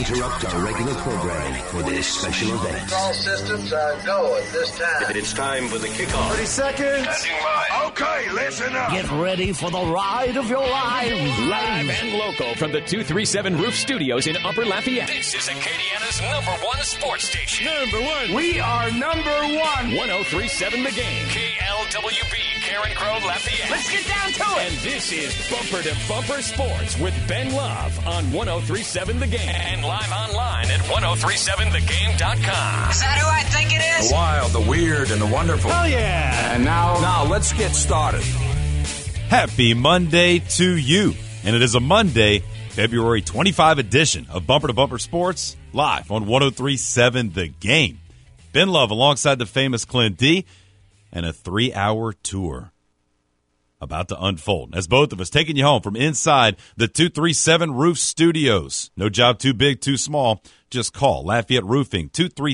interrupt our regular programming for this special event. All systems are go at this time. It's time for the kickoff. 30 seconds. Okay, listen up. Get ready for the ride of your lives. Live and local from the 237 Roof Studios in Upper Lafayette. This is Acadiana's #1 sports station. #1. We are #1. 1037 The Game. KLWB, Karen Crow, Lafayette. Let's get down to it. And this is Bumper to Bumper Sports with Ben Love on 1037 The Game. And live online at 1037thegame.com. Is that who I think it is? The wild, the weird, and the wonderful. Oh, yeah. And now let's get started. Happy Monday to you. And it is a Monday, February 25 edition of Bumper to Bumper Sports, live on 1037 The Game. Ben Love alongside the famous Clint D, and a 3-hour tour about to unfold as both of us taking you home from inside the 237 Roof Studios. No job too big, too small. Just call Lafayette Roofing,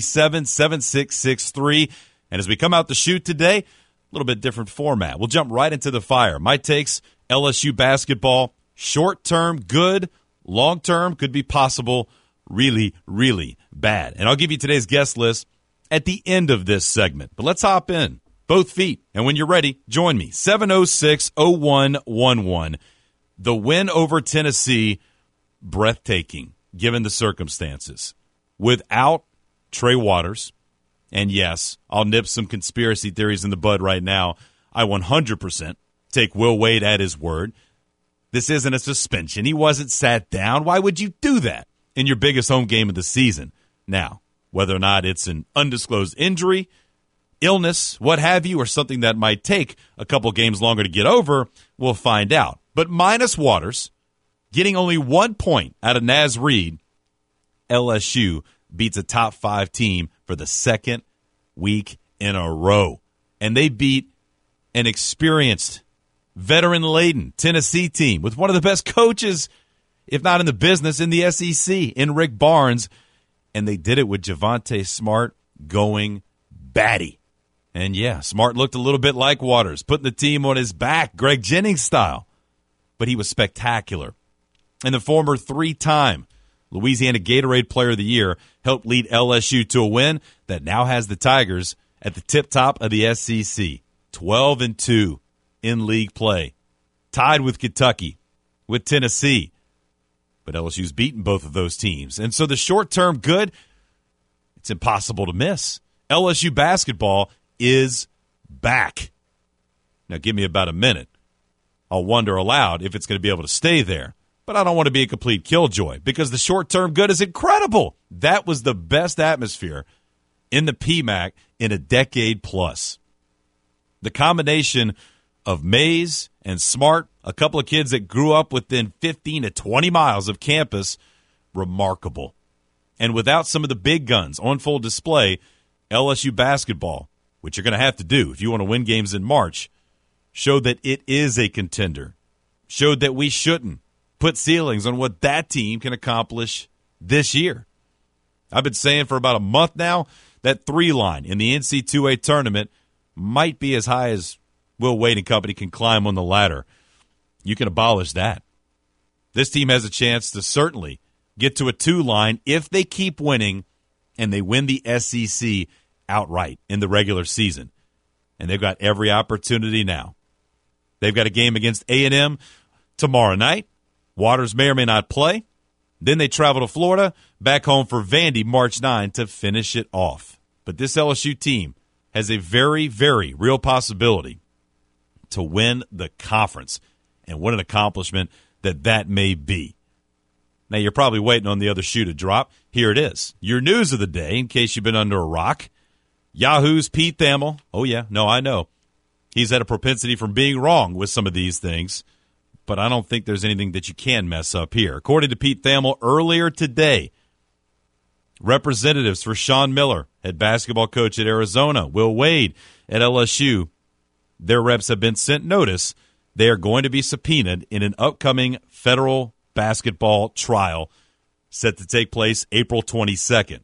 237-7663. And as we come out the chute today, a little bit different format. We'll jump right into the fire. My takes, LSU basketball, short-term good, long-term could be possible, really, really bad. And I'll give you today's guest list at the end of this segment. But let's hop in. Both feet. And when you're ready, join me. 706-0111. The win over Tennessee, breathtaking, given the circumstances. Without Trey Waters, and yes, I'll nip some conspiracy theories in the bud right now. I 100% take Will Wade at his word. This isn't a suspension. He wasn't sat down. Why would you do that in your biggest home game of the season? Now, whether or not it's an undisclosed injury, illness, what have you, or something that might take a couple games longer to get over, we'll find out. But minus Waters, getting only 1 point out of Naz Reid, LSU beats a top 5 team for the second week in a row. And they beat an experienced, veteran-laden Tennessee team with one of the best coaches, if not in the business, in the SEC, in Rick Barnes. And they did it with Javonte Smart going batty. And yeah, Smart looked a little bit like Waters, putting the team on his back, Greg Jennings style. But he was spectacular. And the former 3-time Louisiana Gatorade Player of the Year helped lead LSU to a win that now has the Tigers at the tip-top of the SEC, 12-2 in league play, tied with Kentucky, with Tennessee. But LSU's beaten both of those teams. And so the short-term good, it's impossible to miss. LSU basketball is back. Now, give me about a minute. I'll wonder aloud if it's going to be able to stay there. But I don't want to be a complete killjoy because the short-term good is incredible. That was the best atmosphere in the PMAC in a decade plus. The combination of Mays and Smart, a couple of kids that grew up within 15 to 20 miles of campus, remarkable. And without some of the big guns on full display, LSU basketball, which you're going to have to do if you want to win games in March, showed that it is a contender, showed that we shouldn't put ceilings on what that team can accomplish this year. I've been saying for about a month now that 3-line in the NC2A tournament might be as high as Will Wade and company can climb on the ladder. You can abolish that. This team has a chance to certainly get to a 2-line if they keep winning and they win the SEC outright in the regular season. And they've got every opportunity now. They've got a game against A&M tomorrow night. Waters may or may not play. Then they travel to Florida, back home for Vandy March 9 to finish it off. But this LSU team has a very, very real possibility to win the conference. And what an accomplishment that may be. Now, you're probably waiting on the other shoe to drop. Here it is. Your news of the day, in case you've been under a rock. Yahoo's Pete Thamel. Oh, yeah. No, I know. He's had a propensity for being wrong with some of these things. But I don't think there's anything that you can mess up here. According to Pete Thamel, earlier today, representatives for Sean Miller, head basketball coach at Arizona, Will Wade at LSU, their reps have been sent notice they are going to be subpoenaed in an upcoming federal basketball trial set to take place April 22nd.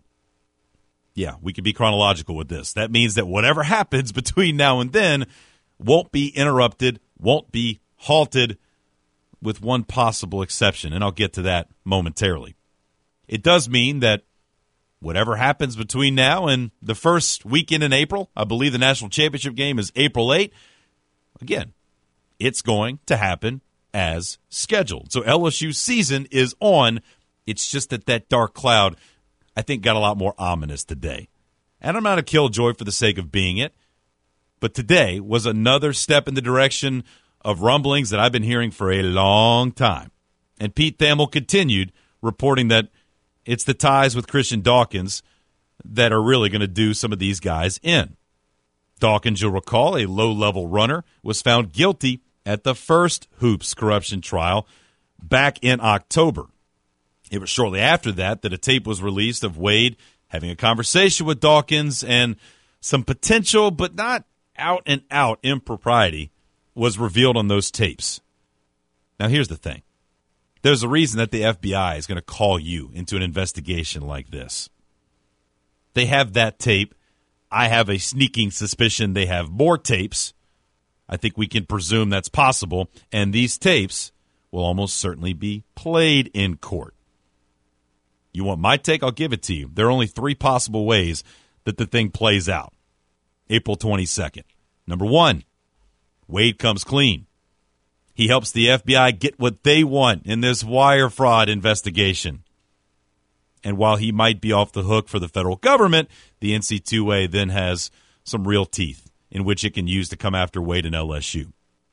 Yeah, we can be chronological with this. That means that whatever happens between now and then won't be interrupted, won't be halted, with one possible exception, and I'll get to that momentarily. it does mean that whatever happens between now and the first weekend in April, I believe the national championship game is April 8, again, it's going to happen as scheduled. So LSU season is on. It's just that dark cloud, I think, got a lot more ominous today. And I'm not a killjoy for the sake of being it, but today was another step in the direction of rumblings that I've been hearing for a long time. And Pete Thamel continued reporting that it's the ties with Christian Dawkins that are really going to do some of these guys in. Dawkins, you'll recall, a low-level runner, was found guilty at the first Hoops corruption trial back in October. It was shortly after that a tape was released of Wade having a conversation with Dawkins, and some potential but not out-and-out impropriety was revealed on those tapes. Now, here's the thing. There's a reason that the FBI is going to call you into an investigation like this. They have that tape. I have a sneaking suspicion they have more tapes. I think we can presume that's possible, and these tapes will almost certainly be played in court. You want my take? I'll give it to you. There are only three possible ways that the thing plays out. April 22nd. Number one, Wade comes clean. He helps the FBI get what they want in this wire fraud investigation. And while he might be off the hook for the federal government, the NC2A then has some real teeth in which it can use to come after Wade and LSU.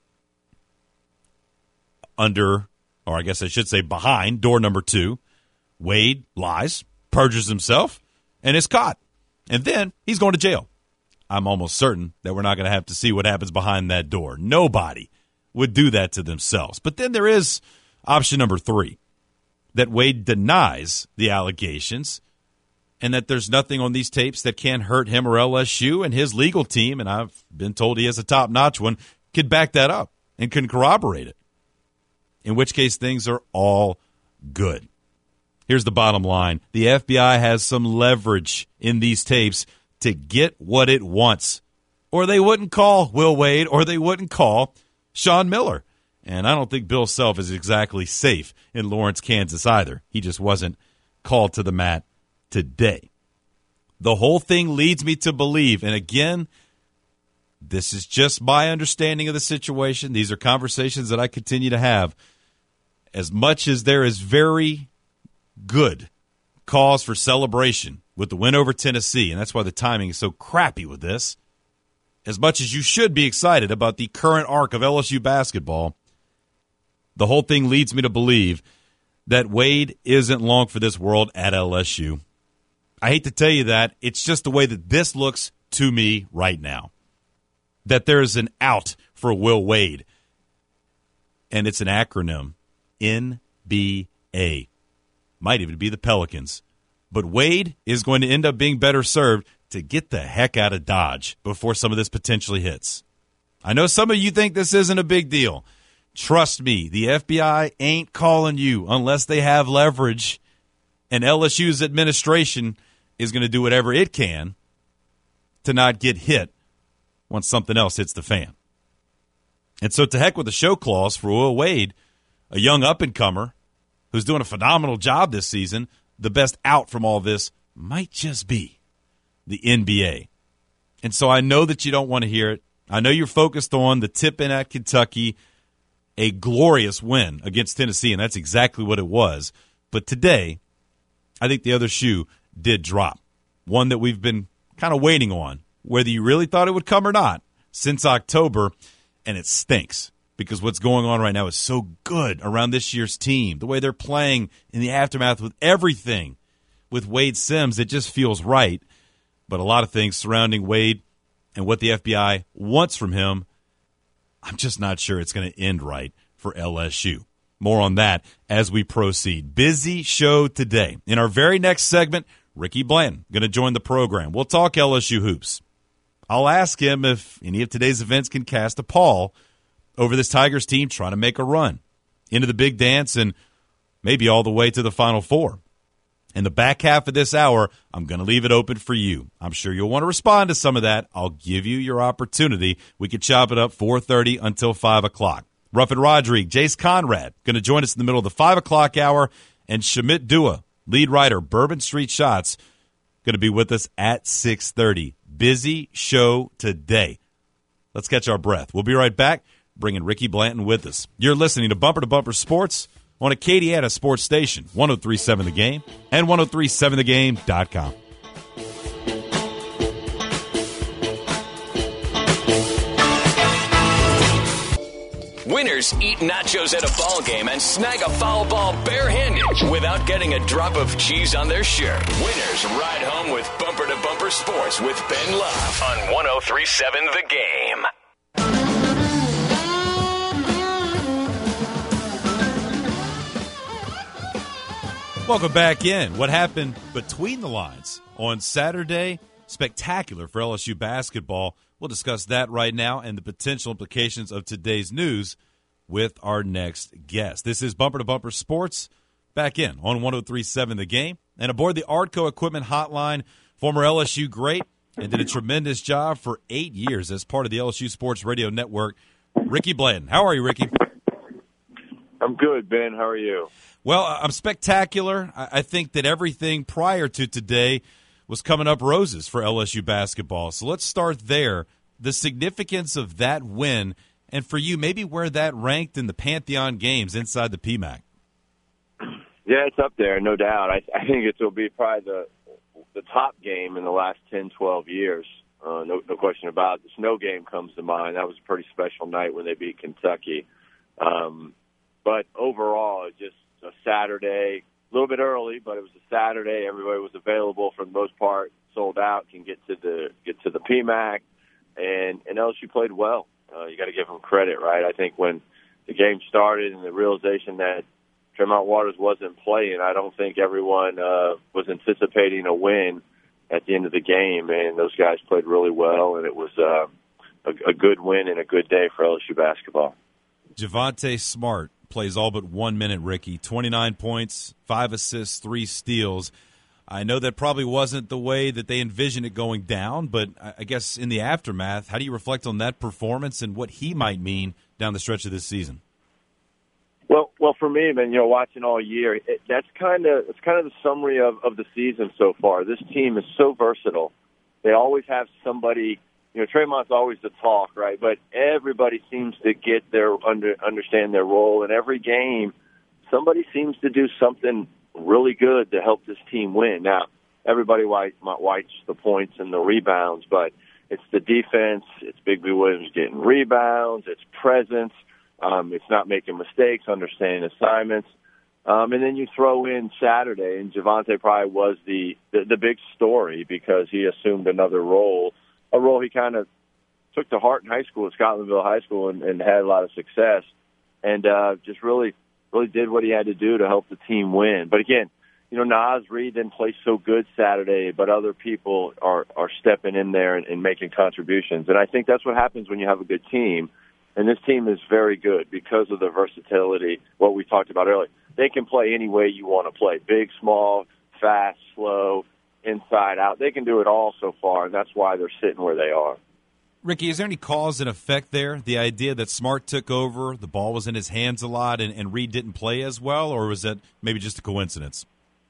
Under, or I guess I should say behind, door number two, Wade lies, perjures himself, and is caught. And then he's going to jail. I'm almost certain that we're not going to have to see what happens behind that door. Nobody would do that to themselves. But then there is option number three, that Wade denies the allegations and that there's nothing on these tapes that can hurt him or LSU, and his legal team, and I've been told he has a top-notch one, could back that up and can corroborate it, in which case things are all good. Here's the bottom line. The FBI has some leverage in these tapes to get what it wants, or they wouldn't call Will Wade, or they wouldn't call Sean Miller. And I don't think Bill Self is exactly safe in Lawrence, Kansas either. He just wasn't called to the mat today. The whole thing leads me to believe, and again, this is just my understanding of the situation. These are conversations that I continue to have. As much as there is very good cause for celebration with the win over Tennessee, and that's why the timing is so crappy with this, as much as you should be excited about the current arc of LSU basketball, the whole thing leads me to believe that Wade isn't long for this world at LSU. I hate to tell you that. It's just the way that this looks to me right now, that there is an out for Will Wade, and it's an acronym, NBA. Might even be the Pelicans. But Wade is going to end up being better served to get the heck out of Dodge before some of this potentially hits. I know some of you think this isn't a big deal. Trust me, the FBI ain't calling you unless they have leverage, and LSU's administration is going to do whatever it can to not get hit once something else hits the fan. And so to heck with the show clause for Will Wade, a young up-and-comer who's doing a phenomenal job this season. The best out from all this might just be the NBA. And so I know that you don't want to hear it. I know you're focused on the tip-in at Kentucky, a glorious win against Tennessee, and that's exactly what it was. But today, I think the other shoe did drop, one that we've been kind of waiting on, whether you really thought it would come or not, since October, and it stinks. Because what's going on right now is so good around this year's team. The way they're playing in the aftermath with everything. With Wade Sims, it just feels right. But a lot of things surrounding Wade and what the FBI wants from him, I'm just not sure it's going to end right for LSU. More on that as we proceed. Busy show today. In our very next segment, Ricky Blanton going to join the program. We'll talk LSU hoops. I'll ask him if any of today's events can cast a pall over this Tigers team trying to make a run into the big dance and maybe all the way to the Final Four. In the back half of this hour, I'm going to leave it open for you. I'm sure you'll want to respond to some of that. I'll give you your opportunity. We could chop it up 4:30 until 5 o'clock. Ruffin Rodrigue, Jace Conrad, going to join us in the middle of the 5 o'clock hour, and Shamit Dua Lead writer, Bourbon Street Shots, going to be with us at 6:30. Busy show today. Let's catch our breath. We'll be right back, bringing Ricky Blanton with us. You're listening to Bumper to Bumper Sports on Acadiana Sports Station, 103.7 The Game and 103.7thegame.com. Winners eat nachos at a ball game and snag a foul ball barehanded without getting a drop of cheese on their shirt. Winners ride home with Bumper to Bumper Sports with Ben Love on 103.7 The Game. Welcome back in. What happened between the lines on Saturday? Spectacular for LSU basketball. We'll discuss that right now and the potential implications of today's news with our next guest. This is Bumper to Bumper Sports, back in on 103.7 The Game. And aboard the Artco Equipment Hotline, former LSU great and did a tremendous job for 8 years as part of the LSU Sports Radio Network, Ricky Blanton. How are you, Ricky? I'm good, Ben. How are you? Well, I'm spectacular. I think that everything prior to today was coming up roses for LSU basketball. So let's start there. The significance of that win, and for you, maybe where that ranked in the Pantheon games inside the PMAC. Yeah, it's up there, no doubt. I think it will be probably the top game in the last 10, 12 years. No question about it. The Snow game comes to mind. That was a pretty special night when they beat Kentucky. But overall, just a Saturday, a little bit early, but it was a Saturday. Everybody was available for the most part, sold out, can get to the PMAC, and LSU played well. You got to give them credit, right? I think when the game started and the realization that Tremont Waters wasn't playing, I don't think everyone was anticipating a win at the end of the game, and those guys played really well, and it was a good win and a good day for LSU basketball. Javonte Smart plays all but 1 minute, Ricky. 29 points, 5 assists, 3 steals. I know that probably wasn't the way that they envisioned it going down, but I guess in the aftermath, how do you reflect on that performance and what he might mean down the stretch of this season? Well, for me, man, watching all year, it's kind of the summary of the season so far. This team is so versatile. They always have somebody. Tremont's always the talk, right? But everybody seems to get understand their role. In every game, somebody seems to do something really good to help this team win. Now, everybody whites the points and the rebounds, but it's the defense. It's Bigby Williams getting rebounds. It's presence. It's not making mistakes, understanding assignments. And then you throw in Saturday, and Javonte probably was the big story because he assumed another role. A role he kind of took to heart in high school at Scotlandville High School and had a lot of success, and just really did what he had to do to help the team win. But again, Naz Reid didn't play so good Saturday, but other people are stepping in there and making contributions. And I think that's what happens when you have a good team. And this team is very good because of the versatility, what we talked about earlier. They can play any way you want to play, big, small, fast, slow, inside, out. They can do it all so far, and that's why they're sitting where they are. Ricky, is there any cause and effect there? The idea that Smart took over, the ball was in his hands a lot, and Reed didn't play as well, or was that maybe just a coincidence?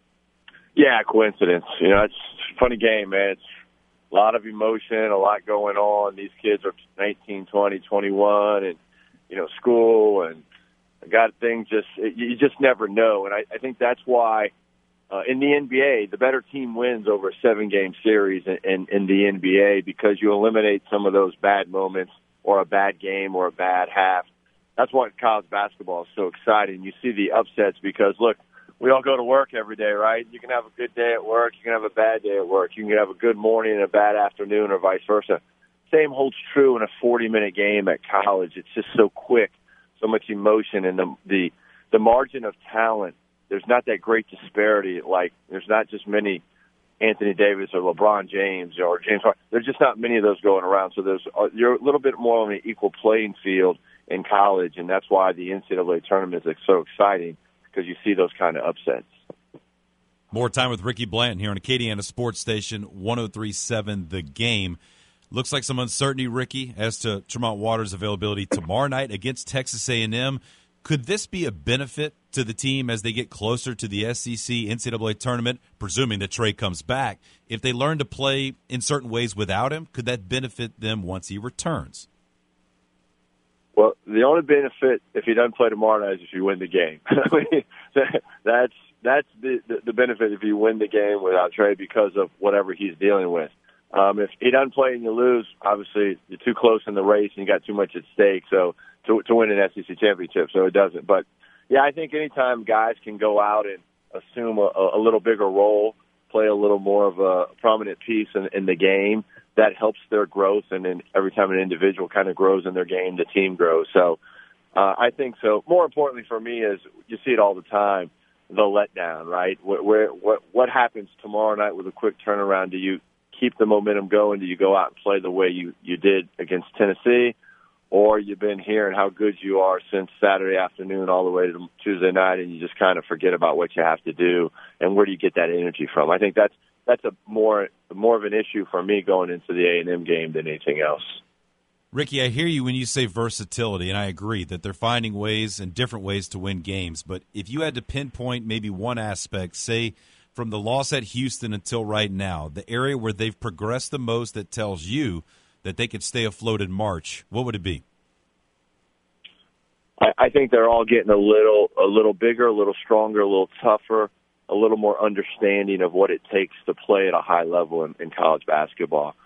Yeah, coincidence. It's a funny game, man. It's a lot of emotion, a lot going on. These kids are 19, 20, 21, and, school, and got things you just never know. And I think that's why in the NBA, the better team wins over a 7-game series in the NBA because you eliminate some of those bad moments or a bad game or a bad half. That's why college basketball is so exciting. You see the upsets because, look, we all go to work every day, right? You can have a good day at work. You can have a bad day at work. You can have a good morning and a bad afternoon or vice versa. Same holds true in a 40-minute game at college. It's just so quick, so much emotion, and the margin of talent. There's not that great disparity. Like, there's not just many Anthony Davis or LeBron James or James Harden. There's just not many of those going around. So you're a little bit more on an equal playing field in college, and that's why the NCAA tournament is so exciting because you see those kind of upsets. More time with Ricky Blanton here on Acadiana Sports Station, 103.7 The Game. Looks like some uncertainty, Ricky, as to Tremont Waters' availability tomorrow night against Texas A&M. Could this be a benefit to the team as they get closer to the SEC NCAA tournament, presuming that Trey comes back? If they learn to play in certain ways without him, could that benefit them once he returns? Well, the only benefit if he doesn't play tomorrow night is if you win the game. That's the benefit if you win the game without Trey because of whatever he's dealing with. If he doesn't play and you lose, obviously you're too close in the race and you got too much at stake. So to win an SEC championship, so it doesn't. But yeah, I think anytime guys can go out and assume a little bigger role, play a little more of a prominent piece in the game, that helps their growth. And then every time an individual kind of grows in their game, the team grows. So I think so. More importantly for me is you see it all the time, the letdown, right? What happens tomorrow night with a quick turnaround? Do you keep the momentum going? Do you go out and play the way you did against Tennessee? Or you've been hearing how good you are since Saturday afternoon all the way to Tuesday night, and you just kind of forget about what you have to do, and where do you get that energy from? I think that's a more of an issue for me going into the A&M game than anything else. Ricky, I hear you when you say versatility, and I agree that they're finding ways and different ways to win games. But if you had to pinpoint maybe one aspect, say from the loss at Houston until right now, the area where they've progressed the most that tells you that they could stay afloat in March, what would it be? I think they're all getting a little bigger, a little stronger, a little tougher, a little more understanding of what it takes to play at a high level in college basketball.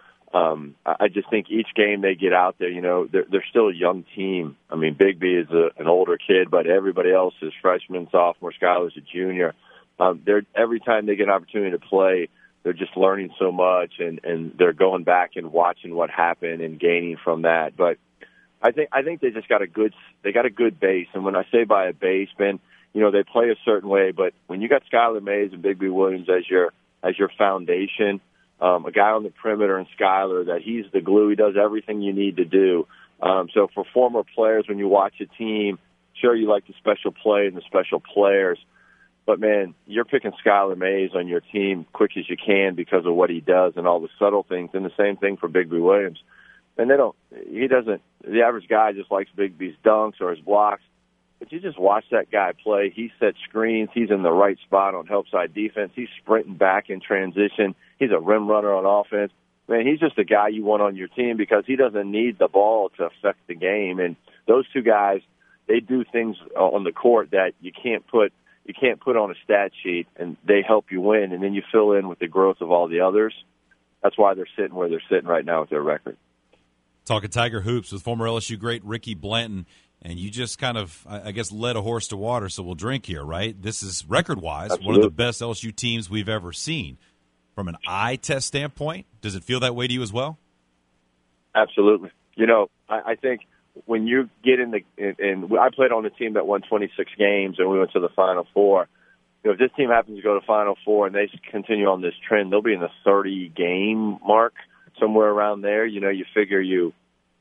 I just think each game they get out there, they're still a young team. I mean, Bigby is an older kid, but everybody else is freshman, sophomore, Skylar's a junior. Every time they get an opportunity to play, they're just learning so much, and they're going back and watching what happened and gaining from that. But I think they just got a good base. And when I say by a base, Ben, they play a certain way, but when you got Skylar Mays and Bigby Williams as your foundation, a guy on the perimeter and Skylar, that he's the glue. He does everything you need to do. So for former players, when you watch a team, sure, you like the special play and the special players, but, man, you're picking Skylar Mays on your team quick as you can because of what he does and all the subtle things, and the same thing for Bigby Williams. And the average guy just likes Bigby's dunks or his blocks, but you just watch that guy play. He sets screens. He's in the right spot on help side defense. He's sprinting back in transition. He's a rim runner on offense. Man, he's just a guy you want on your team because he doesn't need the ball to affect the game. And those two guys, they do things on the court that you can't put on a stat sheet, and they help you win, and then you fill in with the growth of all the others. That's why they're sitting where they're sitting right now with their record. Talking Tiger Hoops with former LSU great Ricky Blanton, and you just kind of, I guess, led a horse to water, so we'll drink here, right? This is, record-wise, one of the best LSU teams we've ever seen. From an eye test standpoint, does it feel that way to you as well? Absolutely. I think when you get and I played on a team that won 26 games, and we went to the Final Four. If this team happens to go to Final Four and they continue on this trend, they'll be in the 30-game mark, somewhere around there. You figure you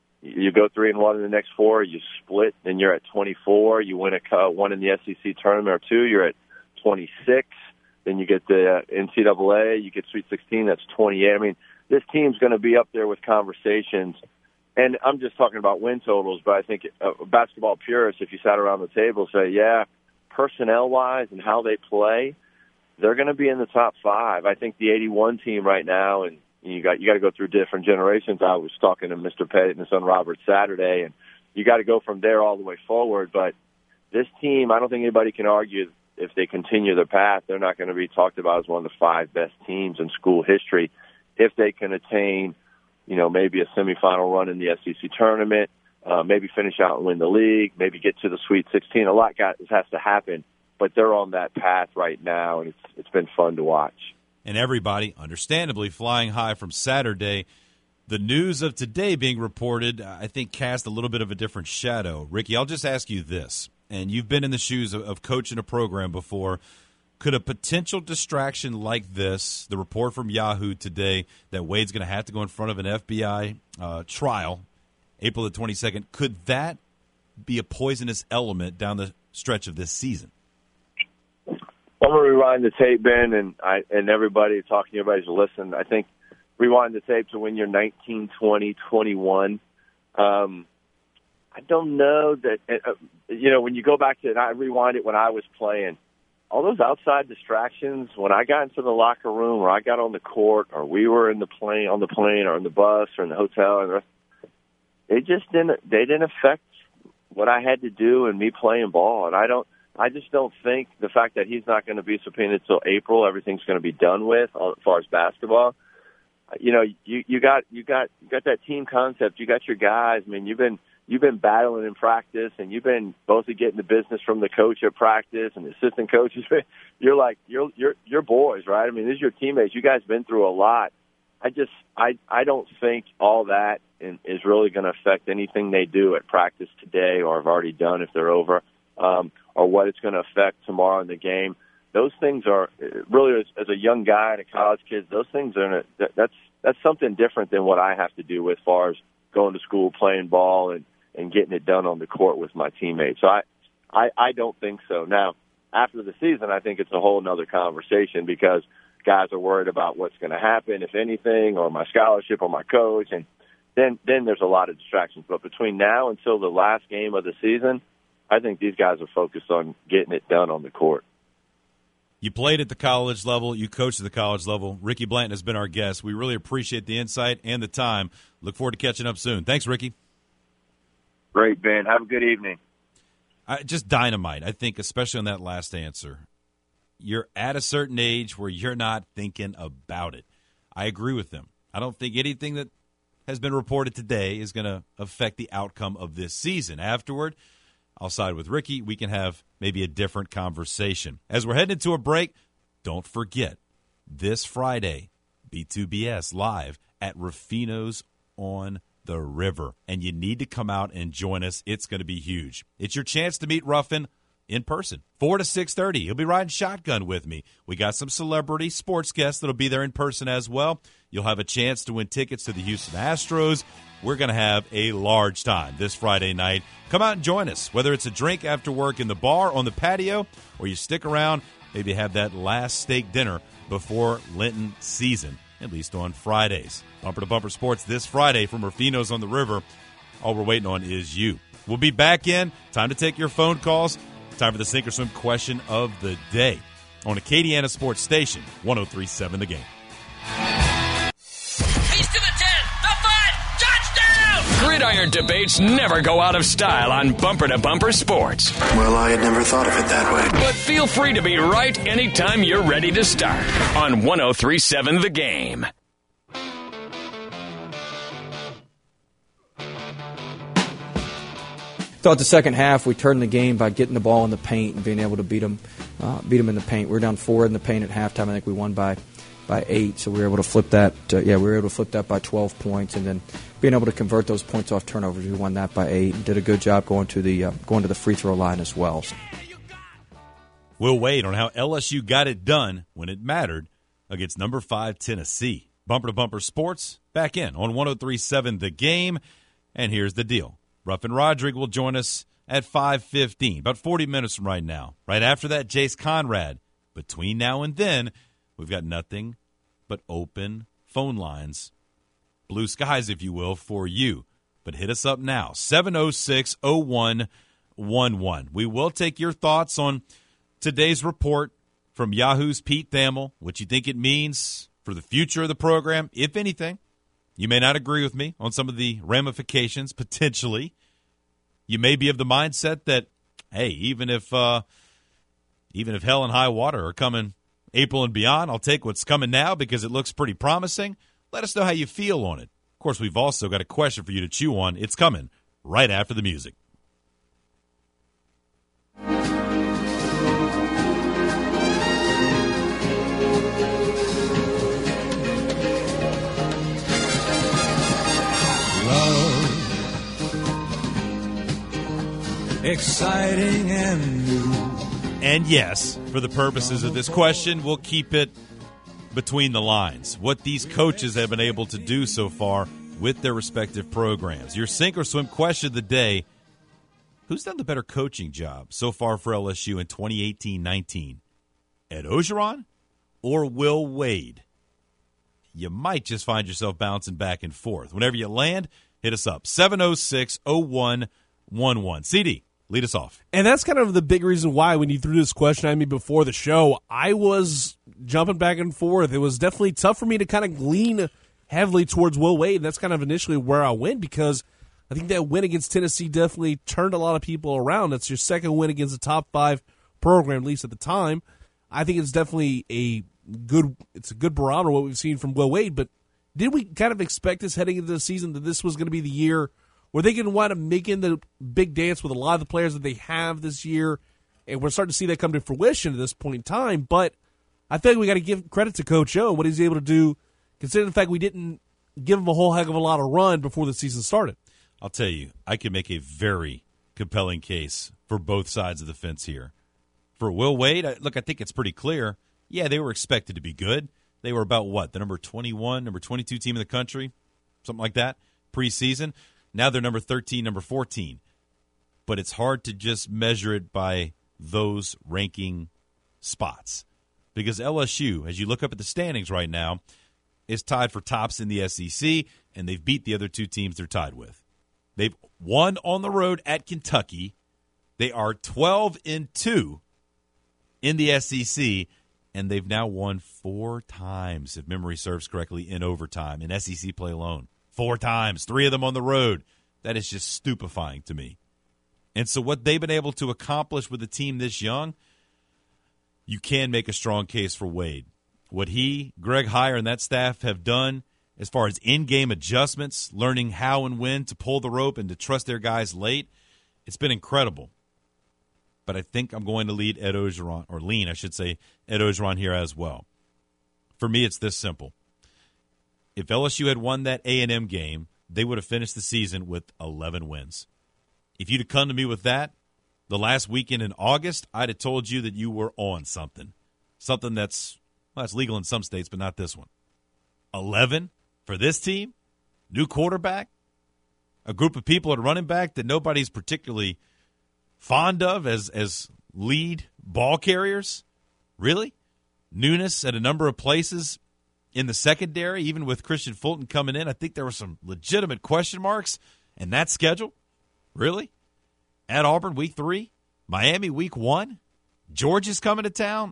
go 3-1 in the next 4, you split, then you're at 24. You win one in the SEC tournament or 2, you're at 26. Then you get the NCAA, you get Sweet 16, that's 28. I mean, this team's going to be up there with conversations. And I'm just talking about win totals, but I think basketball purists, if you sat around the table, say, yeah, personnel-wise and how they play, they're going to be in the top 5. I think the 81 team right now, and you got to go through different generations. I was talking to Mr. Pettit and his son Robert Saturday, and you got to go from there all the way forward. But this team, I don't think anybody can argue if they continue their path, they're not going to be talked about as one of the 5 best teams in school history if they can attain, maybe a semifinal run in the SEC tournament, maybe finish out and win the league, maybe get to the Sweet 16. A lot has to happen, but they're on that path right now, and it's been fun to watch. And everybody, understandably, flying high from Saturday. The news of today being reported, I think, cast a little bit of a different shadow. Ricky, I'll just ask you this, and you've been in the shoes of coaching a program before. Could a potential distraction like this, the report from Yahoo today that Wade's going to have to go in front of an FBI trial, April the 22nd, could that be a poisonous element down the stretch of this season? I'm going to rewind the tape, Ben, and everybody talking to everybody's listening. I think rewind the tape to when you're 19, 20, 21. I I don't know that, when you go back to it, I rewind it when I was playing, all those outside distractions, when I got into the locker room or I got on the court or we were on the plane or in the bus or in the hotel, they didn't affect what I had to do and me playing ball. And I just don't think the fact that he's not going to be subpoenaed until April, everything's going to be done with as far as basketball. You got that team concept. You got your guys. I mean, you've been battling in practice, and you've been both getting the business from the coach at practice and the assistant coaches. You're boys, right? I mean, these are your teammates. You guys been through a lot. I don't think all that is really going to affect anything they do at practice today or have already done if they're over, or what it's going to affect tomorrow in the game. Those things are really, as a young guy and a college kid, those things that's something different than what I have to do with, as far as going to school, playing ball, and getting it done on the court with my teammates. So I don't think so. Now, after the season, I think it's a whole nother conversation, because guys are worried about what's going to happen, if anything, or my scholarship or my coach, and then there's a lot of distractions. But between now until the last game of the season, I think these guys are focused on getting it done on the court. You played at the college level. You coached at the college level. Ricky Blanton has been our guest. We really appreciate the insight and the time. Look forward to catching up soon. Thanks, Ricky. Great, Ben. Have a good evening. Just dynamite, I think, especially on that last answer. You're at a certain age where you're not thinking about it. I agree with them. I don't think anything that has been reported today is going to affect the outcome of this season. Afterward, I'll side with Ricky. We can have maybe a different conversation. As we're heading into a break, don't forget, this Friday, B2BS live at Ruffino's on the River. And you need to come out and join us. It's going to be huge. It's your chance to meet Ruffin in person, 4 to 6:30. He'll be riding shotgun with me. We got some celebrity sports guests that'll be there in person as well. You'll have a chance to win tickets to the Houston Astros. We're going to have a large time this Friday night. Come out and join us, whether it's a drink after work in the bar, on the patio, or you stick around, maybe have that last steak dinner before Lenten season, at least on Fridays. Bumper to Bumper Sports this Friday from Ruffino's on the River. All we're waiting on is you. We'll be back in. Time to take your phone calls. Time for the Sink or Swim question of the day on Acadiana Sports Station, 103.7 The Game. He's to the 10, the 5, touchdown! Gridiron debates never go out of style on Bumper to Bumper Sports. Well, I had never thought of it that way. But feel free to be right anytime you're ready to start on 103.7 The Game. Thought the second half we turned the game by getting the ball in the paint and being able to beat them in the paint. We were down 4 in the paint at halftime. I think we won by 8, so we were able to flip that. We were able to flip that by 12 points, and then being able to convert those points off turnovers. We won that by 8 and did a good job going to the free throw line as well. We'll wait on how LSU got it done when it mattered against number 5 Tennessee. Bumper to Bumper Sports back in on 103.7 The Game, and here's the deal. Ruffin Rodrigue will join us at 5:15, about 40 minutes from right now. Right after that, Jace Conrad. Between now and then, we've got nothing but open phone lines, blue skies, if you will, for you. But hit us up now, 706-0111. We will take your thoughts on today's report from Yahoo's Pete Thamel, what you think it means for the future of the program, if anything. You may not agree with me on some of the ramifications, potentially. You may be of the mindset that, hey, even if hell and high water are coming April and beyond, I'll take what's coming now because it looks pretty promising. Let us know how you feel on it. Of course, we've also got a question for you to chew on. It's coming right after the music. Exciting and new. And yes, for the purposes of this question, we'll keep it between the lines. What these coaches have been able to do so far with their respective programs. Your Sink or Swim question of the day, who's done the better coaching job so far for LSU in 2018-19? Ed Orgeron or Will Wade? You might just find yourself bouncing back and forth. Whenever you land, hit us up, 706-0111. 1-1. CD, lead us off. And that's kind of the big reason why when you threw this question at me before the show, I was jumping back and forth. It was definitely tough for me to kind of lean heavily towards Will Wade. That's kind of initially where I went because I think that win against Tennessee definitely turned a lot of people around. That's your second win against a top 5 program, at least at the time. I think it's definitely a good barometer of what we've seen from Will Wade. But did we kind of expect this heading into the season that this was going to be the year where they can wind up making the big dance with a lot of the players that they have this year? And we're starting to see that come to fruition at this point in time. But I feel like we got to give credit to Coach O and what he's able to do, considering the fact we didn't give him a whole heck of a lot of run before the season started. I'll tell you, I can make a very compelling case for both sides of the fence here. For Will Wade, I think it's pretty clear. Yeah, they were expected to be good. They were about what? The number 21, number 22 team in the country? Something like that, preseason. Now they're number 13, number 14. But it's hard to just measure it by those ranking spots. Because LSU, as you look up at the standings right now, is tied for tops in the SEC, and they've beat the other 2 teams they're tied with. They've won on the road at Kentucky. They are 12-2 in the SEC, and they've now won 4 times, if memory serves correctly, in overtime, in SEC play alone. 4 times, 3 of them on the road. That is just stupefying to me. And so what they've been able to accomplish with a team this young, you can make a strong case for Wade. What he, Greg Heyer, and that staff have done as far as in-game adjustments, learning how and when to pull the rope and to trust their guys late, it's been incredible. But I think I'm going to lean Ed Orgeron here as well. For me, it's this simple. If LSU had won that A&M game, they would have finished the season with 11 wins. If you'd have come to me with that the last weekend in August, I'd have told you that you were on something. Something that's legal in some states, but not this one. 11 for this team, new quarterback, a group of people at running back that nobody's particularly fond of as lead ball carriers. Really? Newness at a number of places in the secondary, even with Christian Fulton coming in. I think there were some legitimate question marks in that schedule. Really? At Auburn, week 3. Miami, week 1. Georgia's coming to town.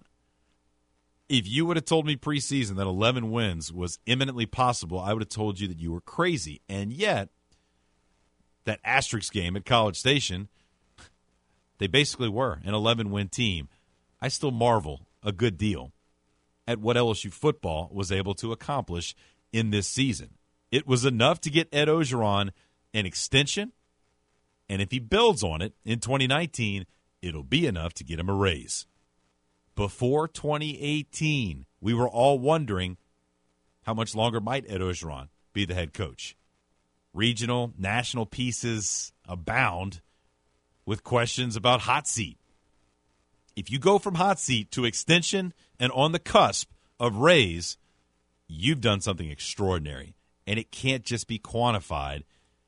If you would have told me preseason that 11 wins was imminently possible, I would have told you that you were crazy. And yet, that asterisk game at College Station, they basically were an 11-win team. I still marvel a good deal at what LSU football was able to accomplish in this season. It was enough to get Ed Orgeron an extension, and if he builds on it in 2019, it'll be enough to get him a raise. Before 2018, we were all wondering how much longer might Ed Orgeron be the head coach. Regional, national pieces abound with questions about hot seat. If you go from hot seat to extension and on the cusp of raise, you've done something extraordinary. And it can't just be quantified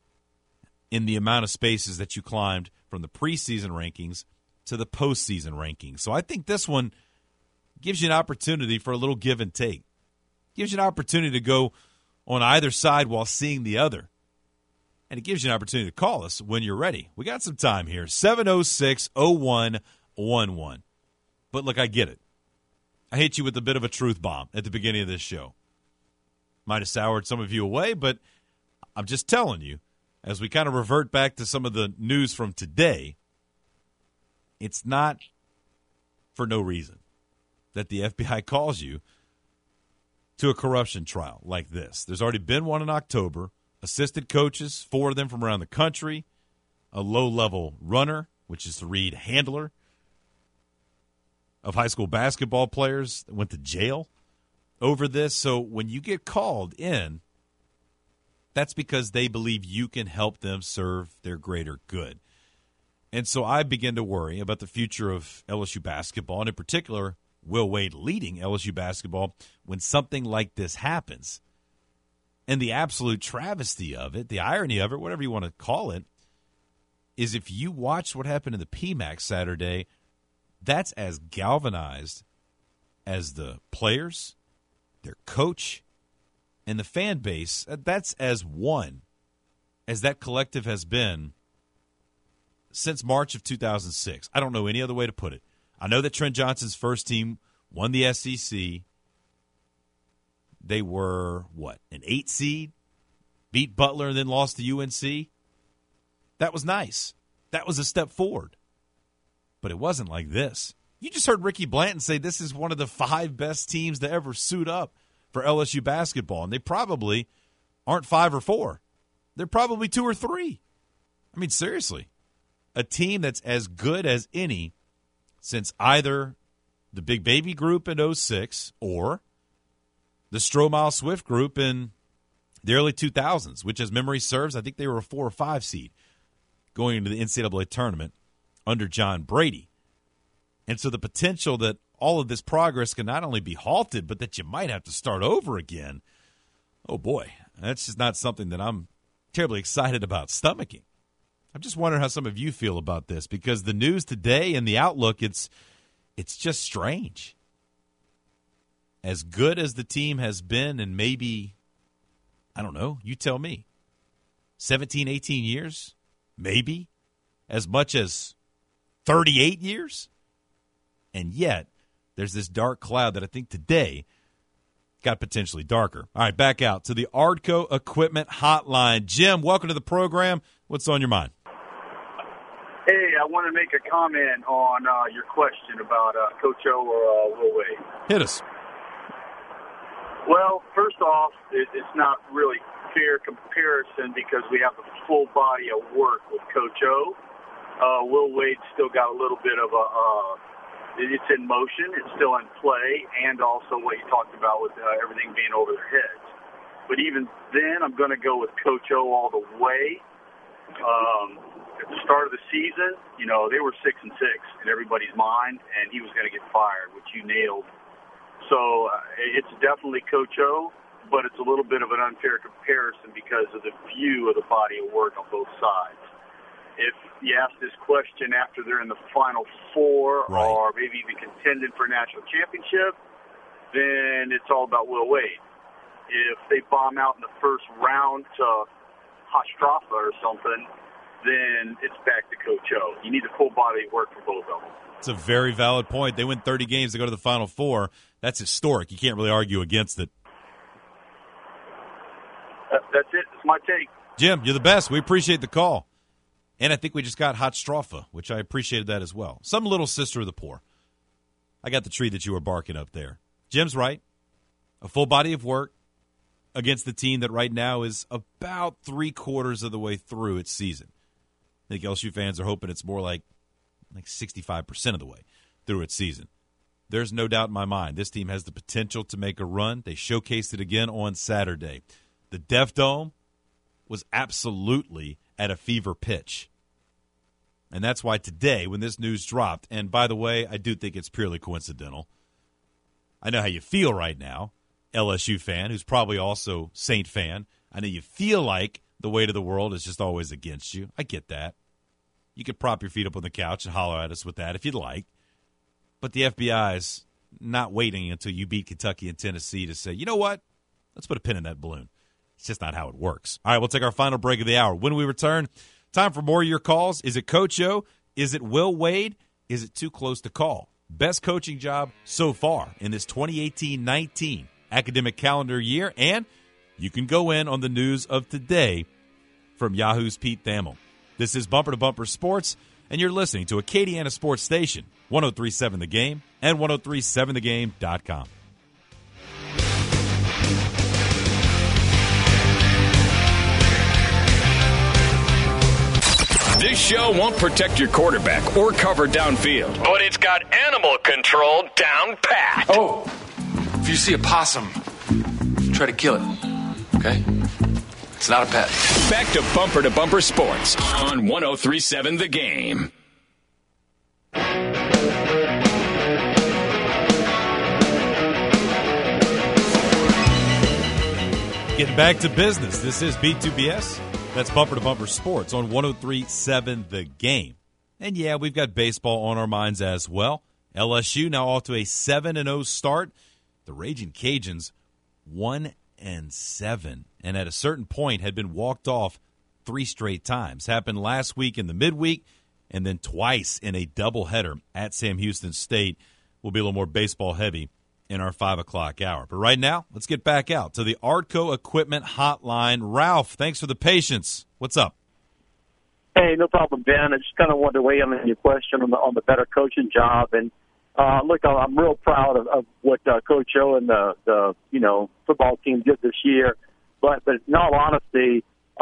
in the amount of spaces that you climbed from the preseason rankings to the postseason rankings. So I think this one gives you an opportunity for a little give and take. Gives you an opportunity to go on either side while seeing the other. And it gives you an opportunity to call us when you're ready. We got some time here. 706-0111. But look, I get it. I hit you with a bit of a truth bomb at the beginning of this show. Might have soured some of you away, but I'm just telling you, as we kind of revert back to some of the news from today, it's not for no reason that the FBI calls you to a corruption trial like this. There's already been one in October. Assistant coaches, 4 of them from around the country, a low-level runner, which is the Reed handler of high school basketball players that went to jail over this. So when you get called in, that's because they believe you can help them serve their greater good. And so I begin to worry about the future of LSU basketball, and in particular, Will Wade leading LSU basketball when something like this happens. And the absolute travesty of it, the irony of it, whatever you want to call it, is if you watch what happened in the PMAC Saturday, that's as galvanized as the players, their coach, and the fan base. That's as one as that collective has been since March of 2006. I don't know any other way to put it. I know that Trent Johnson's first team won the SEC. They were, an 8 seed? Beat Butler and then lost to UNC? That was nice. That was a step forward. But it wasn't like this. You just heard Ricky Blanton say this is one of the 5 best teams to ever suit up for LSU basketball, and they probably aren't 5 or 4. They're probably 2 or 3. I mean, seriously. A team that's as good as any since either the Big Baby group in 06 or the Stromile Swift group in the early 2000s, which, as memory serves, I think they were a 4 or 5 seed going into the NCAA tournament under John Brady. And so the potential that all of this progress can not only be halted, but that you might have to start over again, oh boy, that's just not something that I'm terribly excited about stomaching. I'm just wondering how some of you feel about this, because the news today and the outlook, it's just strange. As good as the team has been, and maybe, I don't know, you tell me, 17, 18 years, maybe, as much as 38 years, and yet there's this dark cloud that I think today got potentially darker. All right, back out to the Ardco Equipment Hotline. Jim, welcome to the program. What's on your mind? Hey, I want to make a comment on your question about Coach O or Will Wade. Hit us. Well, first off, it's not really fair comparison because we have a full body of work with Coach O. Will Wade still got a little bit of it's in motion, it's still in play, and also what you talked about with everything being over their heads. But even then, I'm going to go with Coach O all the way. At the start of the season, they were 6-6 in everybody's mind, and he was going to get fired, which you nailed. So it's definitely Coach O, but it's a little bit of an unfair comparison because of the view of the body of work on both sides. If you ask this question after they're in the Final Four or maybe even contending for a national championship, then it's all about Will Wade. If they bomb out in the first round to Hofstra or something, then it's back to Coach O. You need a full body of work for both of them. It's a very valid point. They win 30 games to go to the Final Four. That's historic. You can't really argue against it. That's it. It's my take. Jim, you're the best. We appreciate the call. And I think we just got Hofstra, which I appreciated that as well. Some little sister of the poor. I got the tree that you were barking up there. Jim's right. A full body of work against the team that right now is about 3/4 of the way through its season. I think LSU fans are hoping it's more like 65% of the way through its season. There's no doubt in my mind this team has the potential to make a run. They showcased it again on Saturday. The Deaf Dome was absolutely at a fever pitch. And that's why today, when this news dropped, and by the way, I do think it's purely coincidental. I know how you feel right now, LSU fan, who's probably also Saint fan. I know you feel like the weight of the world is just always against you. I get that. You could prop your feet up on the couch and holler at us with that if you'd like. But the FBI's not waiting until you beat Kentucky and Tennessee to say, you know what? Let's put a pin in that balloon. It's just not how it works. All right, we'll take our final break of the hour. When we return, time for more of your calls. Is it Coach O? Is it Will Wade? Is it too close to call? Best coaching job so far in this 2018-19 academic calendar year. And you can go in on the news of today from Yahoo's Pete Thamel. This is Bumper to Bumper Sports, and you're listening to Acadiana Sports Station, 103.7 The Game and 103.7thegame.com. This show won't protect your quarterback or cover downfield, but it's got animal control down pat. Oh, if you see a possum, try to kill it, okay? It's not a pet. Back to Bumper Sports on 103.7 The Game. Getting back to business. This is B2BS. That's Bumper to Bumper Sports on 103.7 The Game. And yeah, we've got baseball on our minds as well. LSU now off to a 7-0 start. The Ragin' Cajuns 1-7. And at a certain point had been walked off 3 straight times. Happened last week in the midweek. and then twice in a doubleheader at Sam Houston State. We'll be a little more baseball heavy in our 5 o'clock hour. But right now, let's get back out to the Artco Equipment Hotline. Ralph, thanks for the patience. What's up? Hey, no problem, Ben. I just kind of wanted to weigh in on your question on the better coaching job. And look, I'm real proud of what Coach O and the football team did this year. But in all honesty,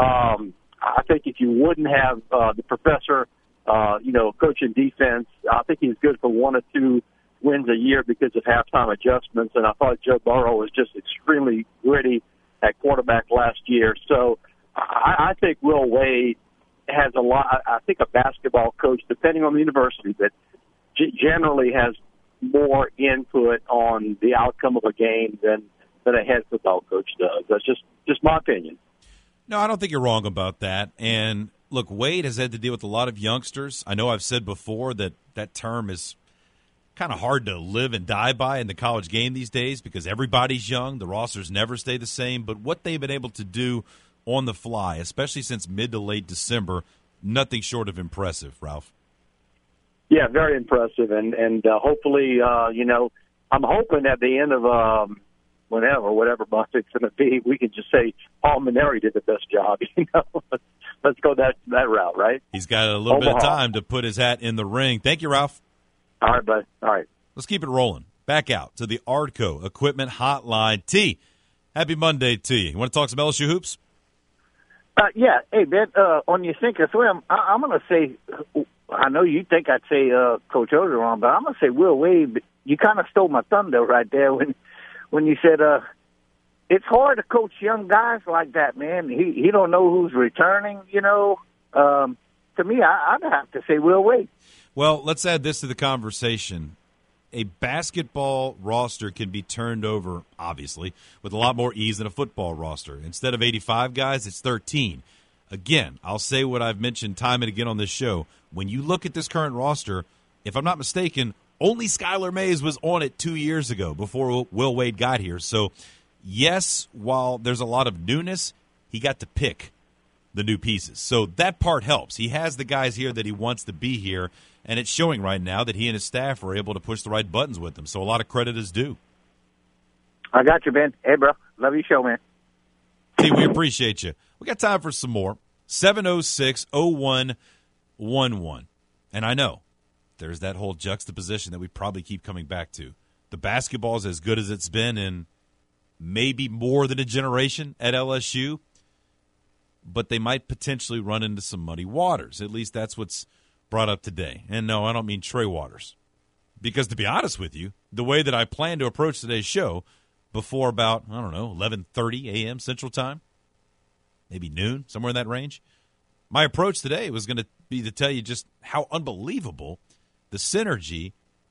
I think if you wouldn't have the professor, coaching defense, I think he's good for 1 or 2 wins a year because of halftime adjustments. And I thought Joe Burrow was just extremely gritty at quarterback last year. So I think Will Wade has a lot. I think a basketball coach, depending on the university, that generally has more input on the outcome of a game than a head football coach does. That's just my opinion. No, I don't think you're wrong about that. And look, Wade has had to deal with a lot of youngsters. I know I've said before that term is kind of hard to live and die by in the college game these days because everybody's young. The rosters never stay the same. But what they've been able to do on the fly, especially since mid to late December, nothing short of impressive, Ralph. Yeah, very impressive. And hopefully, I'm hoping at the end of whatever month it's going to be, we can just say Paul Mainieri did the best job. Let's go that route, right? He's got a little bit of time to put his hat in the ring. Thank you, Ralph. All right, bud. All right. Let's keep it rolling. Back out to the Artco Equipment Hotline. T, happy Monday to you. You want to talk some LSU hoops? Yeah. Hey, Ben, on your sink or swim, I'm going to say, I know you think I'd say Coach O's wrong, but I'm going to say Will Wade. You kind of stole my thunder right there when you said it's hard to coach young guys like that, man. He don't know who's returning, To me, I'd have to say Will Wade. Well, let's add this to the conversation. A basketball roster can be turned over, obviously, with a lot more ease than a football roster. Instead of 85 guys, it's 13. Again, I'll say what I've mentioned time and again on this show. When you look at this current roster, if I'm not mistaken, only Skylar Mays was on it 2 years ago before Will Wade got here. So, yes, while there's a lot of newness, he got to pick the new pieces. So that part helps. He has the guys here that he wants to be here, and it's showing right now that he and his staff are able to push the right buttons with them. So a lot of credit is due. I got you, Ben. Hey, bro. Love your show, man. See, we appreciate you. We got time for some more. 706-0111. And I know there's that whole juxtaposition that we probably keep coming back to. The basketball is as good as it's been in maybe more than a generation at LSU, but they might potentially run into some muddy waters. At least that's what's brought up today. And no, I don't mean Trey Waters. Because to be honest with you, the way that I plan to approach today's show before about, 11:30 a.m. Central Time, maybe noon, somewhere in that range, my approach today was going to be to tell you just how unbelievable the synergy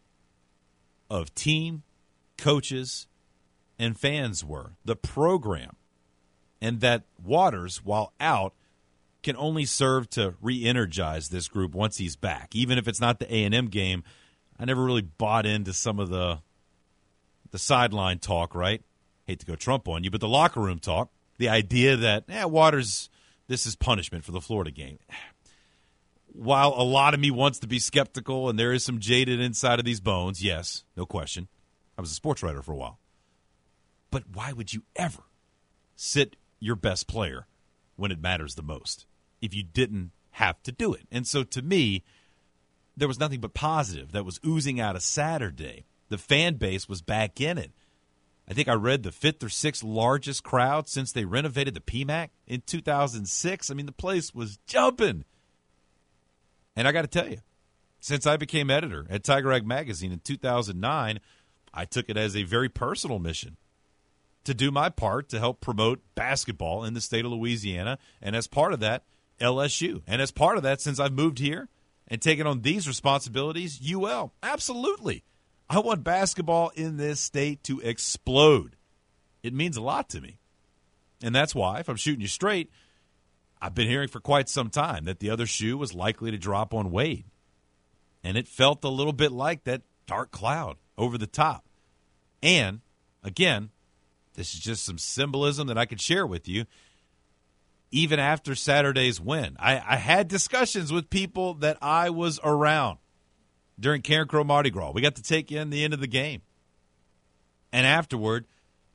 of team, coaches, and fans were. The program. And that Waters, while out, can only serve to re-energize this group once he's back. Even if it's not the A&M game, I never really bought into some of the sideline talk, right? Hate to go Trump on you, but the locker room talk, the idea that, Waters, this is punishment for the Florida game. While a lot of me wants to be skeptical and there is some jaded inside of these bones, yes, no question. I was a sports writer for a while. But why would you ever sit your best player when it matters the most if you didn't have to do it? And so to me, there was nothing but positive that was oozing out of Saturday. The fan base was back in it. I think I read the 5th or 6th largest crowd since they renovated the PMAC in 2006. I mean, the place was jumping. And I got to tell you, since I became editor at Tiger Egg Magazine in 2009, I took it as a very personal mission to do my part to help promote basketball in the state of Louisiana, and as part of that, LSU. And as part of that, since I've moved here and taken on these responsibilities, UL. Absolutely. I want basketball in this state to explode. It means a lot to me. And that's why, if I'm shooting you straight, I've been hearing for quite some time that the other shoe was likely to drop on Wade. And it felt a little bit like that dark cloud over the top. And, again, this is just some symbolism that I could share with you. even after Saturday's win. I had discussions with people that I was around during Karen Crow Mardi Gras. We got to take in the end of the game. And afterward,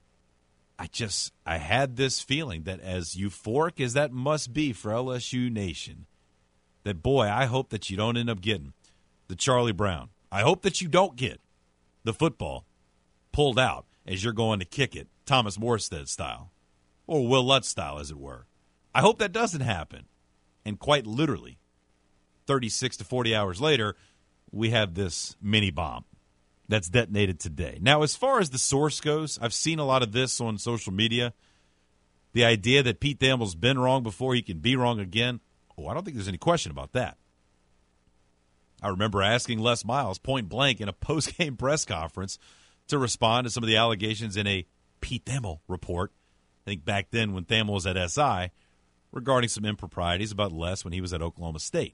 I had this feeling that as euphoric as that must be for LSU Nation, that, boy, I hope that you don't end up getting the Charlie Brown. I hope that you don't get the football pulled out as you're going to kick it, Thomas Morstead style, or Will Lutz style, as it were. I hope that doesn't happen. And quite literally, 36 to 40 hours later, we have this mini bomb that's detonated today. Now, as far as the source goes, I've seen a lot of this on social media. The idea that Pete Thamel's been wrong before, he can be wrong again. Oh, I don't think there's any question about that. I remember asking Les Miles point blank in a post-game press conference to respond to some of the allegations in a Pete Thamel report, I think back then when Thamel was at SI, regarding some improprieties about Les when he was at Oklahoma State.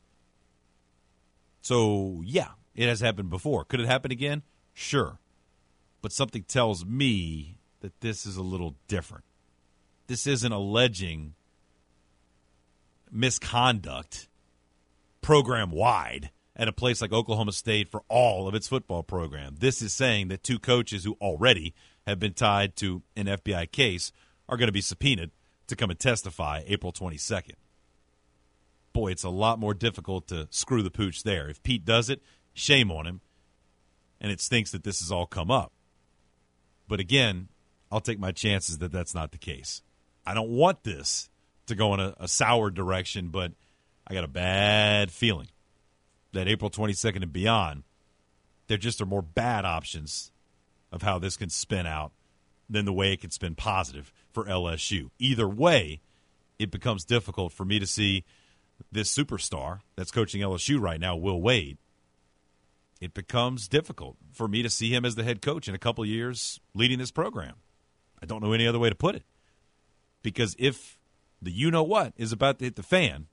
So, yeah, it has happened before. Could it happen again? Sure. But something tells me that this is a little different. This isn't alleging misconduct program-wide at a place like Oklahoma State for all of its football program. This is saying that two coaches who already have been tied to an FBI case are going to be subpoenaed to come and testify April 22nd. Boy, it's a lot more difficult to screw the pooch there. If Pete does it, shame on him, and it stinks that this has all come up. But again, I'll take my chances that that's not the case. I don't want this to go in a sour direction, but I got a bad feeling that April 22nd and beyond, there just are more bad options of how this can spin out than the way it can spin positive for LSU. Either way, it becomes difficult for me to see this superstar that's coaching LSU right now, Will Wade. It becomes difficult for me to see him as the head coach in a couple of years leading this program. I don't know any other way to put it. Because if the you-know-what is about to hit the fan,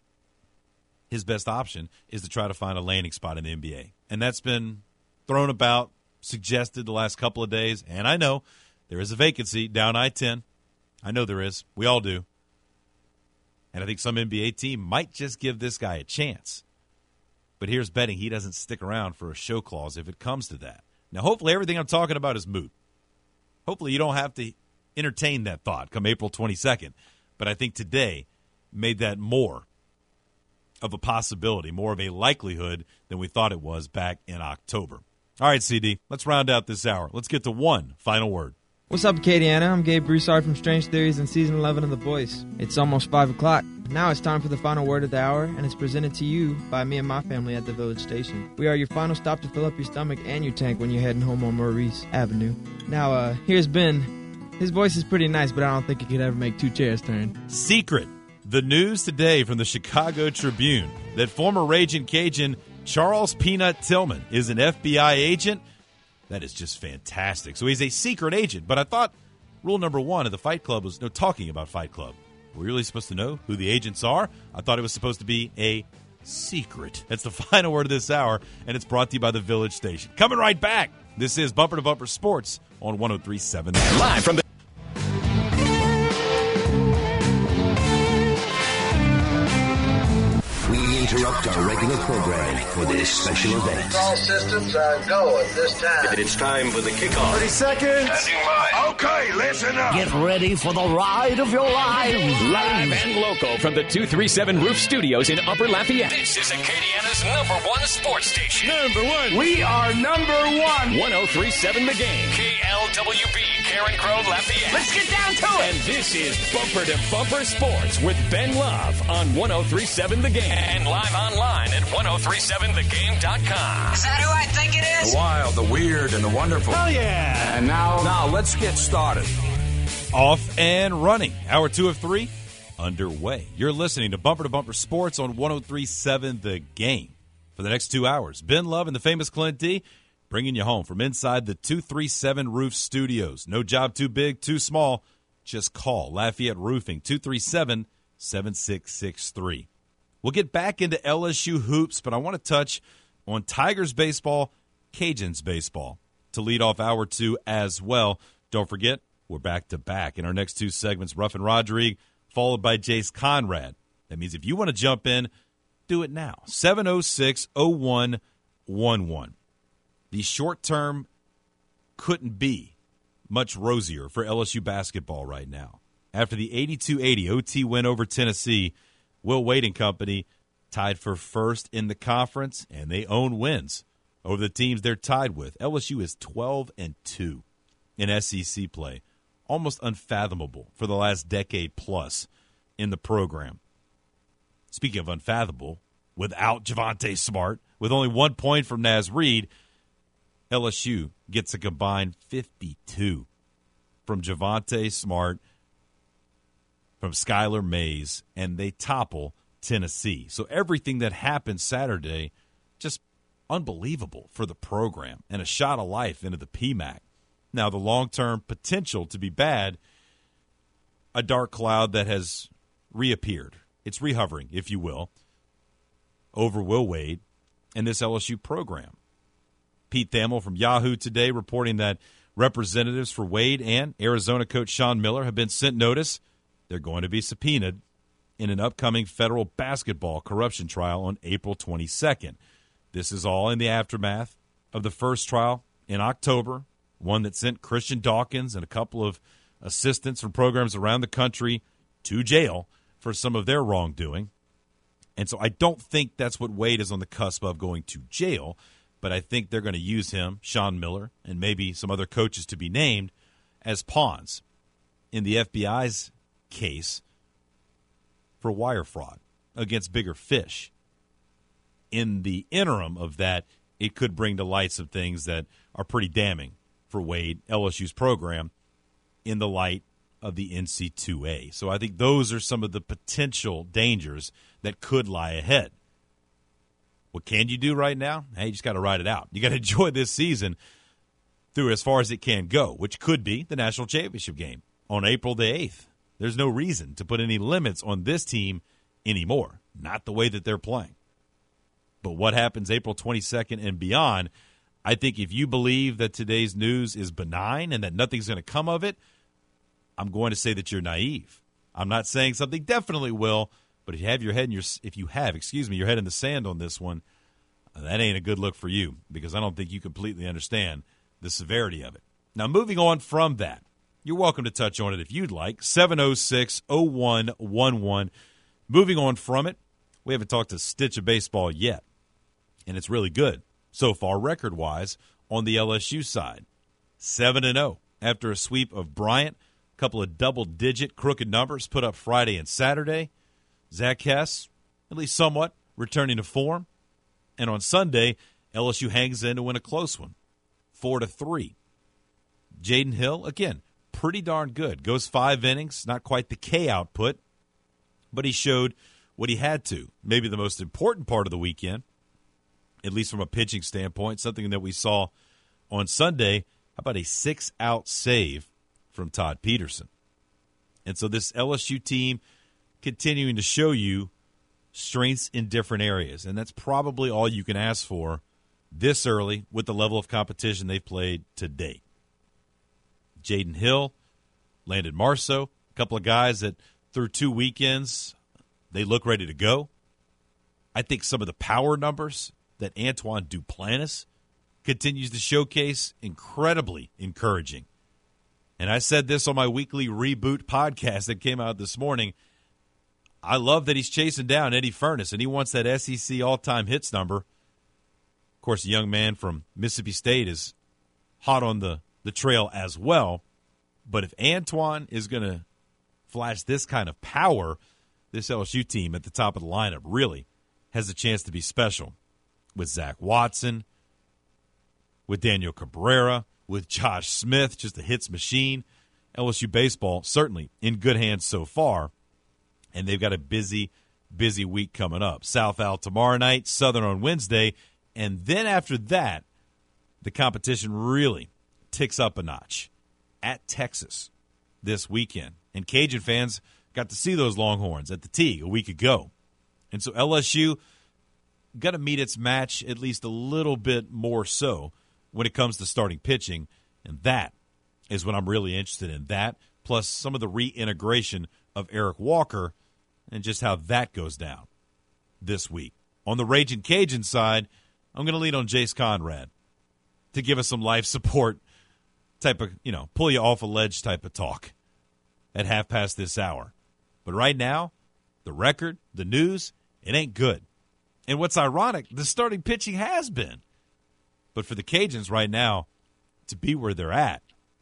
his best option is to try to find a landing spot in the NBA. And that's been thrown about, suggested the last couple of days. And I know there is a vacancy down I-10. I know there is. We all do. And I think some NBA team might just give this guy a chance. But here's betting he doesn't stick around for a show clause if it comes to that. Now, hopefully everything I'm talking about is moot. Hopefully you don't have to entertain that thought come April 22nd. But I think today made that more of a possibility, more of a likelihood than we thought it was back in October. All right, CD, let's round out this hour. Let's get to one final word. What's up, Acadiana? I'm Gabe Broussard from Strange Theories and Season 11 of The Voice. It's almost 5 o'clock. Now it's time for the final word of the hour, and it's presented to you by me and my family at the Village Station. We are your final stop to fill up your stomach and your tank when you're heading home on Maurice Avenue. Now, here's Ben. His voice is pretty nice, but I don't think he could ever make two chairs turn. Secret. The news today from the Chicago Tribune that former Ragin' Cajun Charles Peanut Tillman is an FBI agent. That is just fantastic. So he's a secret agent. But I thought rule number one of the Fight Club was no talking about Fight Club. We're really supposed to know who the agents are? I thought it was supposed to be a secret. That's the final word of this hour, and it's brought to you by the Village Station. Coming right back. This is Bumper to Bumper Sports on 103.7. Live from the interrupt our regular programming for this special event. All systems go at this time. It's time for the kickoff. 30 seconds. Okay, listen up. Get ready for the ride of your lives. Live and local from the 237 Roof Studios in Upper Lafayette. This is Acadiana's #1 sports station. #1. We are #1. 103.7 The Game. KLWB, Karen Crow, Lafayette. Let's get down to it. And this is Bumper to Bumper Sports with Ben Love on 103.7 The Game. And live online at 1037thegame.com. Is that who I think it is? The wild, the weird, and the wonderful. Hell yeah. And now let's get started. Off and running. Hour 2 of 3 underway. You're listening to Bumper Sports on 103.7 The Game. For the next 2 hours, Ben Love and the famous Clint D bringing you home from inside the 237 Roof Studios. No job too big, too small. Just call Lafayette Roofing, 237-7663. We'll get back into LSU hoops, but I want to touch on Tigers baseball, Cajuns baseball to lead off hour 2 as well. Don't forget, we're back-to-back in our next 2 segments. Ruff and Rodrigue followed by Jace Conrad. That means if you want to jump in, do it now. 706-0111. The short term couldn't be much rosier for LSU basketball right now. After the 82-80 OT win over Tennessee, Will Wade and company tied for first in the conference, and they own wins over the teams they're tied with. LSU is 12-2 in SEC play. Almost unfathomable for the last decade plus in the program. Speaking of unfathomable, without Javonte Smart, with only 1 point from Naz Reid, LSU gets a combined 52 from Javonte Smart, from Skylar Mays, and they topple Tennessee. So everything that happened Saturday, just unbelievable for the program and a shot of life into the PMAC. Now, the long-term potential to be bad, a dark cloud that has reappeared. It's rehovering, if you will, over Will Wade and this LSU program. Pete Thamel from Yahoo today reporting that representatives for Wade and Arizona coach Sean Miller have been sent notice. They're going to be subpoenaed in an upcoming federal basketball corruption trial on April 22nd. This is all in the aftermath of the first trial in October, one that sent Christian Dawkins and a couple of assistants from programs around the country to jail for some of their wrongdoing. And so I don't think that's what Wade is on the cusp of, going to jail, but I think they're going to use him, Sean Miller, and maybe some other coaches to be named as pawns in the FBI's case for wire fraud against bigger fish. In the interim of that, it could bring to light some things that are pretty damning for Wade, LSU's program, in the light of the NC2A. So I think those are some of the potential dangers that could lie ahead. What can you do right now? Hey, you just got to ride it out. You got to enjoy this season through as far as it can go, which could be the national championship game on April the 8th. There's no reason to put any limits on this team anymore, not the way that they're playing. But what happens April 22nd and beyond, I think if you believe that today's news is benign and that nothing's going to come of it, I'm going to say that you're naive. I'm not saying something definitely will, but if you have your head your head in the sand on this one, that ain't a good look for you, because I don't think you completely understand the severity of it. Now, moving on from that, you're welcome to touch on it if you'd like. 706-0111. Moving on from it, we haven't talked a stitch of baseball yet, and it's really good so far record-wise on the LSU side. 7-0 after a sweep of Bryant. A couple of double-digit crooked numbers put up Friday and Saturday. Zach Hess, at least somewhat, returning to form. And on Sunday, LSU hangs in to win a close one, 4-3. Jaden Hill, again, pretty darn good. Goes 5 innings, not quite the K output, but he showed what he had to. Maybe the most important part of the weekend, at least from a pitching standpoint, something that we saw on Sunday. How about a 6-out save from Todd Peterson? And so this LSU team continuing to show you strengths in different areas, and that's probably all you can ask for this early with the level of competition they've played to date. Jaden Hill, Landon Marceau, a couple of guys that through 2 weekends, they look ready to go. I think some of the power numbers that Antoine Duplantis continues to showcase, incredibly encouraging. And I said this on my weekly Reboot podcast that came out this morning. I love that he's chasing down Eddie Furness, and he wants that SEC all-time hits number. Of course, a young man from Mississippi State is hot on the trail as well. But if Antoine is going to flash this kind of power, this LSU team at the top of the lineup really has a chance to be special. With Zach Watson, with Daniel Cabrera, with Josh Smith, just a hits machine. LSU baseball certainly in good hands so far. And they've got a busy, busy week coming up. South Al tomorrow night, Southern on Wednesday. And then after that, the competition really ticks up a notch at Texas this weekend. And Cajun fans got to see those Longhorns at the Tee a week ago. And so LSU got to meet its match at least a little bit more so when it comes to starting pitching. And that is what I'm really interested in. That plus some of the reintegration of Eric Walker and just how that goes down this week. On the Ragin' Cajun side, I'm going to lean on Jace Conrad to give us some life support type of, pull you off a ledge type of talk at half past this hour. But right now, the record, the news, it ain't good. And what's ironic, the starting pitching has been. But for the Cajuns right now, to be where they're at,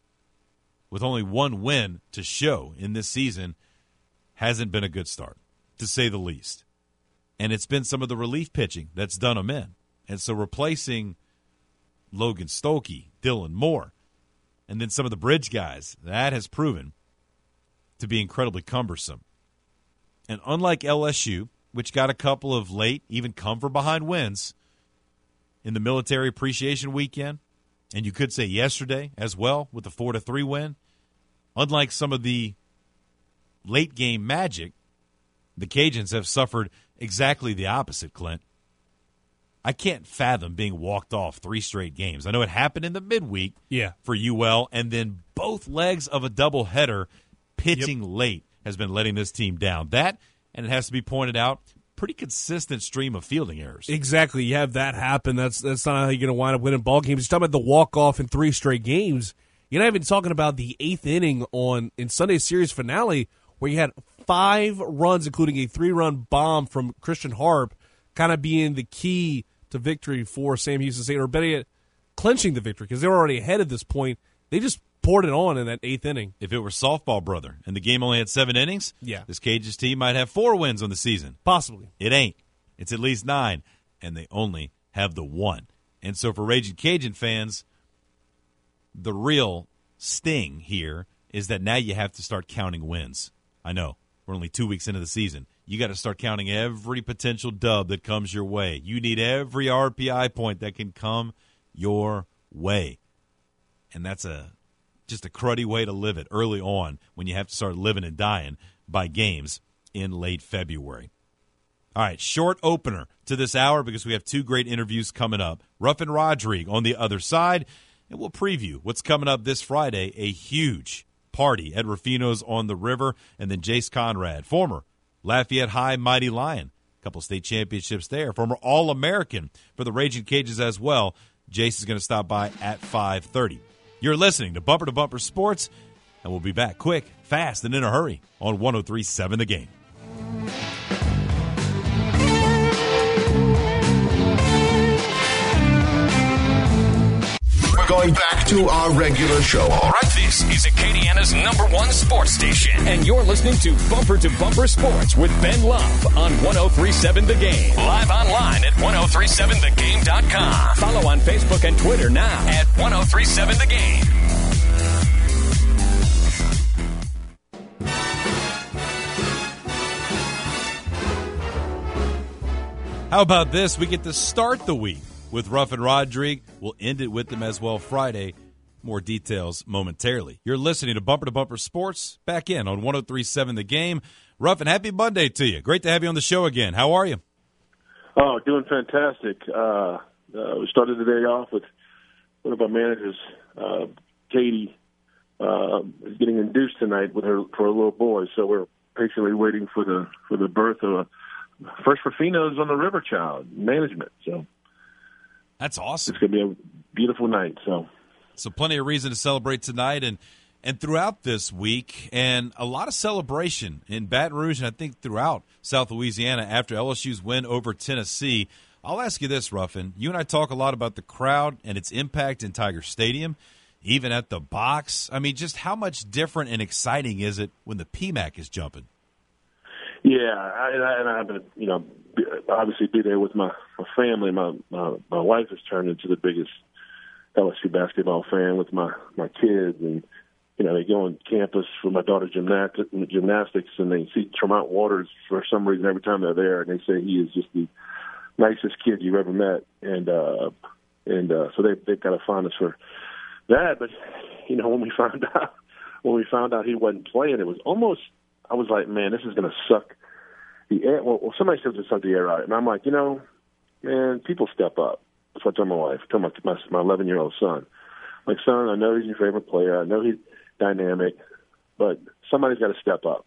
with only one win to show in this season, hasn't been a good start, to say the least. And it's been some of the relief pitching that's done them in. And so replacing Logan Stokey, Dylan Moore, and then some of the bridge guys, that has proven to be incredibly cumbersome. And unlike LSU, which got a couple of late, even come-from-behind wins in the Military Appreciation Weekend, and you could say yesterday as well with the 4-3 win, unlike some of the late-game magic, the Cajuns have suffered exactly the opposite, Clint. I can't fathom being walked off 3 straight games. I know it happened in the midweek for UL, and then both legs of a doubleheader pitching late has been letting this team down. That, and it has to be pointed out, pretty consistent stream of fielding errors. Exactly. You have that happen. That's not how you're going to wind up winning ball games. You're talking about the walk-off in 3 straight games. You're not even talking about the 8th inning in Sunday's series finale where you had 5 runs, including a 3-run bomb from Christian Harp, kind of being the key to victory for Sam Houston State, or better yet, clinching the victory because they were already ahead at this point. They just poured it on in that 8th inning. If it were softball, brother, and the game only had 7 innings, this Cajuns team might have 4 wins on the season. Possibly. It ain't. It's at least 9, and they only have the 1. And so for Ragin' Cajun fans, the real sting here is that now you have to start counting wins. I know, we're only 2 weeks into the season. You got to start counting every potential dub that comes your way. You need every RPI point that can come your way. And that's just a cruddy way to live it early on when you have to start living and dying by games in late February. All right, short opener to this hour because we have 2 great interviews coming up. Ruffin Rodrigue on the other side, and we'll preview what's coming up this Friday, a huge party at Ruffino's on the River, and then Jace Conrad, former Lafayette High Mighty Lion, a couple state championships there, former All-American for the Ragin' Cajuns as well. Jace is going to stop by at 5:30. You're listening to Bumper to Bumper Sports, and we'll be back quick, fast, and in a hurry on 103.7 The Game. We're going back to our regular show. All right, this is Acadiana's #1 sports station, and you're listening to Bumper to Bumper Sports with Ben Love on 103.7 The Game. Live online at 1037thegame.com. Follow on Facebook and Twitter now at 1037 The Game. How about this? We get to start the week with Ruffin Rodrigue. We'll end it with them as well Friday. More details momentarily. You're listening to Bumper Sports, back in on 103.7 The Game. Ruffin, happy Monday to you. Great to have you on the show again. How are you? Oh, doing fantastic. We started the day off with one of our managers, Katie, is getting induced tonight with her for a little boy. So we're patiently waiting for the birth of a first Ruffino's on the River child management. So that's awesome. It's going to be a beautiful night. So plenty of reason to celebrate tonight and throughout this week, and a lot of celebration in Baton Rouge and I think throughout South Louisiana after LSU's win over Tennessee. I'll ask you this, Ruffin. You and I talk a lot about the crowd and its impact in Tiger Stadium, even at the box. I mean, just how much different and exciting is it when the PMAC is jumping? Yeah, and I happen to, obviously be there with my family. My wife has turned into the biggest LSU basketball fan with my kids, and they go on campus for my daughter's gymnastics, and they see Tremont Waters for some reason every time they're there, and they say he is just the nicest kid you've ever met, and so they've got to find us for that. But when we found out he wasn't playing, it was almost, I was like, man, this is going to suck the air. Well, somebody says to suck the air out, and I'm like, man, people step up. That's what I told my wife, I told my 11-year-old son. Like, son, I know he's your favorite player. I know he's dynamic, but somebody's got to step up.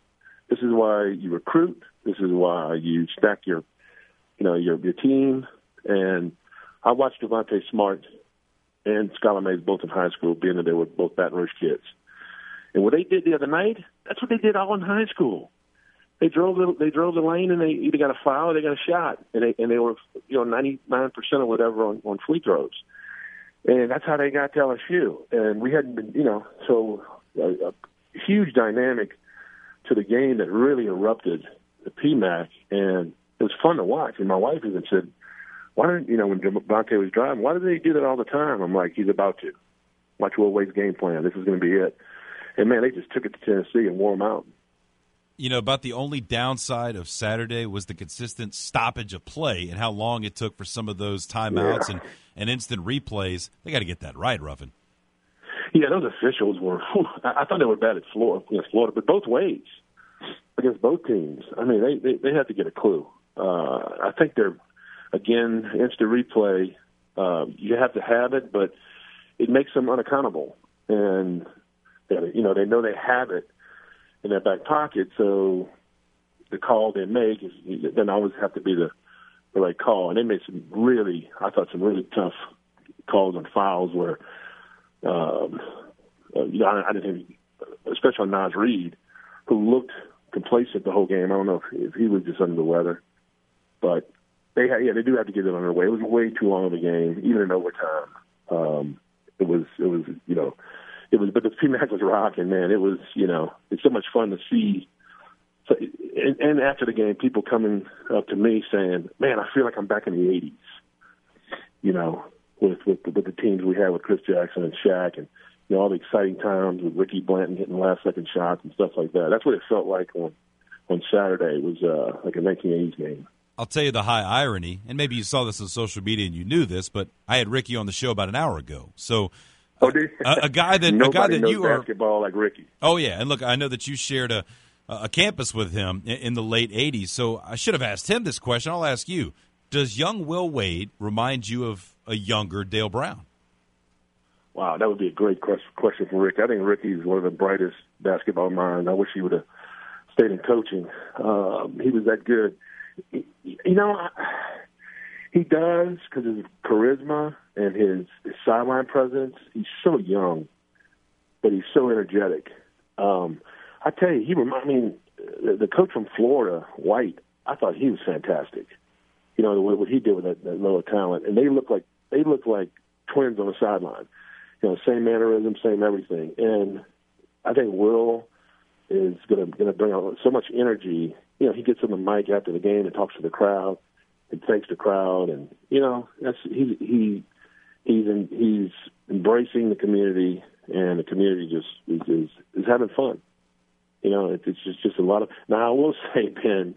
This is why you recruit. This is why you stack your team. And I watched Devontae Smart and Skylar Mays both in high school, being that they were both Baton Rouge kids. And what they did the other night, that's what they did all in high school. They drove the lane, and they either got a foul or they got a shot, and they were 99% or whatever on free throws, and that's how they got to LSU. And we hadn't been so a huge dynamic to the game that really erupted the PMAC, and it was fun to watch. And my wife even said, "Why don't when Devontae was driving? Why do they do that all the time?" I'm like, "He's about to watch Will Wade's game plan. This is going to be it." And man, they just took it to Tennessee and wore them out. About the only downside of Saturday was the consistent stoppage of play and how long it took for some of those timeouts and instant replays. They got to get that right, Ruffin. Yeah, those officials were – I thought they were bad against Florida, but both ways, against both teams. I mean, they had to get a clue. I think they're, again, instant replay, you have to have it, but it makes them unaccountable. And, they know they have it in their back pocket, so the call they make is then always have to be the right call. And they made some really tough calls on fouls where, I didn't think, especially on Naz Reid, who looked complacent the whole game. I don't know if he was just under the weather, but they do have to get it underway. It was way too long of a game, even in overtime. It was but the PMAC was rocking, man. It was, it's so much fun to see. So, and after the game, people coming up to me saying, "Man, I feel like I'm back in the '80s." With the teams we had with Chris Jackson and Shaq, and all the exciting times with Ricky Blanton hitting last-second shots and stuff like that. That's what it felt like on Saturday. It was like a 1980s game. I'll tell you the high irony, and maybe you saw this on social media and you knew this, but I had Ricky on the show about an hour ago. So. A guy that knows you are basketball like Ricky. Oh yeah, and look, I know that you shared a campus with him in the late '80s. So I should have asked him this question. I'll ask you: does young Will Wade remind you of a younger Dale Brown? Wow, that would be a great question for Rick. I think Ricky's one of the brightest basketball minds. I wish he would have stayed in coaching. He was that good. He does because of his charisma and his sideline presence. He's so young, but he's so energetic. I tell you, the coach from Florida, White, I thought he was fantastic. What he did with that lower talent, and they look like twins on the sideline. Same mannerism, same everything. And I think Will is going to bring out so much energy. He gets on the mic after the game and talks to the crowd and thanks the crowd, and he's embracing the community, and the community just is having fun. It's just a lot of. Now I will say, Ben,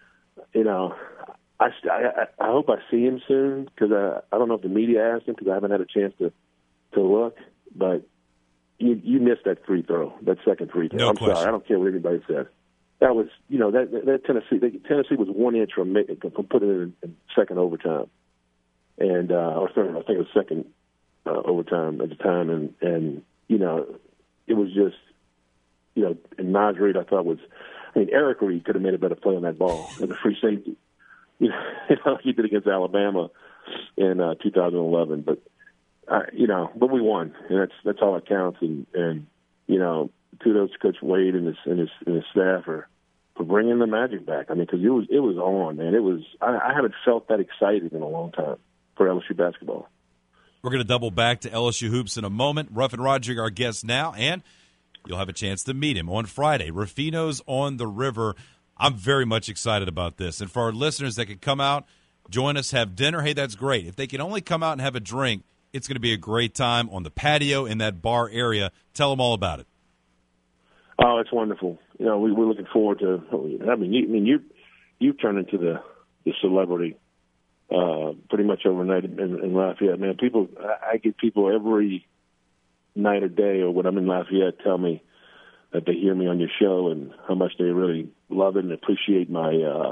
I hope I see him soon because I don't know if the media asked him because I haven't had a chance to look, but you missed that free throw, that second free throw. No I'm question. sorry, I don't care what anybody said. That was, that Tennessee was 1 inch from putting it in second overtime, and or third, I think it was second overtime at the time, and it was just, and Naz Reid I thought was, Eric Reid could have made a better play on that ball as a free safety. He did against Alabama in 2011, but we won, and that's all that counts, and kudos to Coach Wade and his staff for bringing the magic back. Because it was on, man. It was. I haven't felt that excited in a long time for LSU basketball. We're going to double back to LSU hoops in a moment. Ruffin Rodrick, our guest now, and you'll have a chance to meet him on Friday. Ruffino's on the River. I'm very much excited about this, and for our listeners that can come out, join us, have dinner. Hey, that's great. If they can only come out and have a drink, it's going to be a great time on the patio in that bar area. Tell them all about it. Oh, it's wonderful. We're looking forward to. You've turned into the celebrity pretty much overnight in Lafayette, man. I get people every night or day, or when I'm in Lafayette, tell me that they hear me on your show and how much they really love it and appreciate my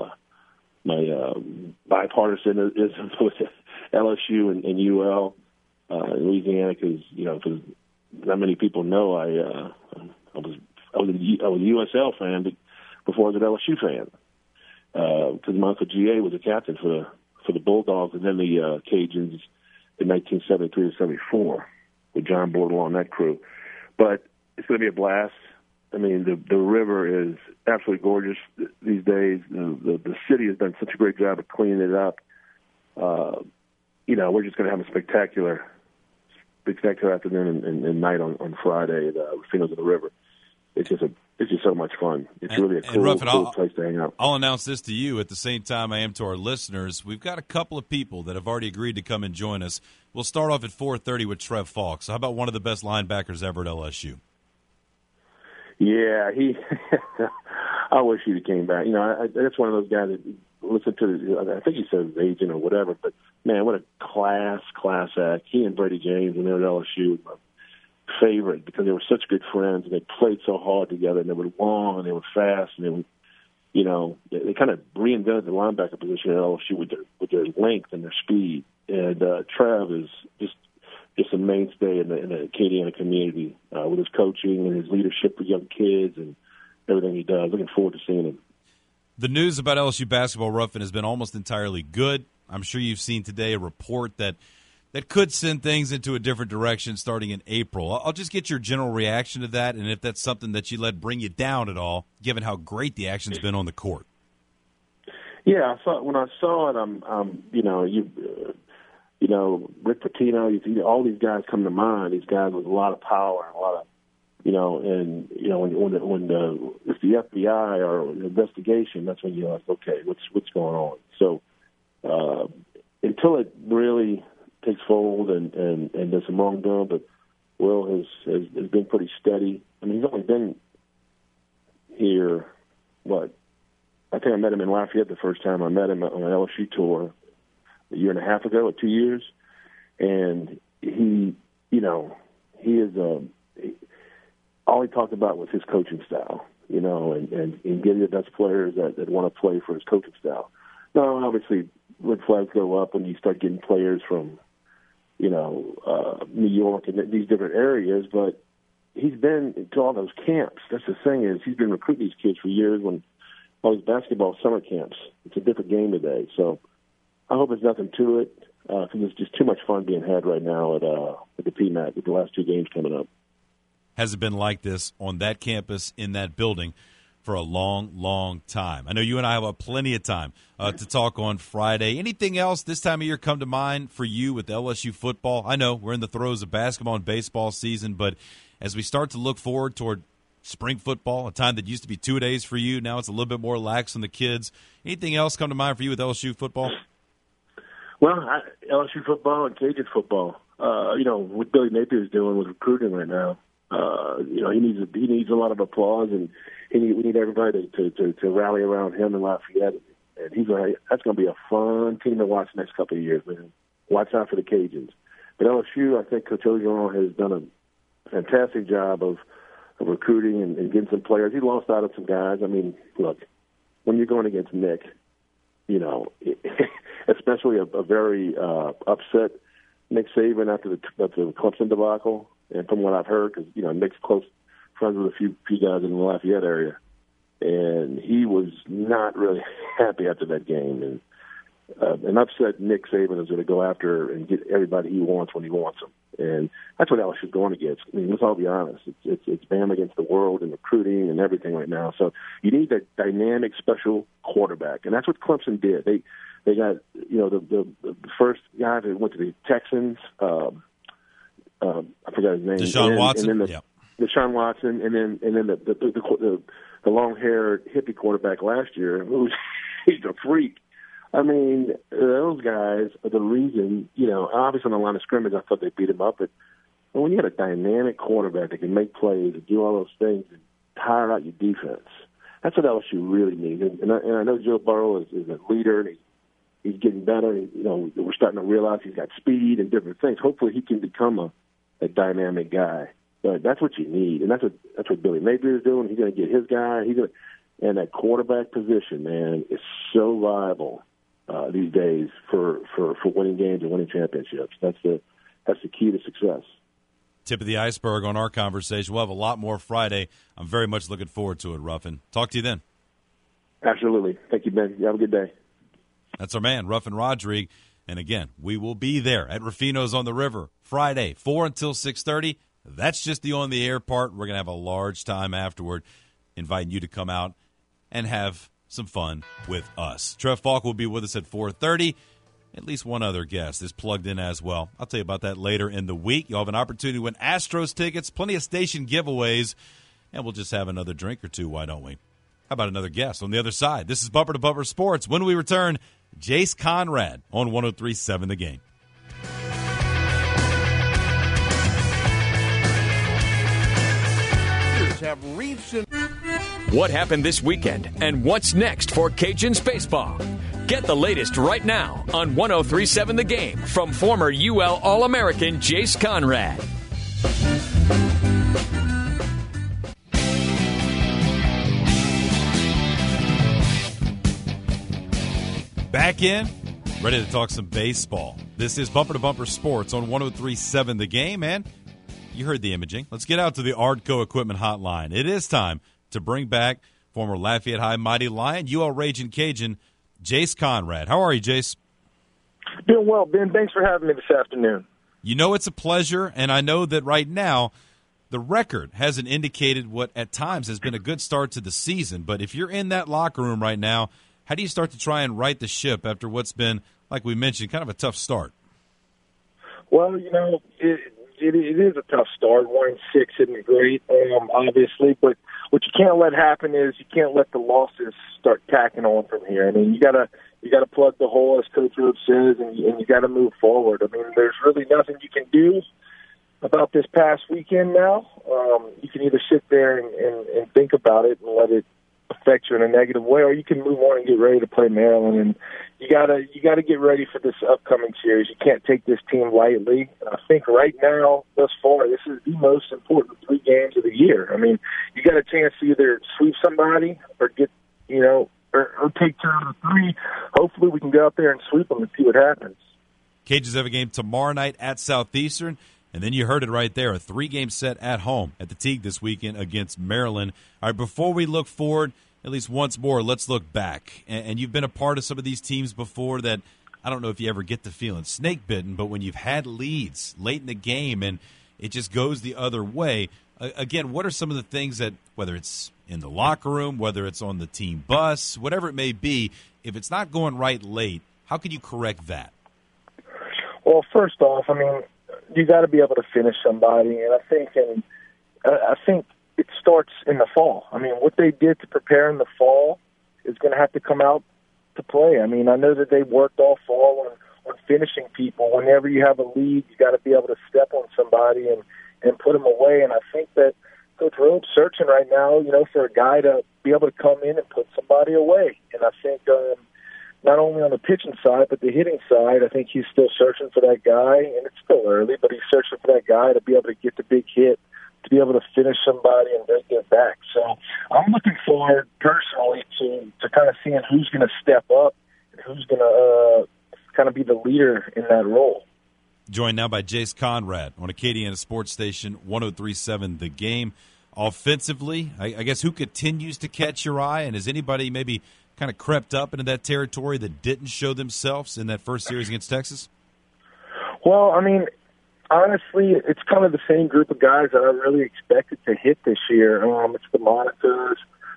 bipartisanism with LSU and UL in Louisiana, because not many people know I was a USL fan before I was an LSU fan. Because my uncle G.A. was a captain for the Bulldogs and then the Cajuns in 1973 to 74 with John Bordelon and that crew. But it's going to be a blast. I mean, the river is absolutely gorgeous these days. The city has done such a great job of cleaning it up. We're just going to have a spectacular afternoon and night on Friday at Rufino's in the River. It's just so much fun. It's really a cool place to hang out. I'll announce this to you at the same time I am to our listeners. We've got a couple of people that have already agreed to come and join us. We'll start off at 4:30 with Trev Falk. So how about one of the best linebackers ever at LSU? Yeah, I wish he'd have came back. That's one of those guys that listen to. I think he said his agent or whatever. But man, what a class act. He and Brady James when they were at LSU. Favorite because they were such good friends and they played so hard together and they were long and they were fast and they were, they kind of reinvented the linebacker position at LSU with their length and their speed. And Trev is just a mainstay in the Acadiana community with his coaching and his leadership for young kids and everything he does. Looking forward to seeing him. The news about LSU basketball, Ruffin, has been almost entirely good. I'm sure you've seen today a report that could send things into a different direction starting in April. I'll just get your general reaction to that, and if that's something that you let bring you down at all, given how great the action's been on the court. Yeah, when I saw it, Rick Pitino, all these guys come to mind. These guys with a lot of power and a lot of, when it's the FBI or an investigation, that's when you're like, okay, what's going on? So until it really takes fold and there's some wrongdoing, but Will has been pretty steady. I mean, he's only been here, I think I met him in Lafayette the first time I met him on an LSU tour a year and a half ago or 2 years, and he is all he talked about was his coaching style, and getting the best players that want to play for his coaching style. Now, obviously, red flags go up when you start getting players from New York and these different areas, but he's been to all those camps. That's the thing is he's been recruiting these kids for years when all these basketball summer camps. It's a different game today. So I hope there's nothing to it because there's just too much fun being had right now at the PMAC with the last two games coming up. Has it been like this on that campus in that building for a long, long time? I know you and I have plenty of time to talk on Friday. Anything else this time of year come to mind for you with LSU football? I know we're in the throes of basketball and baseball season, but as we start to look forward toward spring football, a time that used to be 2 days for you, now it's a little bit more lax on the kids. Anything else come to mind for you with LSU football? Well, LSU football and Cajun football. What Billy Napier's doing with recruiting right now. He needs a lot of applause, and we need everybody to rally around him and Lafayette. And that's going to be a fun team to watch the next couple of years, man. Watch out for the Cajuns. But LSU, I think Coach Orgeron has done a fantastic job of recruiting and getting some players. He lost out on some guys. I mean, look, when you're going against Nick, especially a very upset Nick Saban after the Clemson debacle, and from what I've heard, because Nick's close friends with a few guys in the Lafayette area, and he was not really happy after that game. And an upset Nick Saban is going to go after and get everybody he wants when he wants them, and that's what LSU's going against. I mean, let's all be honest. It's Bam against the world and recruiting and everything right now. So you need a dynamic, special quarterback, and that's what Clemson did. They got the first guy that went to the Texans. I forgot his name. Deshaun Watson. Deshaun Watson, and then the long-haired hippie quarterback last year, he's a freak. I mean, those guys are the reason. Obviously on the line of scrimmage, I thought they beat him up, but when you got a dynamic quarterback that can make plays and do all those things and tire out your defense, that's what LSU really needs. And I know Joe Burrow is a leader, and he's getting better. We're starting to realize he's got speed and different things. Hopefully, he can become a dynamic guy. But that's what you need, and that's what Billy Napier is doing. He's going to get his guy. And that quarterback position, man, is so viable these days for winning games and winning championships. That's the key to success. Tip of the iceberg on our conversation. We'll have a lot more Friday. I'm very much looking forward to it, Ruffin. Talk to you then. Absolutely. Thank you, Ben. You have a good day. That's our man, Ruffin Rodrigue. And again, we will be there at Ruffino's on the River Friday, 4 until 6:30. That's just the on-the-air part. We're going to have a large time afterward, inviting you to come out and have some fun with us. Trev Falk will be with us at 4:30. At least one other guest is plugged in as well. I'll tell you about that later in the week. You'll have an opportunity to win Astros tickets, plenty of station giveaways, and we'll just have another drink or two, why don't we? How about another guest on the other side? This is Bumper to Bumper Sports. When we return, Jace Conrad on 103.7 The Game. Have reached an... What happened this weekend and what's next for Cajuns baseball? Get the latest right now on 103.7 The Game from former UL All-American Jace Conrad. Back in, ready to talk some baseball. This is Bumper to Bumper Sports on 103.7 The Game, and you heard the imaging. Let's get out to the Ardco Equipment Hotline. It is time to bring back former Lafayette High Mighty Lion, UL Ragin' Cajun, Jace Conrad. How are you, Jace? Doing well, Ben. Thanks for having me this afternoon. You know it's a pleasure, and I know that right now the record hasn't indicated what at times has been a good start to the season. But if you're in that locker room right now, how do you start to try and right the ship after what's been, like we mentioned, kind of a tough start? Well, you know, it is a tough start. 1-6 isn't great, obviously, but what you can't let happen is you can't let the losses start tacking on from here. I mean, you gotta plug the hole, as Coach Rhodes says, and you got to move forward. I mean, there's really nothing you can do about this past weekend now. You can either sit there and think about it and let it affect you in a negative way, or you can move on and get ready to play Maryland. And you gotta get ready for this upcoming series. You can't take this team lightly. I think right now, thus far, this is the most important 3 games of the year. I mean, you got a chance to either sweep somebody or get, or take 2 out of 3. Hopefully, we can go out there and sweep them and see what happens. Cajuns have a game tomorrow night at Southeastern. And then you heard it right there, a 3-game set at home at the Teague this weekend against Maryland. All right, before we look forward, at least once more, let's look back. And you've been a part of some of these teams before that I don't know if you ever get the feeling snake-bitten, but when you've had leads late in the game and it just goes the other way, again, what are some of the things that, whether it's in the locker room, whether it's on the team bus, whatever it may be, if it's not going right late, how can you correct that? Well, first off, I mean, you got to be able to finish somebody, and I think it starts in the fall. I mean, what they did to prepare in the fall is going to have to come out to play. I mean, I know that they worked all fall on finishing people. Whenever you have a lead, you got to be able to step on somebody and put them away. And I think that Coach Rhodes searching right now, for a guy to be able to come in and put somebody away. And I think not only on the pitching side, but the hitting side, I think he's still searching for that guy, and it's still early, but he's searching for that guy to be able to get the big hit, to be able to finish somebody and break it back. So I'm looking forward personally to kind of seeing who's going to step up and who's going to kind of be the leader in that role. Joined now by Jace Conrad on Acadiana Sports Station 103.7 The Game. Offensively, I guess who continues to catch your eye, and has anybody maybe kind of crept up into that territory that didn't show themselves in that first series against Texas? Well, I mean, honestly, it's kind of the same group of guys that I really expected to hit this year. It's the Monicas,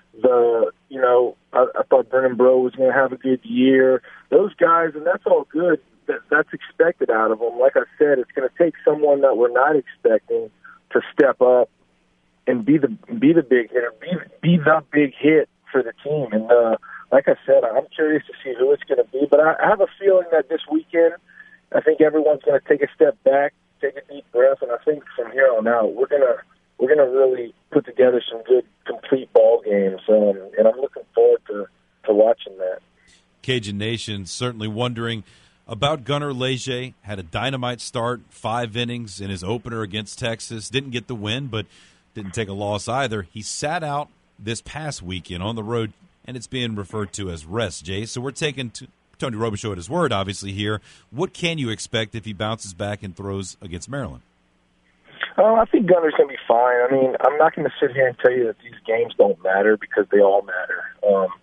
I thought Brennan Bro was going to have a good year. Those guys, and that's all good. That's expected out of them. Like I said, it's going to take someone that we're not expecting to step up and be the big hitter, be the big hit for the team. And like I said, I'm curious to see who it's going to be. But I have a feeling that this weekend, I think everyone's going to take a step back, take a deep breath, and I think from here on out, we're gonna really put together some good, complete ball games. And I'm looking forward to watching that. Cajun Nation certainly wondering about Gunnar Leger. Had a dynamite start, 5 innings in his opener against Texas. Didn't get the win, but didn't take a loss either. He sat out this past weekend on the road, and it's being referred to as rest, Jay. So we're taking Tony Robichaux at his word, obviously, here. What can you expect if he bounces back and throws against Maryland? I think Gunner's going to be fine. I mean, I'm not going to sit here and tell you that these games don't matter, because they all matter.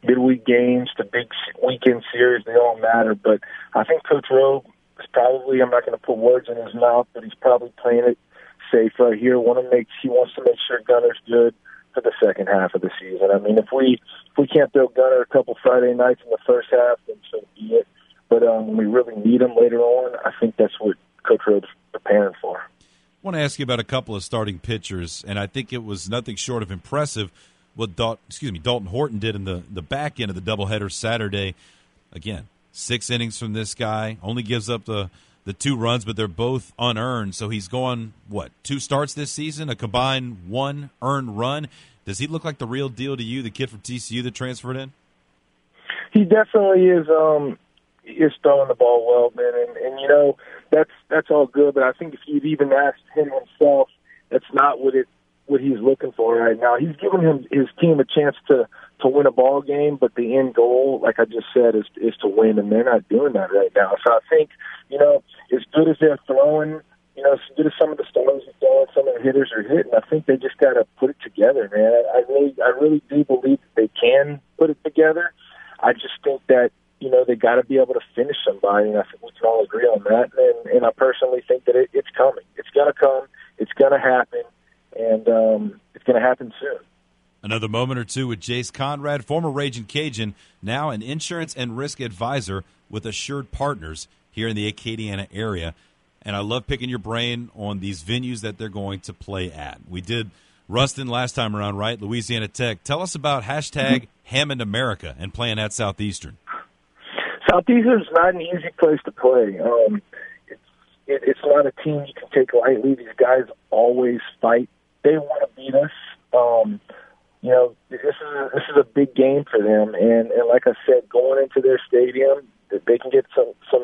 midweek games to big weekend series, they all matter. But I think Coach Rowe is probably, I'm not going to put words in his mouth, but he's probably playing it safe right here. He wants to make sure Gunner's good for the second half of the season. I mean, if we can't throw Gunner a couple Friday nights in the first half, then so be it. But when we really need him later on, I think that's what Coach Rowe's preparing for. I want to ask you about a couple of starting pitchers, and I think it was nothing short of impressive what Dalton Horton did in the back end of the doubleheader Saturday. Again, 6 innings from this guy, only gives up the 2 runs, but they're both unearned. So he's going, 2 starts this season, a combined 1 earned run. Does he look like the real deal to you, the kid from TCU that transferred in? He definitely is. Is throwing the ball well, man, and you know that's all good. But I think if you'd even asked him himself, that's not what he's looking for right now. He's giving his team a chance to win a ball game, but the end goal, like I just said, is to win, and they're not doing that right now. So I think, you know, as good as they're throwing, you know, as good as some of the stars are throwing, some of the hitters are hitting, I think they just got to put it together, man. I really do believe that they can put it together. I just think that, you know, they got to be able to finish somebody, and I think we can all agree on that. And I personally think that it's coming. It's going to come. It's going to happen, and it's going to happen soon. Another moment or two with Jace Conrad, former Ragin' Cajun, now an insurance and risk advisor with Assured Partners here in the Acadiana area. And I love picking your brain on these venues that they're going to play at. We did Ruston last time around, right? Louisiana Tech. Tell us about hashtag Hammond America and playing at Southeastern. Southeastern's not an easy place to play. It's not a team you can take lightly. These guys always fight. They want to beat us. You know, this is a big game for them, and like I said, going into their stadium, they can get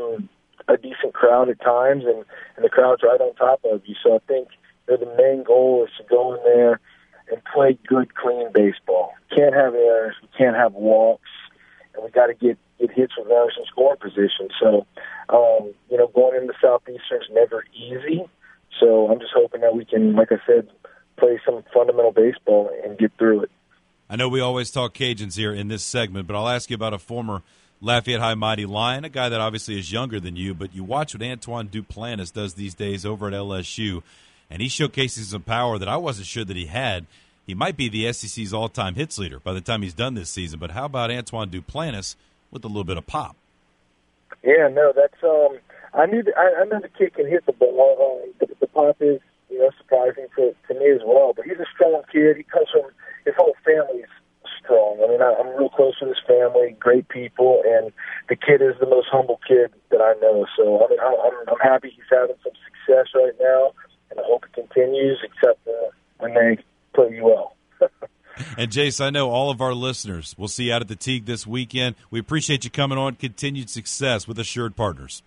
a decent crowd at times, and the crowd's right on top of you. So I think the main goal is to go in there and play good, clean baseball. Can't have errors. We can't have walks, and we got to get hits with runners in scoring position. So, you know, going into Southeastern is never easy. So I'm just hoping that we can, like I said, play some fundamental baseball and get through it. I know we always talk Cajuns here in this segment, but I'll ask you about a former Lafayette High Mighty Lion, a guy that obviously is younger than you, but you watch what Antoine Duplantis does these days over at LSU, and he showcases some power that I wasn't sure that he had. He might be the SEC's all-time hits leader by the time he's done this season, but how about Antoine Duplantis with a little bit of pop? Yeah, no, that's I knew the kid can hit the ball. The pop is, you know, surprising to me as well. But he's a strong kid. He comes from, his whole family's strong. I mean, I'm real close with his family, great people, and the kid is the most humble kid that I know. So I mean, I'm happy he's having some success right now, and I hope it continues, except when they play you well. And, Jace, I know all of our listeners will see you out at the Teague this weekend. We appreciate you coming on. Continued success with Assured Partners.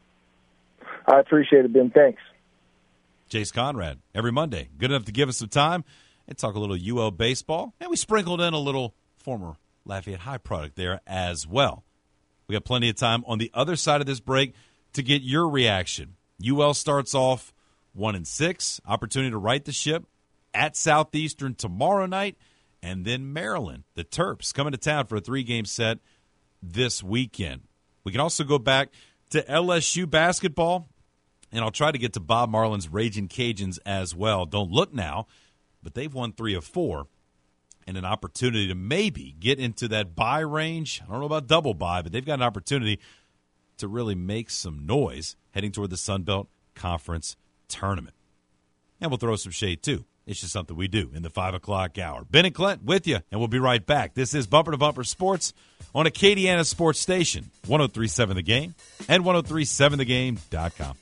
I appreciate it, Ben. Thanks. Jace Conrad, every Monday. Good enough to give us some time and talk a little UL baseball. And we sprinkled in a little former Lafayette High product there as well. We got plenty of time on the other side of this break to get your reaction. UL starts off 1-6, opportunity to right the ship at Southeastern tomorrow night. And then Maryland, the Terps, coming to town for a 3-game set this weekend. We can also go back to LSU basketball, and I'll try to get to Bob Marlin's Ragin' Cajuns as well. Don't look now, but they've won 3 of 4, and an opportunity to maybe get into that bye range. I don't know about double bye, but they've got an opportunity to really make some noise heading toward the Sun Belt Conference Tournament. And we'll throw some shade, too. It's just something we do in the 5 o'clock hour. Ben and Clint with you, and we'll be right back. This is Bumper to Bumper Sports on Acadiana Sports Station, 103.7 The Game and 103.7thegame.com.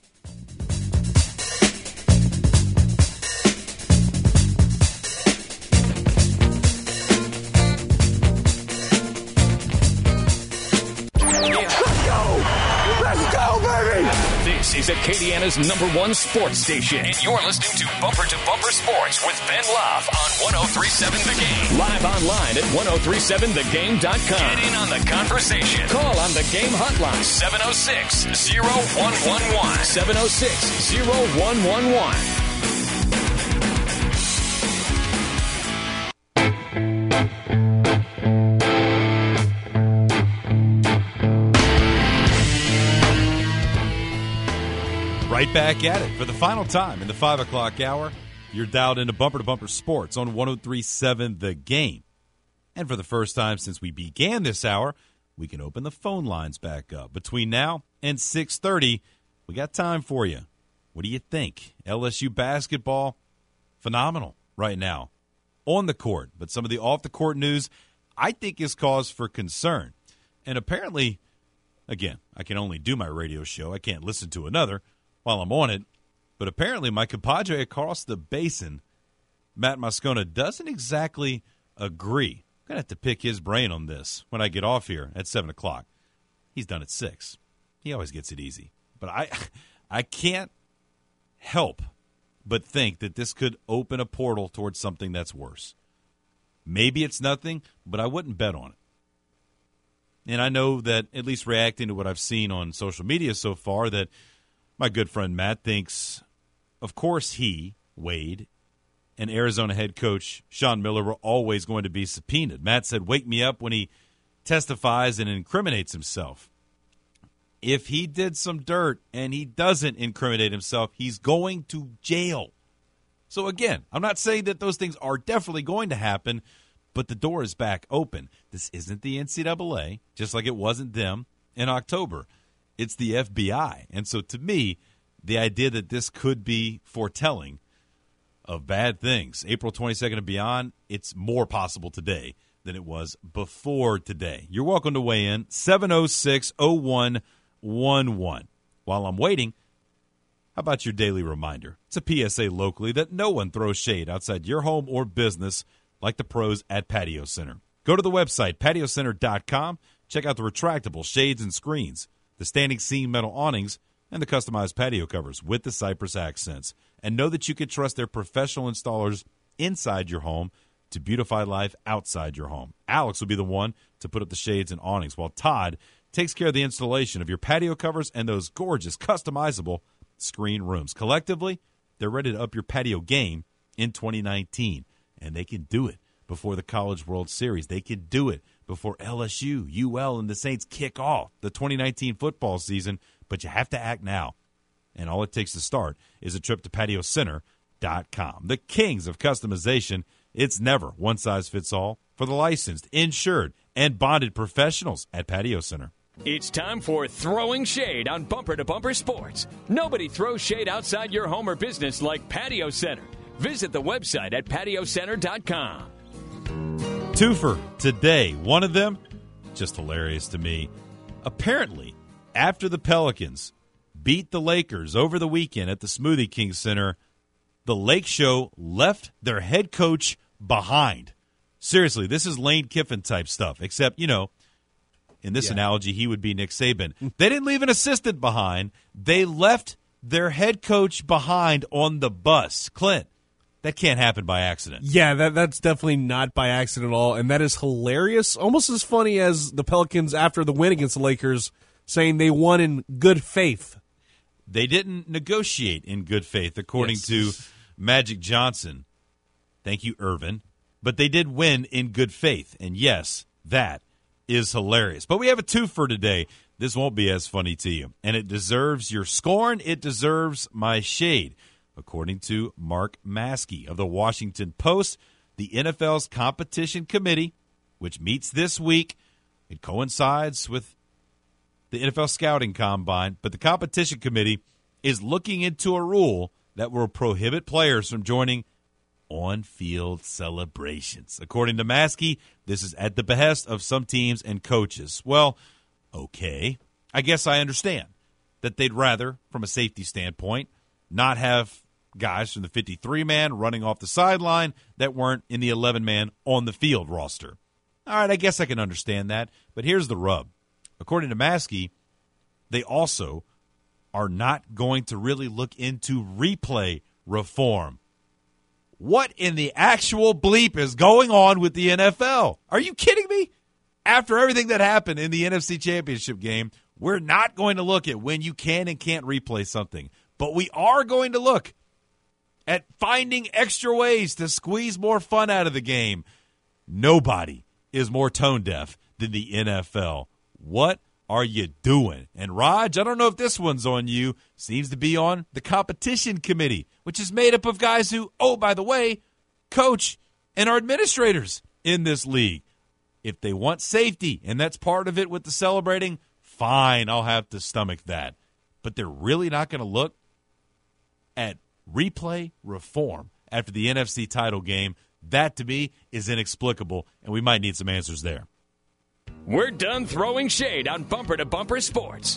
This is Acadiana's #1 sports station, and you're listening to Bumper to Bumper Sports with Ben Loff on 103.7 The Game. Live online at 103.7thegame.com. Get in on the conversation. Call on the game hotline, 706-0111. 706-0111. Right back at it for the final time in the 5 o'clock hour. You're dialed into Bumper to Bumper Sports on 103.7 The Game. And for the first time since we began this hour, we can open the phone lines back up. Between now and 6:30, we got time for you. What do you think? LSU basketball, phenomenal right now on the court. But some of the off-the-court news I think is cause for concern. And apparently, again, I can only do my radio show. I can't listen to another while I'm on it. But apparently my compadre across the basin, Matt Moscona, doesn't exactly agree. I'm going to have to pick his brain on this when I get off here at 7 o'clock. He's done at 6. He always gets it easy. But I can't help but think that this could open a portal towards something that's worse. Maybe it's nothing, but I wouldn't bet on it. And I know that, at least reacting to what I've seen on social media so far, that my good friend Matt thinks, of course he, Wade, and Arizona head coach Sean Miller were always going to be subpoenaed. Matt said, wake me up when he testifies and incriminates himself. If he did some dirt and he doesn't incriminate himself, he's going to jail. So again, I'm not saying that those things are definitely going to happen, but the door is back open. This isn't the NCAA, just like it wasn't them in October. It's the FBI. And so to me, the idea that this could be foretelling of bad things, April 22nd and beyond, it's more possible today than it was before today. You're welcome to weigh in, 706-0111. While I'm waiting, how about your daily reminder? It's a PSA locally that no one throws shade outside your home or business like the pros at Patio Center. Go to the website, patiocenter.com. Check out the retractable shades and screens, the standing seam metal awnings, and the customized patio covers with the Cypress accents. And know that you can trust their professional installers inside your home to beautify life outside your home. Alex will be the one to put up the shades and awnings, while Todd takes care of the installation of your patio covers and those gorgeous customizable screen rooms. Collectively, they're ready to up your patio game in 2019, and they can do it before the College World Series. They can do it before LSU, UL, and the Saints kick off the 2019 football season, but you have to act now. And all it takes to start is a trip to PatioCenter.com. The kings of customization. It's never one size fits all for the licensed, insured, and bonded professionals at Patio Center. It's time for Throwing Shade on Bumper to Bumper Sports. Nobody throws shade outside your home or business like Patio Center. Visit the website at PatioCenter.com. Two for today. One of them, just hilarious to me. Apparently, after the Pelicans beat the Lakers over the weekend at the Smoothie King Center, the Lake Show left their head coach behind. Seriously, this is Lane Kiffin type stuff, except, you know, in this analogy, he would be Nick Saban. They didn't leave an assistant behind. They left their head coach behind on the bus. Clint, that can't happen by accident. Yeah, that's definitely not by accident at all, and that is hilarious. Almost as funny as the Pelicans after the win against the Lakers saying they won in good faith. They didn't negotiate in good faith, according to Magic Johnson. Thank you, Irvin. But they did win in good faith, and yes, that is hilarious. But we have a two for today. This won't be as funny to you, and it deserves your scorn. It deserves my shade. According to Mark Maskey of the Washington Post, the NFL's competition committee, which meets this week, it coincides with the NFL scouting combine, but the competition committee is looking into a rule that will prohibit players from joining on-field celebrations. According to Maskey, this is at the behest of some teams and coaches. Well, okay, I guess I understand that they'd rather, from a safety standpoint, not have guys from the 53-man running off the sideline that weren't in the 11-man on the field roster. All right, I guess I can understand that, but here's the rub. According to Maskey, they also are not going to really look into replay reform. What in the actual bleep is going on with the NFL? Are you kidding me? After everything that happened in the NFC Championship game, we're not going to look at when you can and can't replay something. But we are going to look at finding extra ways to squeeze more fun out of the game. Nobody is more tone deaf than the NFL. What are you doing? And Raj, I don't know if this one's on you, seems to be on the competition committee, which is made up of guys who, oh, by the way, coach and are administrators in this league. If they want safety, and that's part of it with the celebrating, fine, I'll have to stomach that. But they're really not going to look at replay reform after the NFC title game. That, to me, is inexplicable, and we might need some answers there. We're done throwing shade on Bumper to Bumper Sports.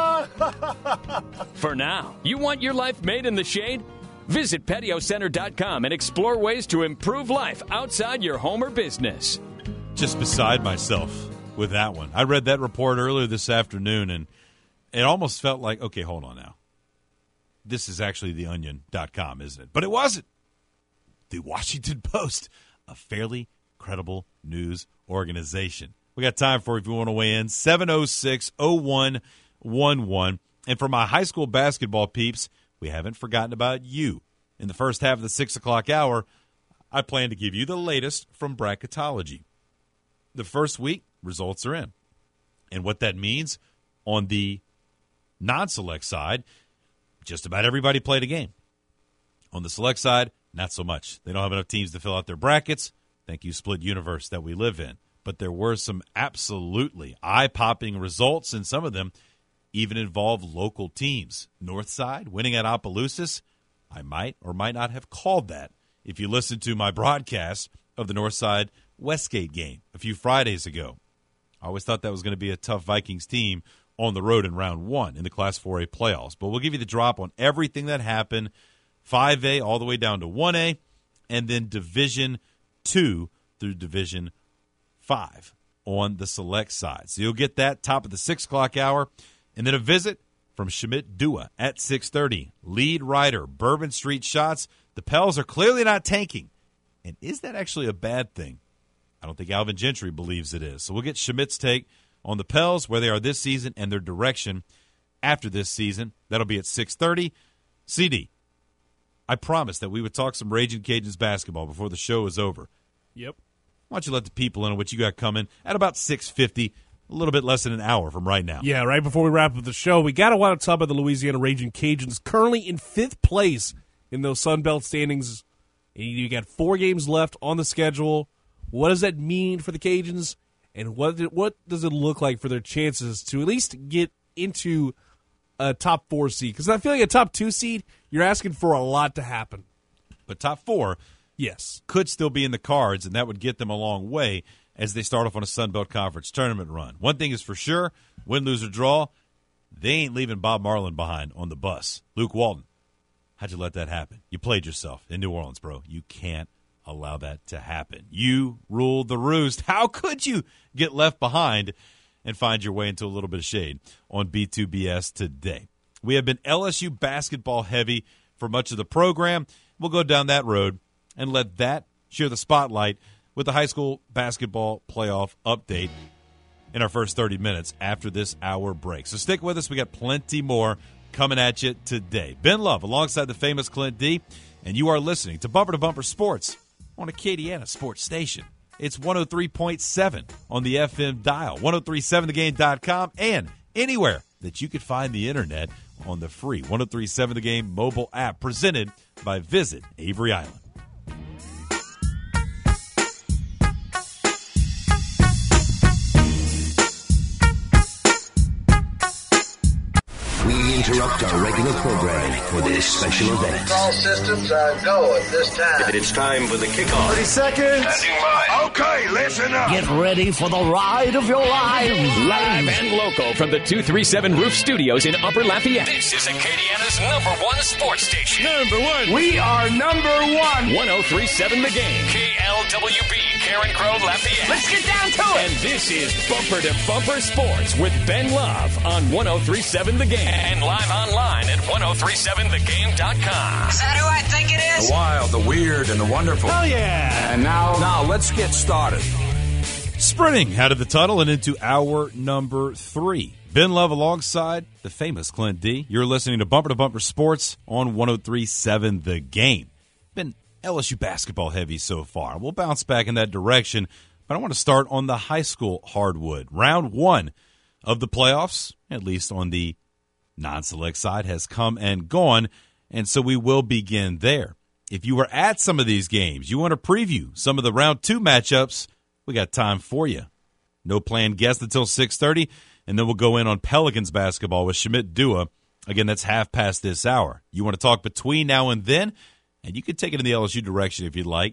For now, you want your life made in the shade? Visit PatioCenter.com and explore ways to improve life outside your home or business. Just beside myself with that one. I read that report earlier this afternoon, and it almost felt like, okay, hold on now. This is actually theonion.com, isn't it? But it wasn't. The Washington Post, a fairly credible news organization. We got time for if you want to weigh in, 706-0111. And for my high school basketball peeps, we haven't forgotten about you. In the first half of the 6 o'clock hour, I plan to give you the latest from bracketology. The first week, results are in. And what that means on the non-select side, just about everybody played a game. On the select side, not so much. They don't have enough teams to fill out their brackets. Thank you, split universe that we live in. But there were some absolutely eye-popping results, and some of them even involve local teams. Northside winning at Opelousas, I might or might not have called that if you listened to my broadcast of the Northside Westgate game a few Fridays ago. I always thought that was going to be a tough Vikings team on the road in round 1 in the Class 4A playoffs. But we'll give you the drop on everything that happened, 5A all the way down to 1A, and then Division 2 through Division 5 on the select side. So you'll get that top of the 6 o'clock hour, and then a visit from Shamit Dua at 6:30. Lead writer, Bourbon Street Shots. The Pels are clearly not tanking. And is that actually a bad thing? I don't think Alvin Gentry believes it is. So we'll get Shamit's take on the Pels, where they are this season, and their direction after this season. That'll be at 6:30. CD, I promised that we would talk some Raging Cajuns basketball before the show is over. Yep. Why don't you let the people in on what you got coming at about 6:50, a little bit less than an hour from right now. Yeah, right before we wrap up the show, we got to want to talk about the Louisiana Raging Cajuns, currently in 5th place in those Sun Belt standings. And you got 4 games left on the schedule. What does that mean for the Cajuns? And what does it look like for their chances to at least get into a top 4 seed? Because I feel like a top 2 seed, you're asking for a lot to happen. But top 4, yes, could still be in the cards, and that would get them a long way as they start off on a Sun Belt Conference tournament run. One thing is for sure, win, lose, or draw, they ain't leaving Bob Marlin behind on the bus. Luke Walton, how'd you let that happen? You played yourself in New Orleans, bro. You can't allow that to happen. You ruled the roost. How could you get left behind and find your way into a little bit of shade on B2BS today? We have been LSU basketball heavy for much of the program. We'll go down that road and let that share the spotlight with the high school basketball playoff update in our first 30 minutes after this hour break. So stick with us. We got plenty more coming at you today. Ben Love alongside the famous Clint D, and you are listening to Bumper to Bumper Sports on Acadiana Sports Station. It's 103.7 on the FM dial, 1037thegame.com, and anywhere that you could find the internet on the free 1037 The Game mobile app presented by Visit Avery Island. We interrupt our regular programming for this special event. All systems are go at this time. It's time for the kickoff. 30 seconds. Okay, listen up. Get ready for the ride of your lives. Live and local from the 237 Roof Studios in Upper Lafayette. This is Acadiana's #1 sports station. #1. We are #1. 1037 The Game. KLWB, Karen Crow, Lafayette. Let's get down to it. And this is Bumper to Bumper Sports with Ben Love on 1037 The Game. And live online at 1037thegame.com. Is that who I think it is? The wild, the weird, and the wonderful. Hell yeah. And now let's get started. Sprinting out of the tunnel and into hour number 3. Ben Love alongside the famous Clint D. You're listening to Bumper Sports on 1037 The Game. Been LSU basketball heavy so far. We'll bounce back in that direction, but I want to start on the high school hardwood. Round 1 of the playoffs, at least on the non-select side, has come and gone, and so we will begin there. If you were at some of these games, you want to preview some of the round 2 matchups, we got time for you. No planned guest until 6:30, and then we'll go in on Pelicans basketball with Shamit Dua. Again, that's half past this hour. You want to talk between now and then, and you can take it in the LSU direction if you'd like.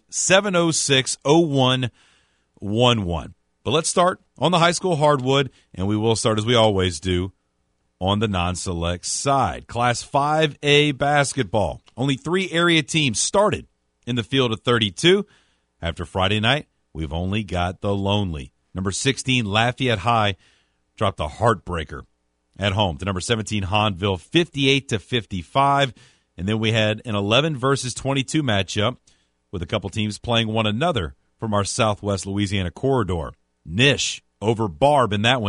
706-0111. But let's start on the high school hardwood, and we will start, as we always do, on the non-select side. Class 5A basketball. Only 3 area teams started in the field of 32. After Friday night, we've only got the lonely. Number 16, Lafayette High, dropped a heartbreaker at home to number 17, Hahnville, 58-55. And then we had an 11 versus 22 matchup with a couple teams playing one another from our Southwest Louisiana corridor. Nish over Barb in that one,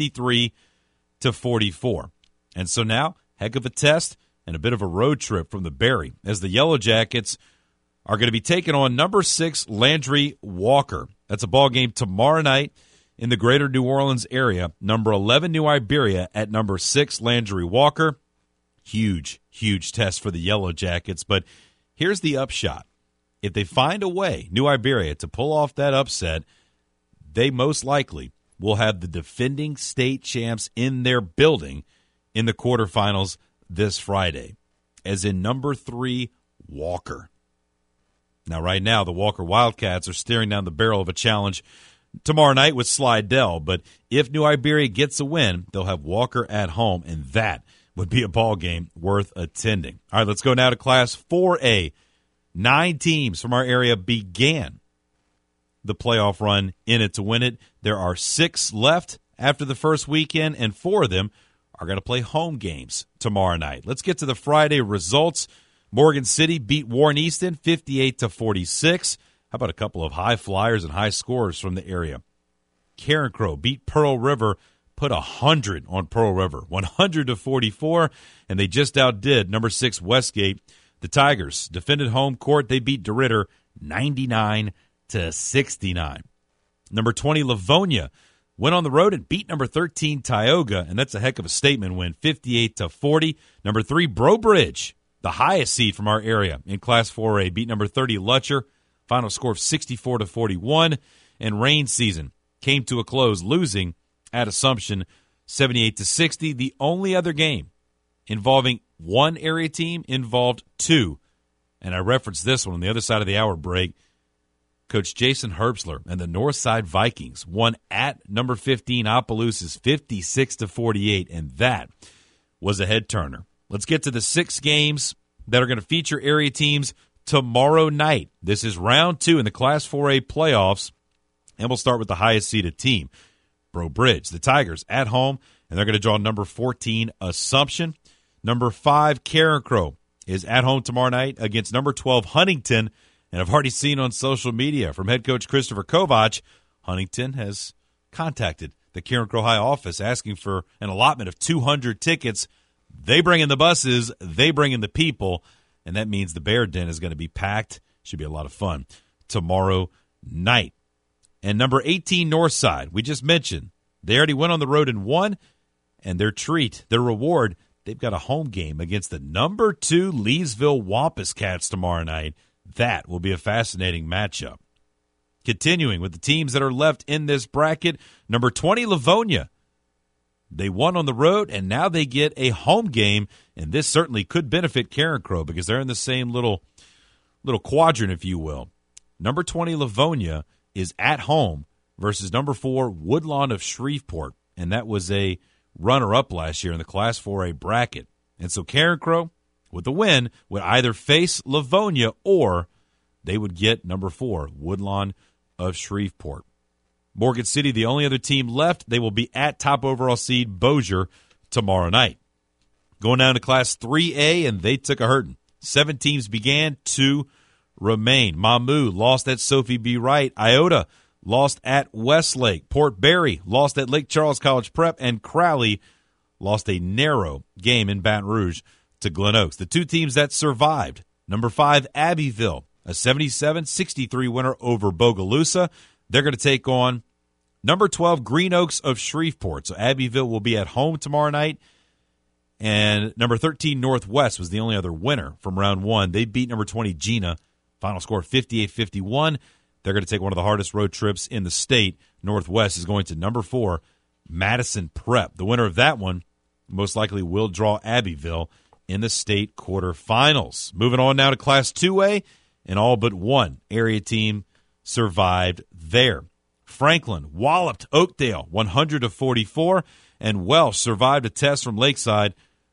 63-44. And so now, heck of a test and a bit of a road trip from the Berry, as the Yellow Jackets are going to be taking on number 6, Landry Walker. That's a ball game tomorrow night in the greater New Orleans area. Number 11, New Iberia, at number 6, Landry Walker. Huge, huge test for the Yellow Jackets. But here's the upshot. If they find a way, New Iberia, to pull off that upset, they most likely will have the defending state champs in their building in the quarterfinals this Friday, as in number 3, Walker. Now, right now, the Walker Wildcats are staring down the barrel of a challenge tomorrow night with Slidell, but if New Iberia gets a win, they'll have Walker at home, and that would be a ball game worth attending. All right, let's go now to Class 4A. 9 teams from our area began the playoff run in it to win it. There are 6 left after the first weekend, and 4 of them are going to play home games tomorrow night. Let's get to the Friday results. Morgan City beat Warren Easton 58-46. How about a couple of high flyers and high scorers from the area? Carencro beat Pearl River, put 100 on Pearl River, 100-44, and they just outdid number 6 Westgate. The Tigers defended home court. They beat DeRidder 99-69. Number 20 Livonia went on the road and beat number 13 Tioga, and that's a heck of a statement win, 58-40. Number 3 Brobridge, the highest seed from our area in Class 4A, beat number 30 Lutcher. Final score of 64-41. And rain season came to a close, losing at Assumption 78-60. The only other game involving one area team involved 2. And I referenced this one on the other side of the hour break. Coach Jason Herbstler and the Northside Vikings won at number 15 Opelousas 56-48, and that was a head-turner. Let's get to the 6 games that are going to feature area teams tomorrow night. This is round 2 in the Class 4A playoffs, and we'll start with the highest seeded team, Brobridge. The Tigers at home, and they're going to draw number 14 Assumption. Number 5 Carencro is at home tomorrow night against number 12 Huntington. And I've already seen on social media from head coach Christopher Kovac, Huntington has contacted the Carencro High office asking for an allotment of 200 tickets. They bring in the buses, they bring in the people, and that means the Bear Den is going to be packed. Should be a lot of fun tomorrow night. And number 18 Northside, we just mentioned, they already went on the road and won, and their treat, their reward, they've got a home game against the number 2 Leesville Wampus Cats tomorrow night. That will be a fascinating matchup. Continuing with the teams that are left in this bracket, number 20 Livonia. They won on the road, and now they get a home game, and this certainly could benefit Carencro because they're in the same little quadrant, if you will. Number 20 Livonia is at home versus number 4 Woodlawn of Shreveport, and that was a runner-up last year in the Class 4A bracket. And so Carencro, with the win, would either face Livonia or they would get number 4, Woodlawn of Shreveport. Morgan City, the only other team left, they will be at top overall seed Bossier tomorrow night. Going down to Class 3A, and they took a hurting. 7 teams began, 2 remain. Mamou lost at Sophie B. Wright. Iota lost at Westlake. Port Barry lost at Lake Charles College Prep. And Crowley lost a narrow game in Baton Rouge to Glen Oaks. The 2 teams that survived, number 5 Abbeville, a 77-63 winner over Bogalusa. They're going to take on Number 12, Green Oaks of Shreveport. So Abbeville will be at home tomorrow night. And number 13, Northwest, was the only other winner from round one. They beat number 20, Gina. Final score 58-51. They're going to take one of the hardest road trips in the state. Northwest is going to number 4, Madison Prep. The winner of that one most likely will draw Abbeville in the state quarterfinals. Moving on now to Class 2A, and all but one area team survived there. Franklin walloped Oakdale 100-44, and Welsh survived a test from Lakeside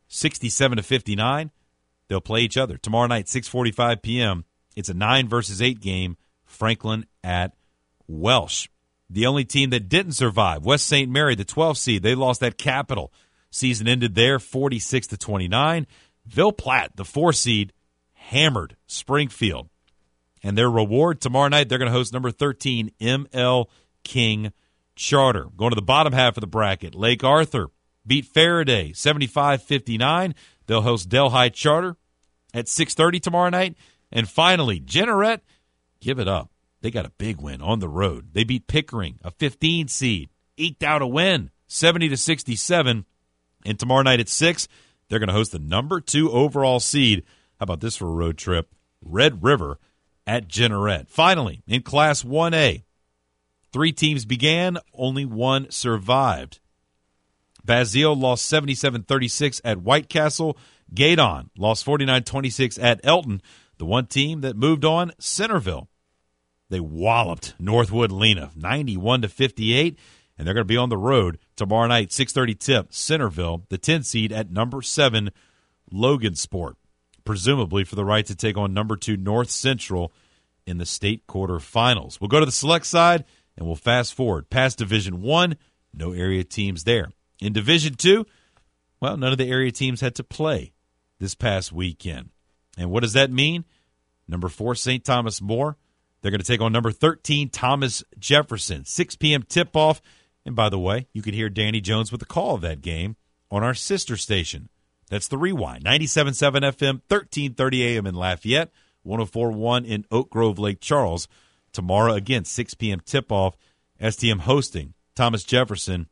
67-59. They'll play each other tomorrow night, 6:45 p.m. It's a 9-versus-8 game, Franklin at Welsh. The only team that didn't survive, West St. Mary, the 12th seed, they lost at Capital. Season ended there 46-29. Ville Platte, the 4 seed, hammered Springfield. And their reward tomorrow night, they're going to host number 13, M.L. King Charter. Going to the bottom half of the bracket, Lake Arthur beat Faraday 75-59. They'll host Delhi Charter at 6:30 tomorrow night. And finally, Jeanerette, give it up. They got a big win on the road. They beat Pickering, a 15 seed, eked out a win, 70-67. And tomorrow night at 6, they're going to host the number 2 overall seed. How about this for a road trip? Red River at Jeanerette. Finally, in Class 1A, 3 teams began, only 1 survived. Basile lost 77-36 at White Castle. Gaydon lost 49-26 at Elton. The one team that moved on, Centerville. They walloped Northwood Lena 91-58, and they're going to be on the road tomorrow night, 6:30 tip, Centerville, the 10 seed at number 7, Logansport, presumably for the right to take on number 2, North Central in the state quarterfinals. We'll go to the select side, and we'll fast forward past Division 1, no area teams there. In Division 2, well, none of the area teams had to play this past weekend. And what does that mean? Number 4, St. Thomas More. They're going to take on number 13, Thomas Jefferson. 6 p.m. tip-off. And by the way, you can hear Danny Jones with the call of that game on our sister station. That's The Rewind, 97.7 FM, 1330 AM in Lafayette, 104.1 in Oak Grove, Lake Charles. Tomorrow, again, 6 p.m. tip-off. STM hosting Thomas Jefferson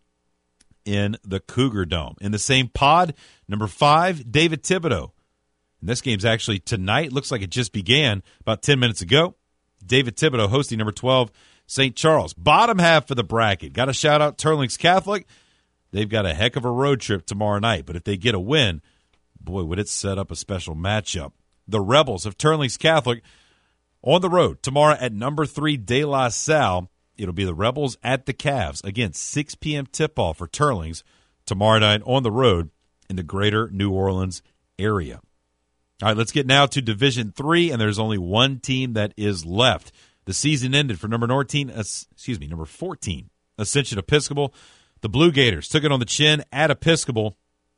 in the Cougar Dome. In the same pod, number 5, David Thibodeau. And this game's actually tonight. Looks like it just began about 10 minutes ago. David Thibodeau hosting number 12, St. Charles. Bottom half of the bracket. Got to shout out Turlings Catholic. They've got a heck of a road trip tomorrow night. But if they get a win, boy, would it set up a special matchup. The Rebels of Turlings Catholic on the road tomorrow at number 3, De La Salle. It'll be the Rebels at the Cavs. Again, 6 p.m. tip-off for Turlings tomorrow night on the road in the greater New Orleans area. All right, let's get now to Division 3, and there's only one team that is left. The season ended for number 14, Ascension Episcopal. The Blue Gators took it on the chin at Episcopal,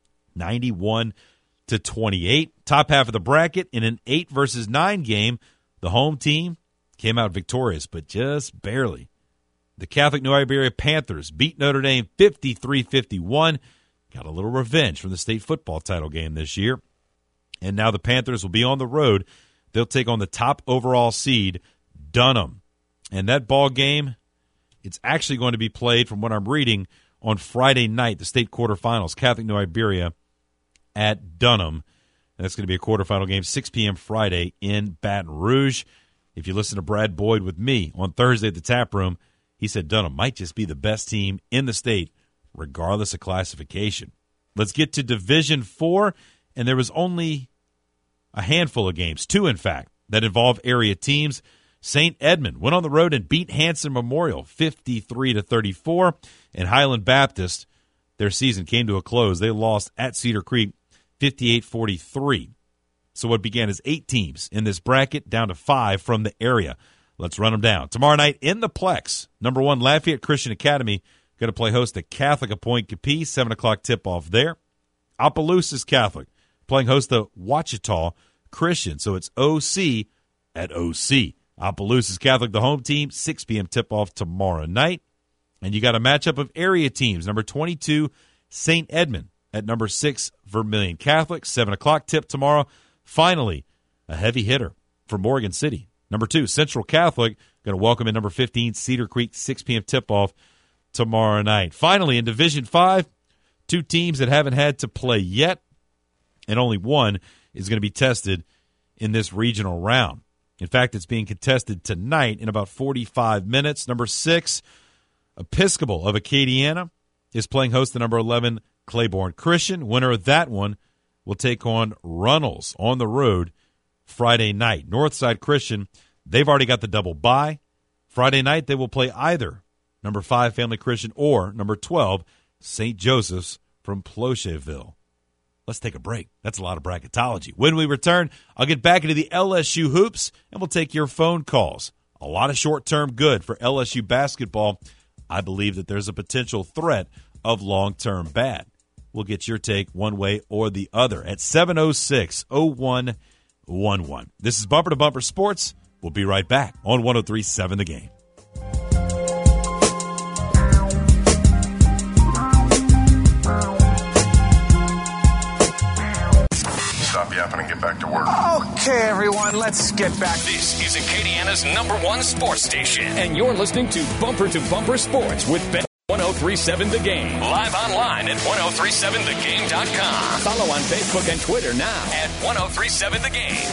91-28. Top half of the bracket in an 8-versus-9 game. The home team came out victorious, but just barely. The Catholic New Iberia Panthers beat Notre Dame 53-51. Got a little revenge from the state football title game this year. And now the Panthers will be on the road. They'll take on the top overall seed, Dunham. And that ball game, it's actually going to be played, from what I'm reading, on Friday night, the state quarterfinals, Catholic New Iberia at Dunham. And that's going to be a quarterfinal game, 6 p.m. Friday in Baton Rouge. If you listen to Brad Boyd with me on Thursday at the Tap Room, he said Dunham might just be the best team in the state, regardless of classification. Let's get to Division 4, and there was only a handful of games, 2 in fact, that involve area teams. St. Edmund went on the road and beat Hanson Memorial 53-34, and Highland Baptist, their season came to a close. They lost at Cedar Creek 58-43. So what began as 8 teams in this bracket down to 5 from the area. Let's run them down. Tomorrow night in the Plex, number 1 Lafayette Christian Academy going to play host to Catholic of Point Capee, 7 o'clock tip-off there. Opelousas Catholic playing host to Ouachita Christian. So it's OC at OC. Opelousas Catholic, the home team, 6 p.m. tip-off tomorrow night. And you got a matchup of area teams. Number 22, St. Edmund at number 6, Vermilion Catholic, 7 o'clock tip tomorrow. Finally, a heavy hitter from Morgan City. Number 2, Central Catholic, going to welcome in number 15, Cedar Creek, 6 p.m. tip-off tomorrow night. Finally, in Division 5, two teams that haven't had to play yet, and only one is going to be tested in this regional round. In fact, it's being contested tonight in about 45 minutes. Number 6, Episcopal of Acadiana, is playing host to number 11, Claiborne Christian. Winner of that one will take on Runnels on the road Friday night. Northside Christian, they've already got the double bye. Friday night, they will play either number 5, Family Christian, or number 12, St. Joseph's from Plocheville. Let's take a break. That's a lot of bracketology. When we return, I'll get back into the LSU hoops, and we'll take your phone calls. A lot of short-term good for LSU basketball. I believe that there's a potential threat of long-term bad. We'll get your take one way or the other at 706-0111. This is Bumper to Bumper Sports. We'll be right back on 103.7 The Game. Stop yapping and get back to work. Okay, everyone, let's get back. This is Acadiana's #1 sports station, and you're listening to Bumper Sports with Ben. 103.7 The Game. Live online at 1037thegame.com. Follow on Facebook and Twitter now at 1037 The Game.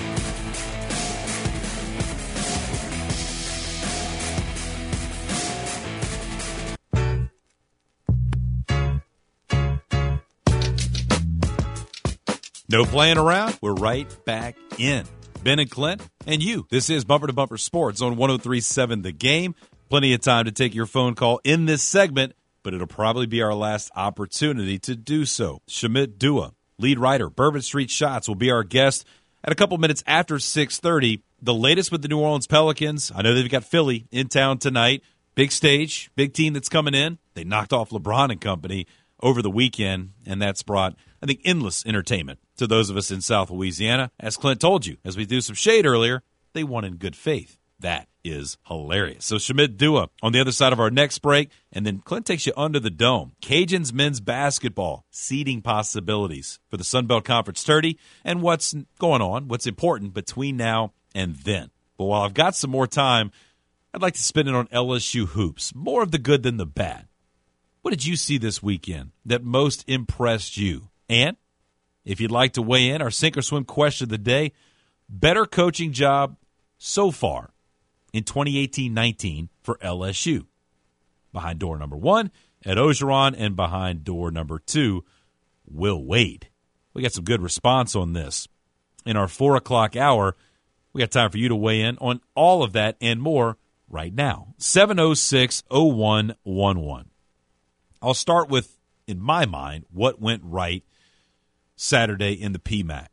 No playing around. We're right back in. Ben and Clint and you. This is Bumper to Bumper Sports on 103.7 The Game. Plenty of time to take your phone call in this segment, but it'll probably be our last opportunity to do so. Shamit Dua, lead writer, Bourbon Street Shots, will be our guest at a couple minutes after 6:30. The latest with the New Orleans Pelicans. I know they've got Philly in town tonight. Big stage, big team that's coming in. They knocked off LeBron and company over the weekend, and that's brought, I think, endless entertainment to those of us in South Louisiana. As Clint told you, as we threw some shade earlier, they won in good faith. That is hilarious. So Shamit Dua on the other side of our next break, and then Clint takes you under the dome. Cajuns men's basketball, seeding possibilities for the Sun Belt Conference 30, and what's going on, what's important between now and then. But while I've got some more time, I'd like to spend it on LSU hoops, more of the good than the bad. What did you see this weekend that most impressed you? And if you'd like to weigh in, our sink or swim question of the day, better coaching job so far in 2018-19 for LSU. Behind door number 1, Ed Orgeron, and behind door number 2, Will Wade. We got some good response on this. In our 4 o'clock hour, we got time for you to weigh in on all of that and more right now. 706-0111. I'll start with, in my mind, what went right Saturday in the PMAC.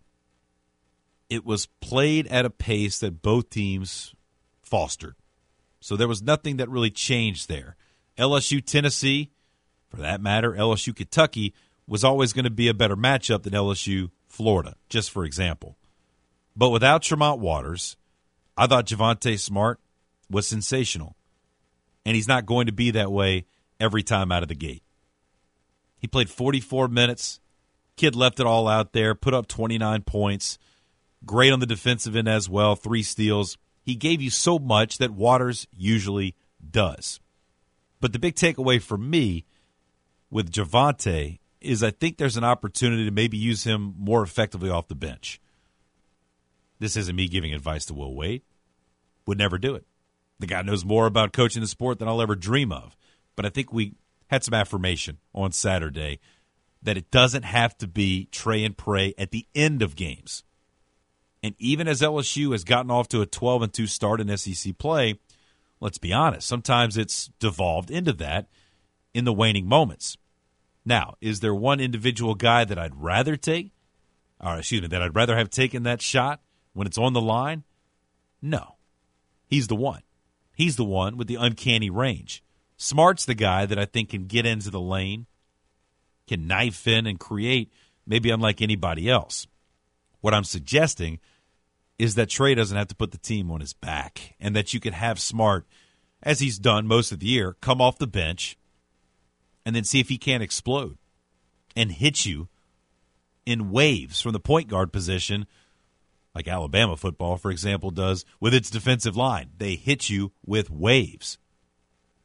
It was played at a pace that both teams fostered. So there was nothing that really changed there. LSU Tennessee, for that matter, LSU Kentucky, was always going to be a better matchup than LSU Florida, just for example. But without Tremont Waters, I thought Javonte Smart was sensational. And he's not going to be that way every time out of the gate. He played 44 minutes. Kid left it all out there, put up 29 points. Great on the defensive end as well, 3 steals. He gave you so much that Waters usually does. But the big takeaway for me with Javonte is I think there's an opportunity to maybe use him more effectively off the bench. This isn't me giving advice to Will Wade. Would never do it. The guy knows more about coaching the sport than I'll ever dream of. But I think we had some affirmation on Saturday that it doesn't have to be tray and pray at the end of games. And even as LSU has gotten off to a 12-2 start in SEC play, let's be honest, sometimes it's devolved into that in the waning moments. Now, is there one individual guy that I'd rather take? That I'd rather have taken that shot when it's on the line? No. He's the one. He's the one with the uncanny range. Smart's the guy that I think can get into the lane, can knife in and create maybe unlike anybody else. What I'm suggesting is that Trey doesn't have to put the team on his back and that you can have Smart, as he's done most of the year, come off the bench and then see if he can't explode and hit you in waves from the point guard position like Alabama football, for example, does with its defensive line. They hit you with waves.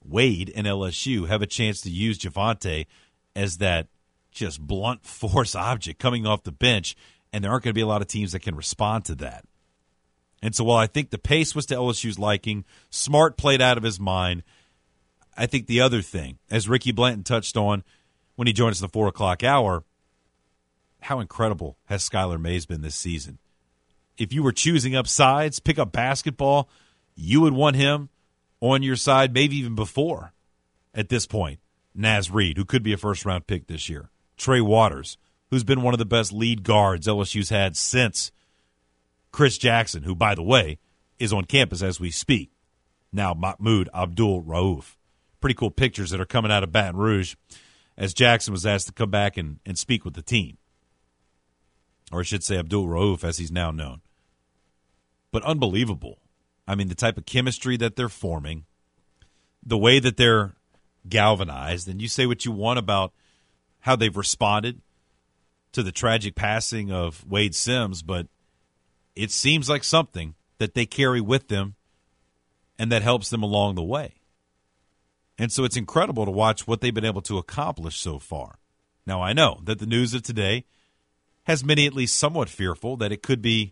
Wade and LSU have a chance to use Javonte as that just blunt force object coming off the bench, and there aren't going to be a lot of teams that can respond to that. And so while I think the pace was to LSU's liking, Smart played out of his mind, I think the other thing, as Ricky Blanton touched on when he joined us in the 4 o'clock hour, how incredible has Skylar Mays been this season? If you were choosing up sides, pick up basketball, you would want him on your side, maybe even before at this point. Naz Reid, who could be a first-round pick this year. Trey Waters, who's been one of the best lead guards LSU's had since Chris Jackson, who, by the way, is on campus as we speak. Now Mahmoud Abdul-Rauf. Pretty cool pictures that are coming out of Baton Rouge as Jackson was asked to come back and speak with the team. Or I should say Abdul-Rauf, as he's now known. But unbelievable. I mean, the type of chemistry that they're forming, the way that they're galvanized, and you say what you want about how they've responded to the tragic passing of Wade Sims, but it seems like something that they carry with them and that helps them along the way. And so it's incredible to watch what they've been able to accomplish so far. Now, I know that the news of today has many at least somewhat fearful that it could be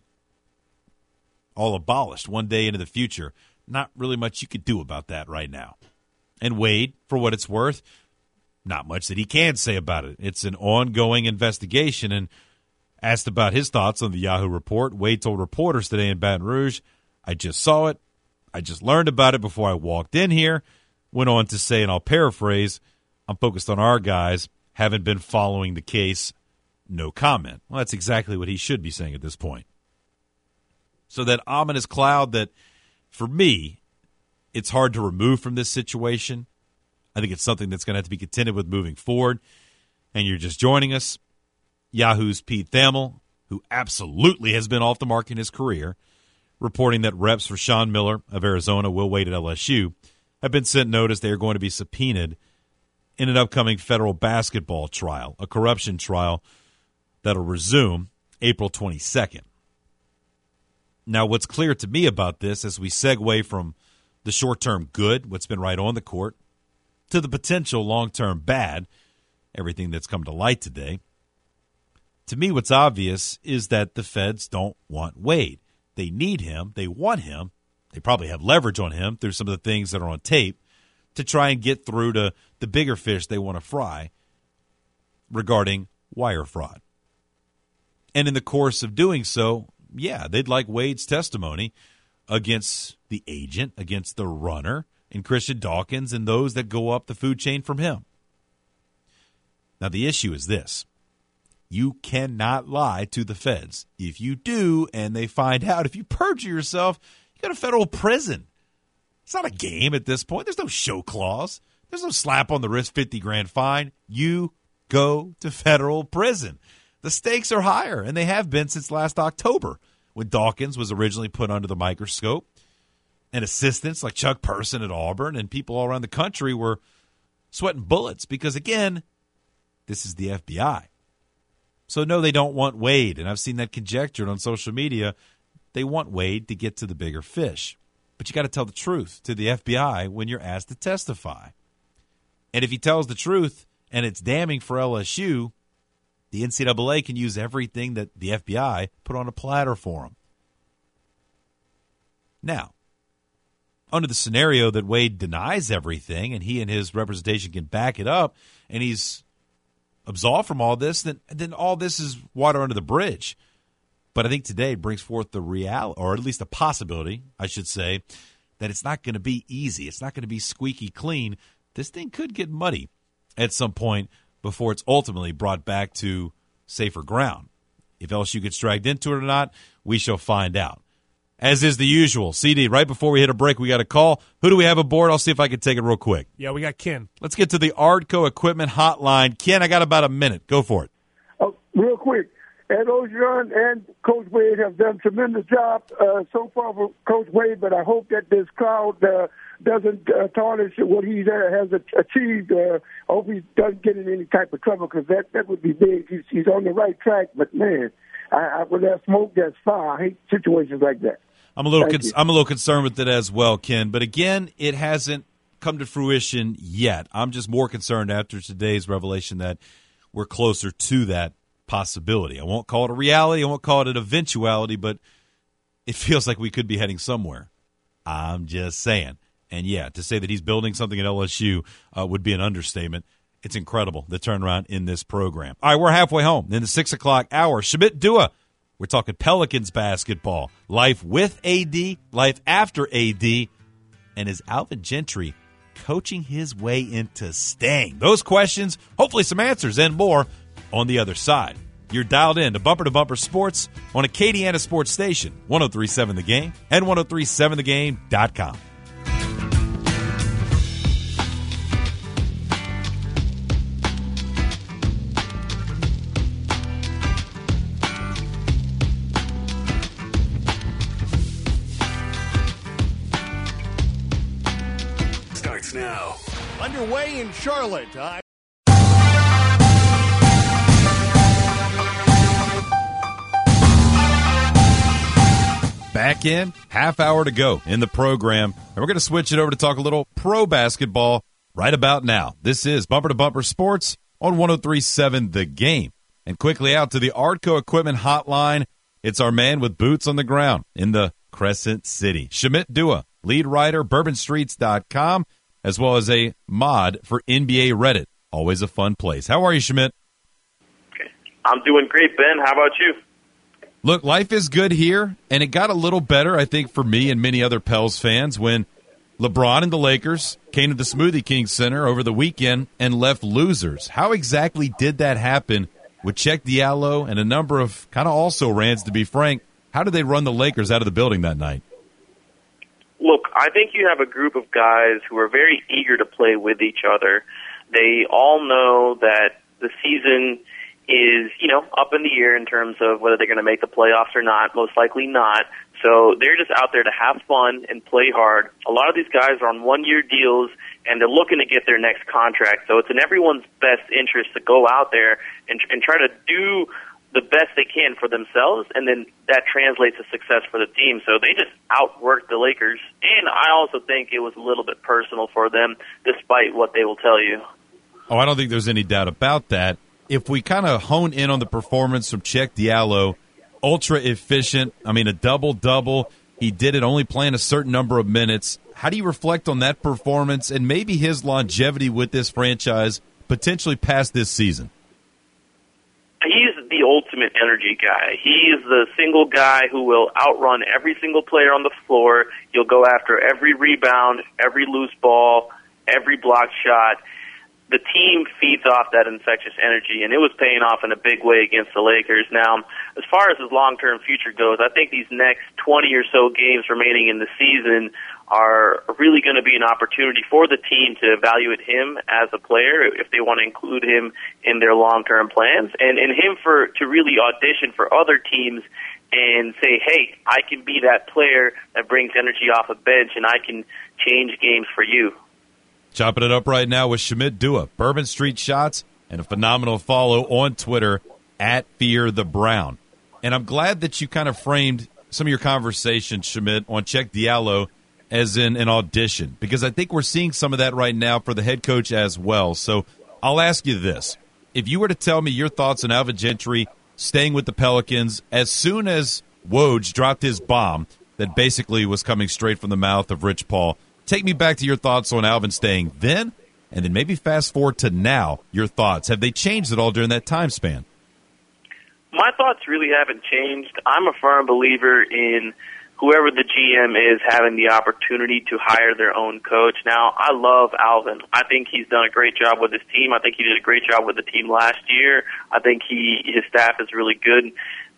all abolished one day into the future. Not really much you could do about that right now. And Wade, for what it's worth, not much that he can say about it. It's an ongoing investigation. And asked about his thoughts on the Yahoo report, Wade told reporters today in Baton Rouge, I just saw it. I just learned about it before I walked in here. Went on to say, and I'll paraphrase, I'm focused on our guys, haven't been following the case, no comment. Well, that's exactly what he should be saying at this point. So that ominous cloud that, for me, it's hard to remove from this situation. I think it's something that's going to have to be contended with moving forward. And you're just joining us. Yahoo's Pete Thamel, who absolutely has been off the mark in his career, reporting that reps for Sean Miller of Arizona, Will Wade at LSU, have been sent notice they are going to be subpoenaed in an upcoming federal basketball trial, a corruption trial that will resume April 22nd. Now, what's clear to me about this as we segue from the short-term good, what's been right on the court, to the potential long-term bad, everything that's come to light today, to me, what's obvious is that the feds don't want Wade. They need him. They want him. They probably have leverage on him through some of the things that are on tape to try and get through to the bigger fish they want to fry regarding wire fraud. And in the course of doing so, yeah, they'd like Wade's testimony against the agent, against the runner, and Christian Dawkins and those that go up the food chain from him. Now, the issue is this. You cannot lie to the feds. If you do and they find out, if you perjure yourself, you go to federal prison. It's not a game at this point. There's no show clause. There's no slap on the wrist, 50 grand fine. You go to federal prison. The stakes are higher, and they have been since last October when Dawkins was originally put under the microscope, and assistants like Chuck Person at Auburn and people all around the country were sweating bullets because, again, this is the FBI. So, no, they don't want Wade, and I've seen that conjectured on social media. They want Wade to get to the bigger fish. But you got to tell the truth to the FBI when you're asked to testify. And if he tells the truth and it's damning for LSU, the NCAA can use everything that the FBI put on a platter for him. Now, under the scenario that Wade denies everything and he and his representation can back it up and he's absolved from all this, then all this is water under the bridge. But I think today brings forth the reality, or at least the possibility, I should say, that it's not going to be easy. It's not going to be squeaky clean. This thing could get muddy at some point before it's ultimately brought back to safer ground. If LSU gets dragged into it or not, we shall find out. As is the usual. CD, right before we hit a break, we got a call. Who do we have aboard? I'll see if I can take it real quick. Yeah, we got Ken. Let's get to the Ardco Equipment Hotline. Ken, I got about a minute. Go for it. Real quick. Ed Orgeron and Coach Wade have done a tremendous job so far for Coach Wade, but I hope that this crowd doesn't tarnish what he has achieved. I hope he doesn't get in any type of trouble because that would be big. He's on the right track, but, man, when that smoke gets fire, I hate situations like that. I'm a little concerned with it as well, Ken. But, again, it hasn't come to fruition yet. I'm just more concerned after today's revelation that we're closer to that possibility. I won't call it a reality. I won't call it an eventuality, but it feels like we could be heading somewhere. I'm just saying. And, yeah, to say that he's building something at LSU would be an understatement. It's incredible, the turnaround in this program. All right, we're halfway home in the 6 o'clock hour. Shamit Dua, we're talking Pelicans basketball. Life with AD, life after AD, and is Alvin Gentry coaching his way into staying? Those questions, hopefully some answers, and more on the other side. You're dialed in to Bumper Sports on Acadiana Sports Station, 103.7 The Game and 103.7thegame.com. Starts now. Underway in Charlotte. Back in, half hour to go in the program, and we're going to switch it over to talk a little pro basketball right about now. This is Bumper to Bumper Sports on 103.7 The Game. And quickly out to the Artco Equipment Hotline, it's our man with boots on the ground in the Crescent City, Shamit Dua, lead writer, bourbonstreets.com, as well as a mod for NBA Reddit. Always a fun place. How are you, Shamit? I'm doing great, Ben. How about you? Look, life is good here, and it got a little better, I think, for me and many other Pels fans when LeBron and the Lakers came to the Smoothie King Center over the weekend and left losers. How exactly did that happen with Cheick Diallo and a number of kind of also-rans, to be frank? How did they run the Lakers out of the building that night? Look, I think you have a group of guys who are very eager to play with each other. They all know that the season is, up in the air in terms of whether they're going to make the playoffs or not, most likely not. So they're just out there to have fun and play hard. A lot of these guys are on one-year deals, and they're looking to get their next contract. So it's in everyone's best interest to go out there and try to do the best they can for themselves, and then that translates to success for the team. So they just outworked the Lakers, and I also think it was a little bit personal for them, despite what they will tell you. Oh, I don't think there's any doubt about that. If we kind of hone in on the performance from Cheick Diallo, ultra efficient, a double-double. He did it only playing a certain number of minutes. How do you reflect on that performance and maybe his longevity with this franchise potentially past this season? He's the ultimate energy guy. He is the single guy who will outrun every single player on the floor. He'll go after every rebound, every loose ball, every block shot. The team feeds off that infectious energy, and it was paying off in a big way against the Lakers. Now, as far as his long-term future goes, I think these next 20 or so games remaining in the season are really going to be an opportunity for the team to evaluate him as a player, if they want to include him in their long-term plans, and him to really audition for other teams and say, hey, I can be that player that brings energy off a bench, and I can change games for you. Chopping it up right now with Shamit Dua, Bourbon Street Shots, and a phenomenal follow on Twitter at FearTheBrown. And I'm glad that you kind of framed some of your conversation, Shamit, on Cheick Diallo as in an audition, because I think we're seeing some of that right now for the head coach as well. So I'll ask you this. If you were to tell me your thoughts on Alvin Gentry staying with the Pelicans as soon as Woj dropped his bomb that basically was coming straight from the mouth of Rich Paul, take me back to your thoughts on Alvin staying then, and then maybe fast forward to now, your thoughts. Have they changed at all during that time span? My thoughts really haven't changed. I'm a firm believer in whoever the GM is having the opportunity to hire their own coach. Now, I love Alvin. I think he's done a great job with his team. I think he did a great job with the team last year. I think his staff is really good.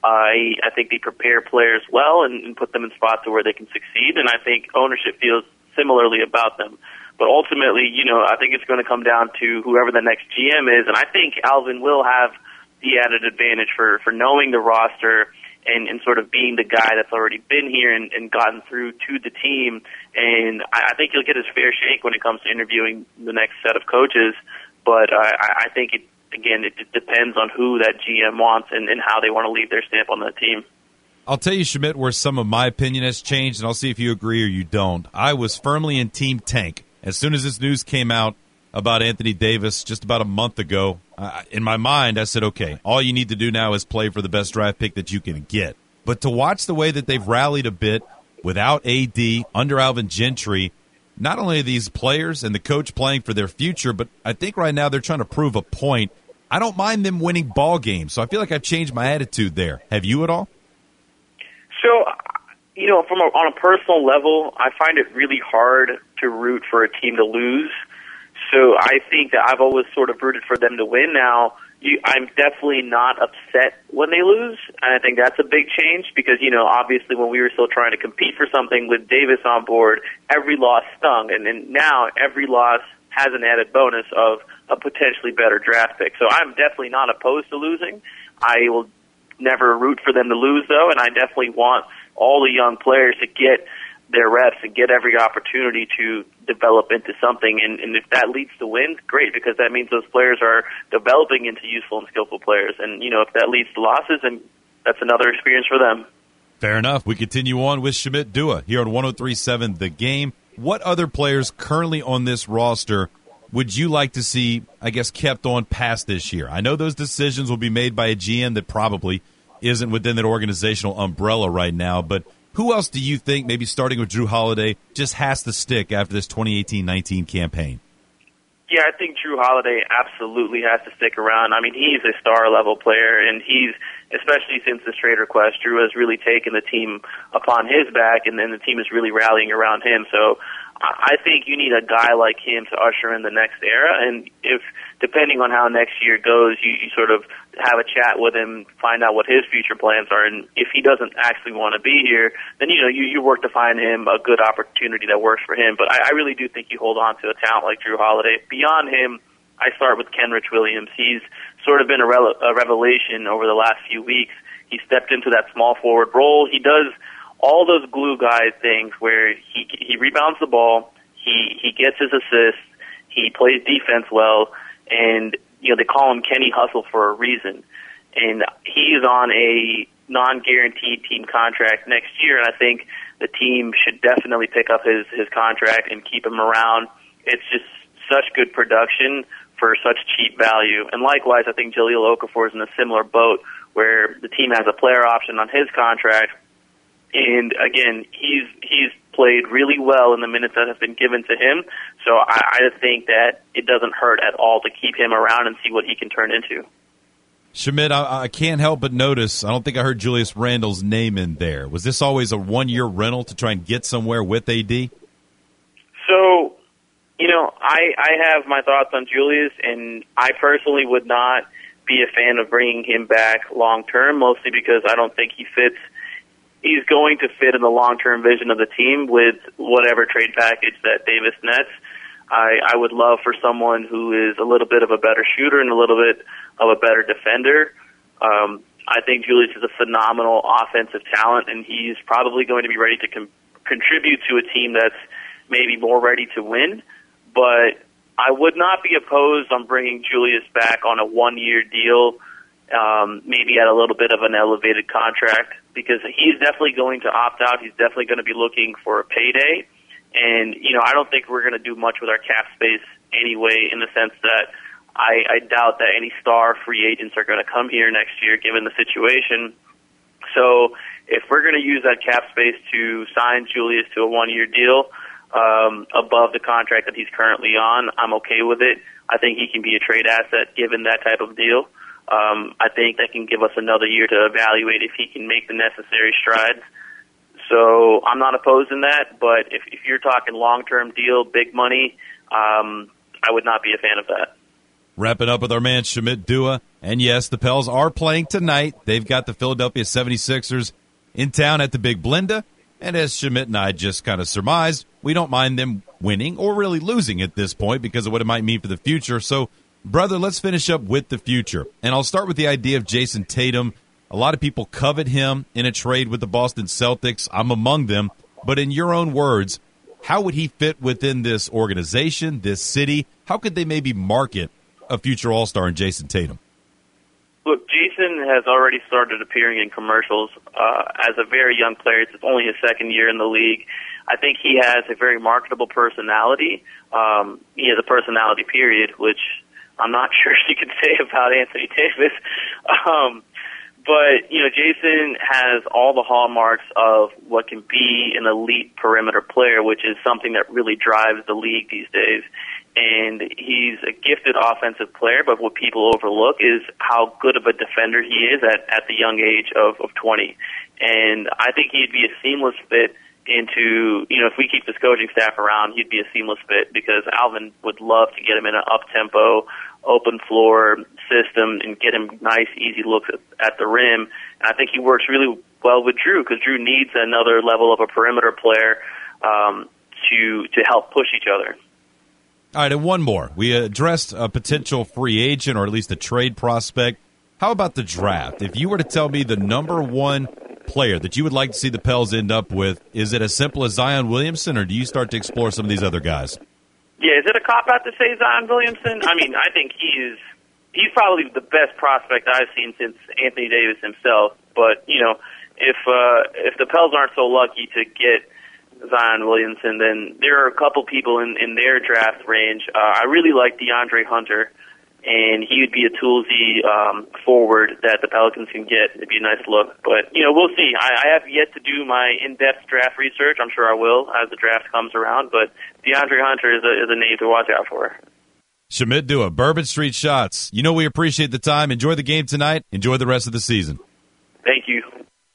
I think they prepare players well and put them in spots where they can succeed, and I think ownership feels similarly about them. But ultimately, I think it's going to come down to whoever the next GM is, and I think Alvin will have the added advantage for knowing the roster and sort of being the guy that's already been here and gotten through to the team. And I think he'll get his fair shake when it comes to interviewing the next set of coaches. But I think, it depends on who that GM wants and how they want to leave their stamp on the team. I'll tell you, Shamit, where some of my opinion has changed, and I'll see if you agree or you don't. I was firmly in Team Tank As soon as this news came out about Anthony Davis just about a month ago, in my mind, I said, okay, all you need to do now is play for the best draft pick that you can get. But to watch the way that they've rallied a bit without AD, under Alvin Gentry, not only are these players and the coach playing for their future, but I think right now they're trying to prove a point. I don't mind them winning ball games, so I feel like I've changed my attitude there. Have you at all? So, on a personal level, I find it really hard to root for a team to lose. So I think that I've always sort of rooted for them to win. Now, I'm definitely not upset when they lose, and I think that's a big change because, obviously when we were still trying to compete for something with Davis on board, every loss stung, and now every loss has an added bonus of a potentially better draft pick. So I'm definitely not opposed to losing. I will never root for them to lose, though, and I definitely want all the young players to get their reps and get every opportunity to develop into something. And if that leads to wins, great, because that means those players are developing into useful and skillful players. And, if that leads to losses, then that's another experience for them. Fair enough. We continue on with Shamit Dua here on 103.7 The Game. What other players currently on this roster would you like to see, I guess, kept on past this year? I know those decisions will be made by a GM that probably isn't within that organizational umbrella right now, but who else do you think, maybe starting with Jrue Holiday, just has to stick after this 2018-19 campaign? Yeah, I think Jrue Holiday absolutely has to stick around. I mean, he's a star-level player, and he's, especially since this trade request, Jrue has really taken the team upon his back, and then the team is really rallying around him. So I think you need a guy like him to usher in the next era, and if, depending on how next year goes, you sort of have a chat with him, find out what his future plans are, and if he doesn't actually want to be here, then you work to find him a good opportunity that works for him. But I really do think you hold on to a talent like Jrue Holiday. Beyond him, I start with Kenrich Williams. He's sort of been a revelation over the last few weeks. He stepped into that small forward role. He does all those glue guy things where he rebounds the ball, he gets his assists, he plays defense well, and they call him Kenny Hustle for a reason. And he's on a non-guaranteed team contract next year, and I think the team should definitely pick up his contract and keep him around. It's just such good production for such cheap value. And likewise, I think Jahlil Okafor is in a similar boat where the team has a player option on his contract. And again, he's played really well in the minutes that have been given to him. So I think that it doesn't hurt at all to keep him around and see what he can turn into. Shamit, I can't help but notice, I don't think I heard Julius Randle's name in there. Was this always a one-year rental to try and get somewhere with AD? So, I have my thoughts on Julius, and I personally would not be a fan of bringing him back long-term, mostly because I don't think he fits. He's going to fit in the long-term vision of the team with whatever trade package that Davis nets. I would love for someone who is a little bit of a better shooter and a little bit of a better defender. I think Julius is a phenomenal offensive talent, and he's probably going to be ready to contribute to a team that's maybe more ready to win. But I would not be opposed on bringing Julius back on a one-year deal, maybe at a little bit of an elevated contract, because he's definitely going to opt out. He's definitely going to be looking for a payday. And, I don't think we're going to do much with our cap space anyway, in the sense that I doubt that any star free agents are going to come here next year, given the situation. So if we're going to use that cap space to sign Julius to a one-year deal above the contract that he's currently on, I'm okay with it. I think he can be a trade asset given that type of deal. I think that can give us another year to evaluate if he can make the necessary strides. So I'm not opposed in that, but if you're talking long-term deal, big money, I would not be a fan of that. Wrapping up with our man Shamit Dua. And yes, the Pels are playing tonight. They've got the Philadelphia 76ers in town at the Big Blenda. And as Shamit and I just kind of surmised, we don't mind them winning or really losing at this point because of what it might mean for the future. So, brother, let's finish up with the future. And I'll start with the idea of Jason Tatum. A lot of people covet him in a trade with the Boston Celtics. I'm among them. But in your own words, how would he fit within this organization, this city? How could they maybe market a future All-Star in Jason Tatum? Look, Jason has already started appearing in commercials as a very young player. It's only his second year in the league. I think he has a very marketable personality. He has a personality, period, which I'm not sure you can say about Anthony Davis. But, Jason has all the hallmarks of what can be an elite perimeter player, which is something that really drives the league these days. And he's a gifted offensive player, but what people overlook is how good of a defender he is at the young age of 20. And I think he'd be a seamless fit into, if we keep this coaching staff around, he'd be a seamless fit because Alvin would love to get him in an up-tempo, open floor system and get him nice, easy looks at the rim. And I think he works really well with Drew because Drew needs another level of a perimeter player to help push each other. All right, and one more. We addressed a potential free agent or at least a trade prospect. How about the draft? If you were to tell me the number one player that you would like to see the Pels end up with, is it as simple as Zion Williamson, or do you start to explore some of these other guys? Yeah, is it a cop-out to say Zion Williamson? I mean, I think he's probably the best prospect I've seen since Anthony Davis himself. But, if the Pels aren't so lucky to get Zion Williamson, then there are a couple people in their draft range. I really like DeAndre Hunter, and he would be a toolsy forward that the Pelicans can get. It'd be a nice look. But, we'll see. I have yet to do my in-depth draft research. I'm sure I will as the draft comes around. But DeAndre Hunter is a name to watch out for. Shamit Dua, Bourbon Street Shots. We appreciate the time. Enjoy the game tonight. Enjoy the rest of the season. Thank you.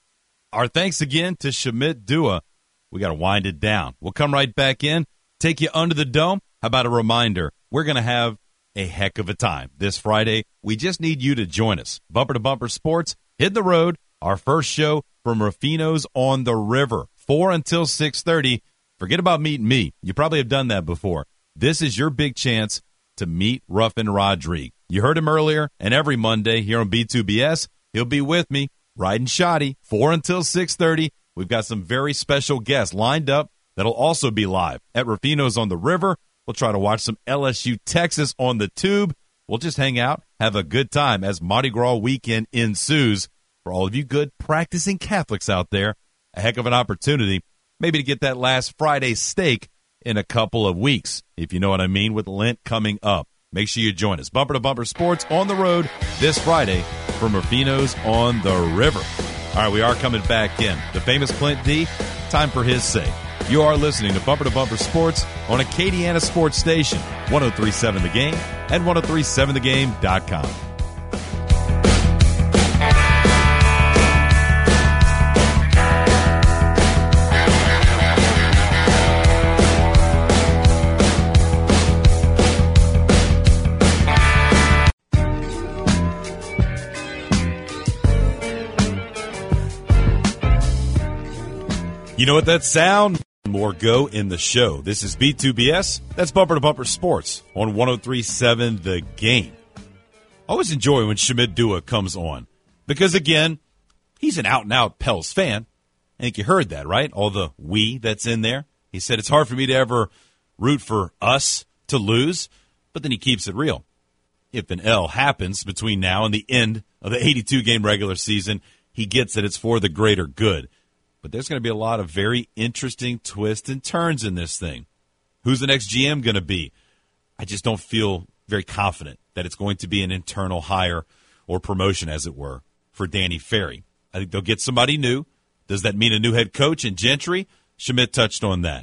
Our thanks again to Shamit Dua. We got to wind it down. We'll come right back in, take you under the dome. How about a reminder? We're going to have a heck of a time this Friday. We just need you to join us. Bumper to Bumper Sports, hit the road. Our first show from Ruffino's on the River, 4 until 6:30. Forget about meeting me. You probably have done that before. This is your big chance to meet Ruffin Rodrigue. You heard him earlier, and every Monday here on B2BS, he'll be with me, riding shoddy, 4 until 6:30. We've got some very special guests lined up that'll also be live at Ruffino's on the River. We'll try to watch some LSU Texas on the Tube. We'll just hang out, have a good time as Mardi Gras weekend ensues. For all of you good practicing Catholics out there, a heck of an opportunity maybe to get that last Friday steak in a couple of weeks, if you know what I mean, with Lent coming up. Make sure you join us. Bumper to Bumper Sports on the road this Friday from Ruffino's on the River. All right, we are coming back in. The famous Clint D, time for his say. You are listening to Bumper Sports on Acadiana Sports Station, 103.7 The Game and 103.7thegame.com. You know what that sound? More go in the show. This is B2BS. That's Bumper to Bumper Sports on 103.7 The Game. I always enjoy when Shamit Dua comes on because, again, he's an out-and-out Pels fan. I think you heard that, right? All the we that's in there. He said it's hard for me to ever root for us to lose, but then he keeps it real. If an L happens between now and the end of the 82-game regular season, he gets that it's for the greater good. But there's going to be a lot of very interesting twists and turns in this thing. Who's the next GM going to be? I just don't feel very confident that it's going to be an internal hire or promotion, as it were, for Danny Ferry. I think they'll get somebody new. Does that mean a new head coach in Gentry? Shamit touched on that.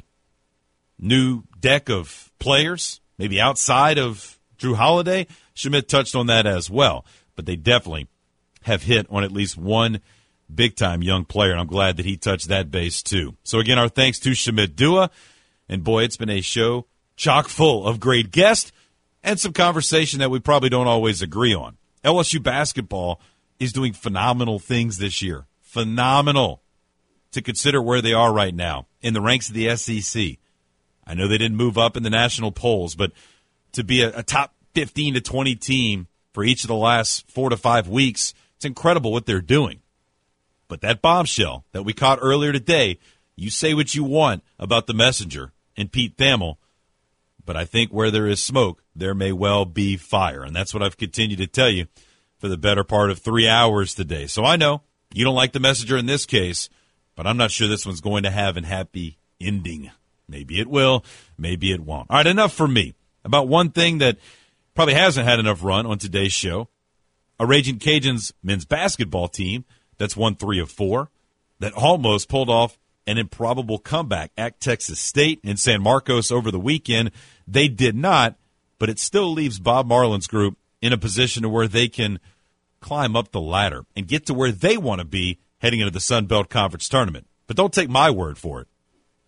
New deck of players, maybe outside of Drew Holiday? Shamit touched on that as well. But they definitely have hit on at least one big-time young player, and I'm glad that he touched that base too. So again, our thanks to Shamit Dua. And boy, it's been a show chock full of great guests and some conversation that we probably don't always agree on. LSU basketball is doing phenomenal things this year. Phenomenal to consider where they are right now in the ranks of the SEC. I know they didn't move up in the national polls, but to be a top 15 to 20 team for each of the last 4 to 5 weeks, it's incredible what they're doing. But that bombshell that we caught earlier today, you say what you want about the messenger and Pete Thamel, but I think where there is smoke, there may well be fire. And that's what I've continued to tell you for the better part of 3 hours today. So I know you don't like the messenger in this case, but I'm not sure this one's going to have a happy ending. Maybe it will, maybe it won't. All right, enough for me. About one thing that probably hasn't had enough run on today's show. A Raging Cajuns men's basketball team that's won 3 of 4, that almost pulled off an improbable comeback at Texas State in San Marcos over the weekend. They did not, but it still leaves Bob Marlin's group in a position to where they can climb up the ladder and get to where they want to be heading into the Sun Belt Conference Tournament. But don't take my word for it.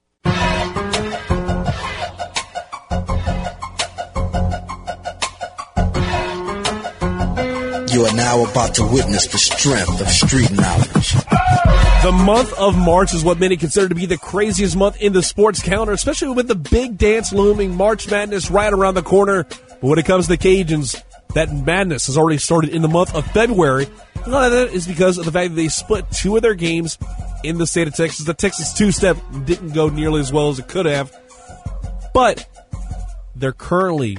You are now about to witness the strength of street knowledge. The month of March is what many consider to be the craziest month in the sports calendar, especially with the big dance looming, March Madness right around the corner. But when it comes to the Cajuns, that madness has already started in the month of February. A lot of that is because of the fact that they split 2 of their games in the state of Texas. The Texas two-step didn't go nearly as well as it could have. But they're currently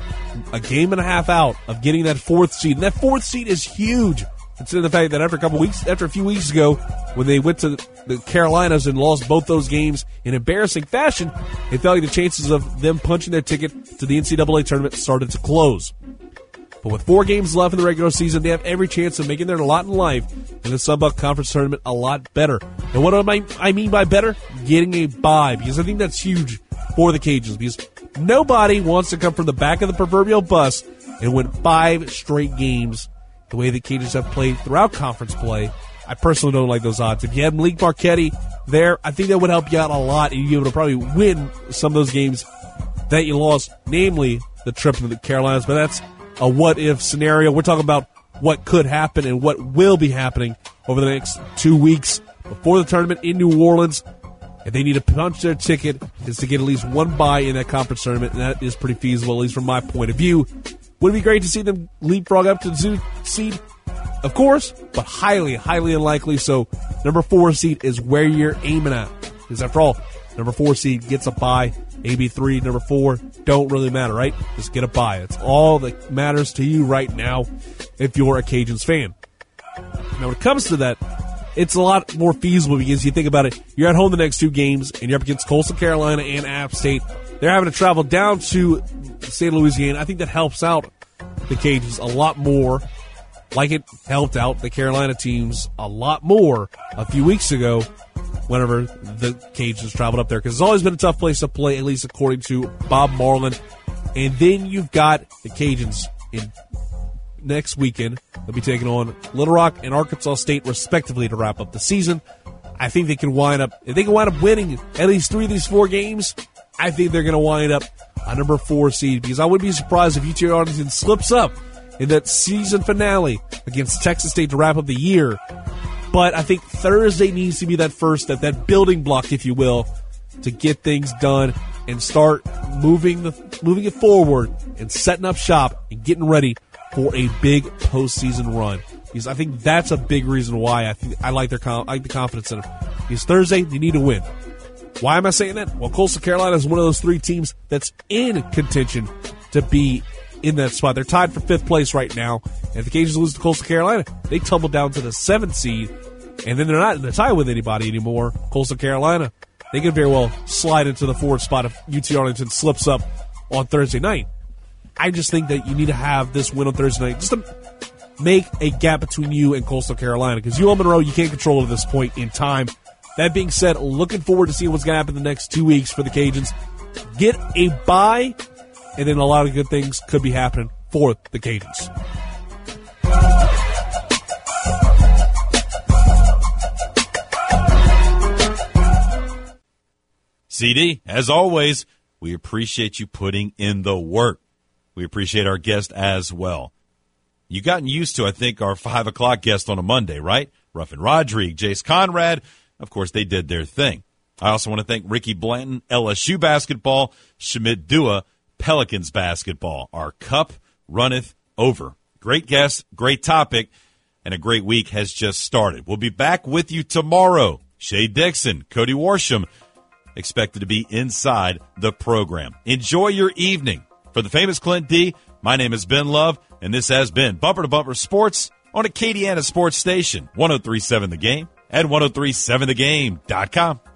a game and a half out of getting that 4th seed. And that 4th seed is huge, considering the fact that after a few weeks ago, when they went to the Carolinas and lost both those games in embarrassing fashion, it felt like the chances of them punching their ticket to the NCAA tournament started to close. But with 4 games left in the regular season, they have every chance of making their lot in life in the Sun Belt Conference Tournament a lot better. And what I mean by better? Getting a bye, because I think that's huge for the Cajuns, because nobody wants to come from the back of the proverbial bus and win 5 straight games the way the Cajuns have played throughout conference play. I personally don't like those odds. If you had Malik Marquette there, I think that would help you out a lot, and you'd be able to probably win some of those games that you lost, namely the trip to the Carolinas. But that's a what-if scenario. We're talking about what could happen and what will be happening over the next 2 weeks before the tournament in New Orleans. If they need to punch their ticket, is to get at least 1 bye in that conference tournament, and that is pretty feasible, at least from my point of view. Would it be great to see them leapfrog up to the 2 seed? Of course, but highly, highly unlikely. So number 4 seed is where you're aiming at. Because after all, number 4 seed gets a bye. AB3, number 4, don't really matter, right? Just get a bye. That's all that matters to you right now if you're a Cajuns fan. Now, when it comes to that, it's a lot more feasible because you think about it. You're at home the next 2 games, and you're up against Coastal Carolina and App State. They're having to travel down to the state of Louisiana. I think that helps out the Cajuns a lot more, like it helped out the Carolina teams a lot more a few weeks ago whenever the Cajuns traveled up there, because it's always been a tough place to play, at least according to Bob Marlin. And then you've got the Cajuns in next weekend. They'll be taking on Little Rock and Arkansas State, respectively, to wrap up the season. I think they can wind up, if they can wind up winning at least 3 of these 4 games, I think they're going to wind up a number 4 seed, because I wouldn't be surprised if UT Arlington slips up in that season finale against Texas State to wrap up the year. But I think Thursday needs to be that first step, that building block, if you will, to get things done and start moving it forward and setting up shop and getting ready for a big postseason run. Because I think that's a big reason why I like the confidence in them. Because Thursday, they need to win. Why am I saying that? Well, Coastal Carolina is one of those 3 teams that's in contention to be in that spot. They're tied for 5th place right now. And if the Cajuns lose to Coastal Carolina, they tumble down to the 7th seed. And then they're not in a tie with anybody anymore. Coastal Carolina, they could very well slide into the 4th spot if UT Arlington slips up on Thursday night. I just think that you need to have this win on Thursday night just to make a gap between you and Coastal Carolina, because UL Monroe, you can't control at this point in time. That being said, looking forward to seeing what's going to happen the next 2 weeks for the Cajuns. Get a bye, and then a lot of good things could be happening for the Cajuns. CD, as always, we appreciate you putting in the work. We appreciate our guest as well. You've gotten used to, I think, our 5 o'clock guest on a Monday, right? Ruffin Rodrigue, Jace Conrad. Of course, they did their thing. I also want to thank Ricky Blanton, LSU basketball, Shamit Dua, Pelicans basketball. Our cup runneth over. Great guest, great topic, and a great week has just started. We'll be back with you tomorrow. Shay Dixon, Cody Warsham, expected to be inside the program. Enjoy your evening. For the famous Clint D, my name is Ben Love, and this has been Bumper to Bumper Sports on Acadiana Sports Station, 103.7 The Game and 103.7thegame.com.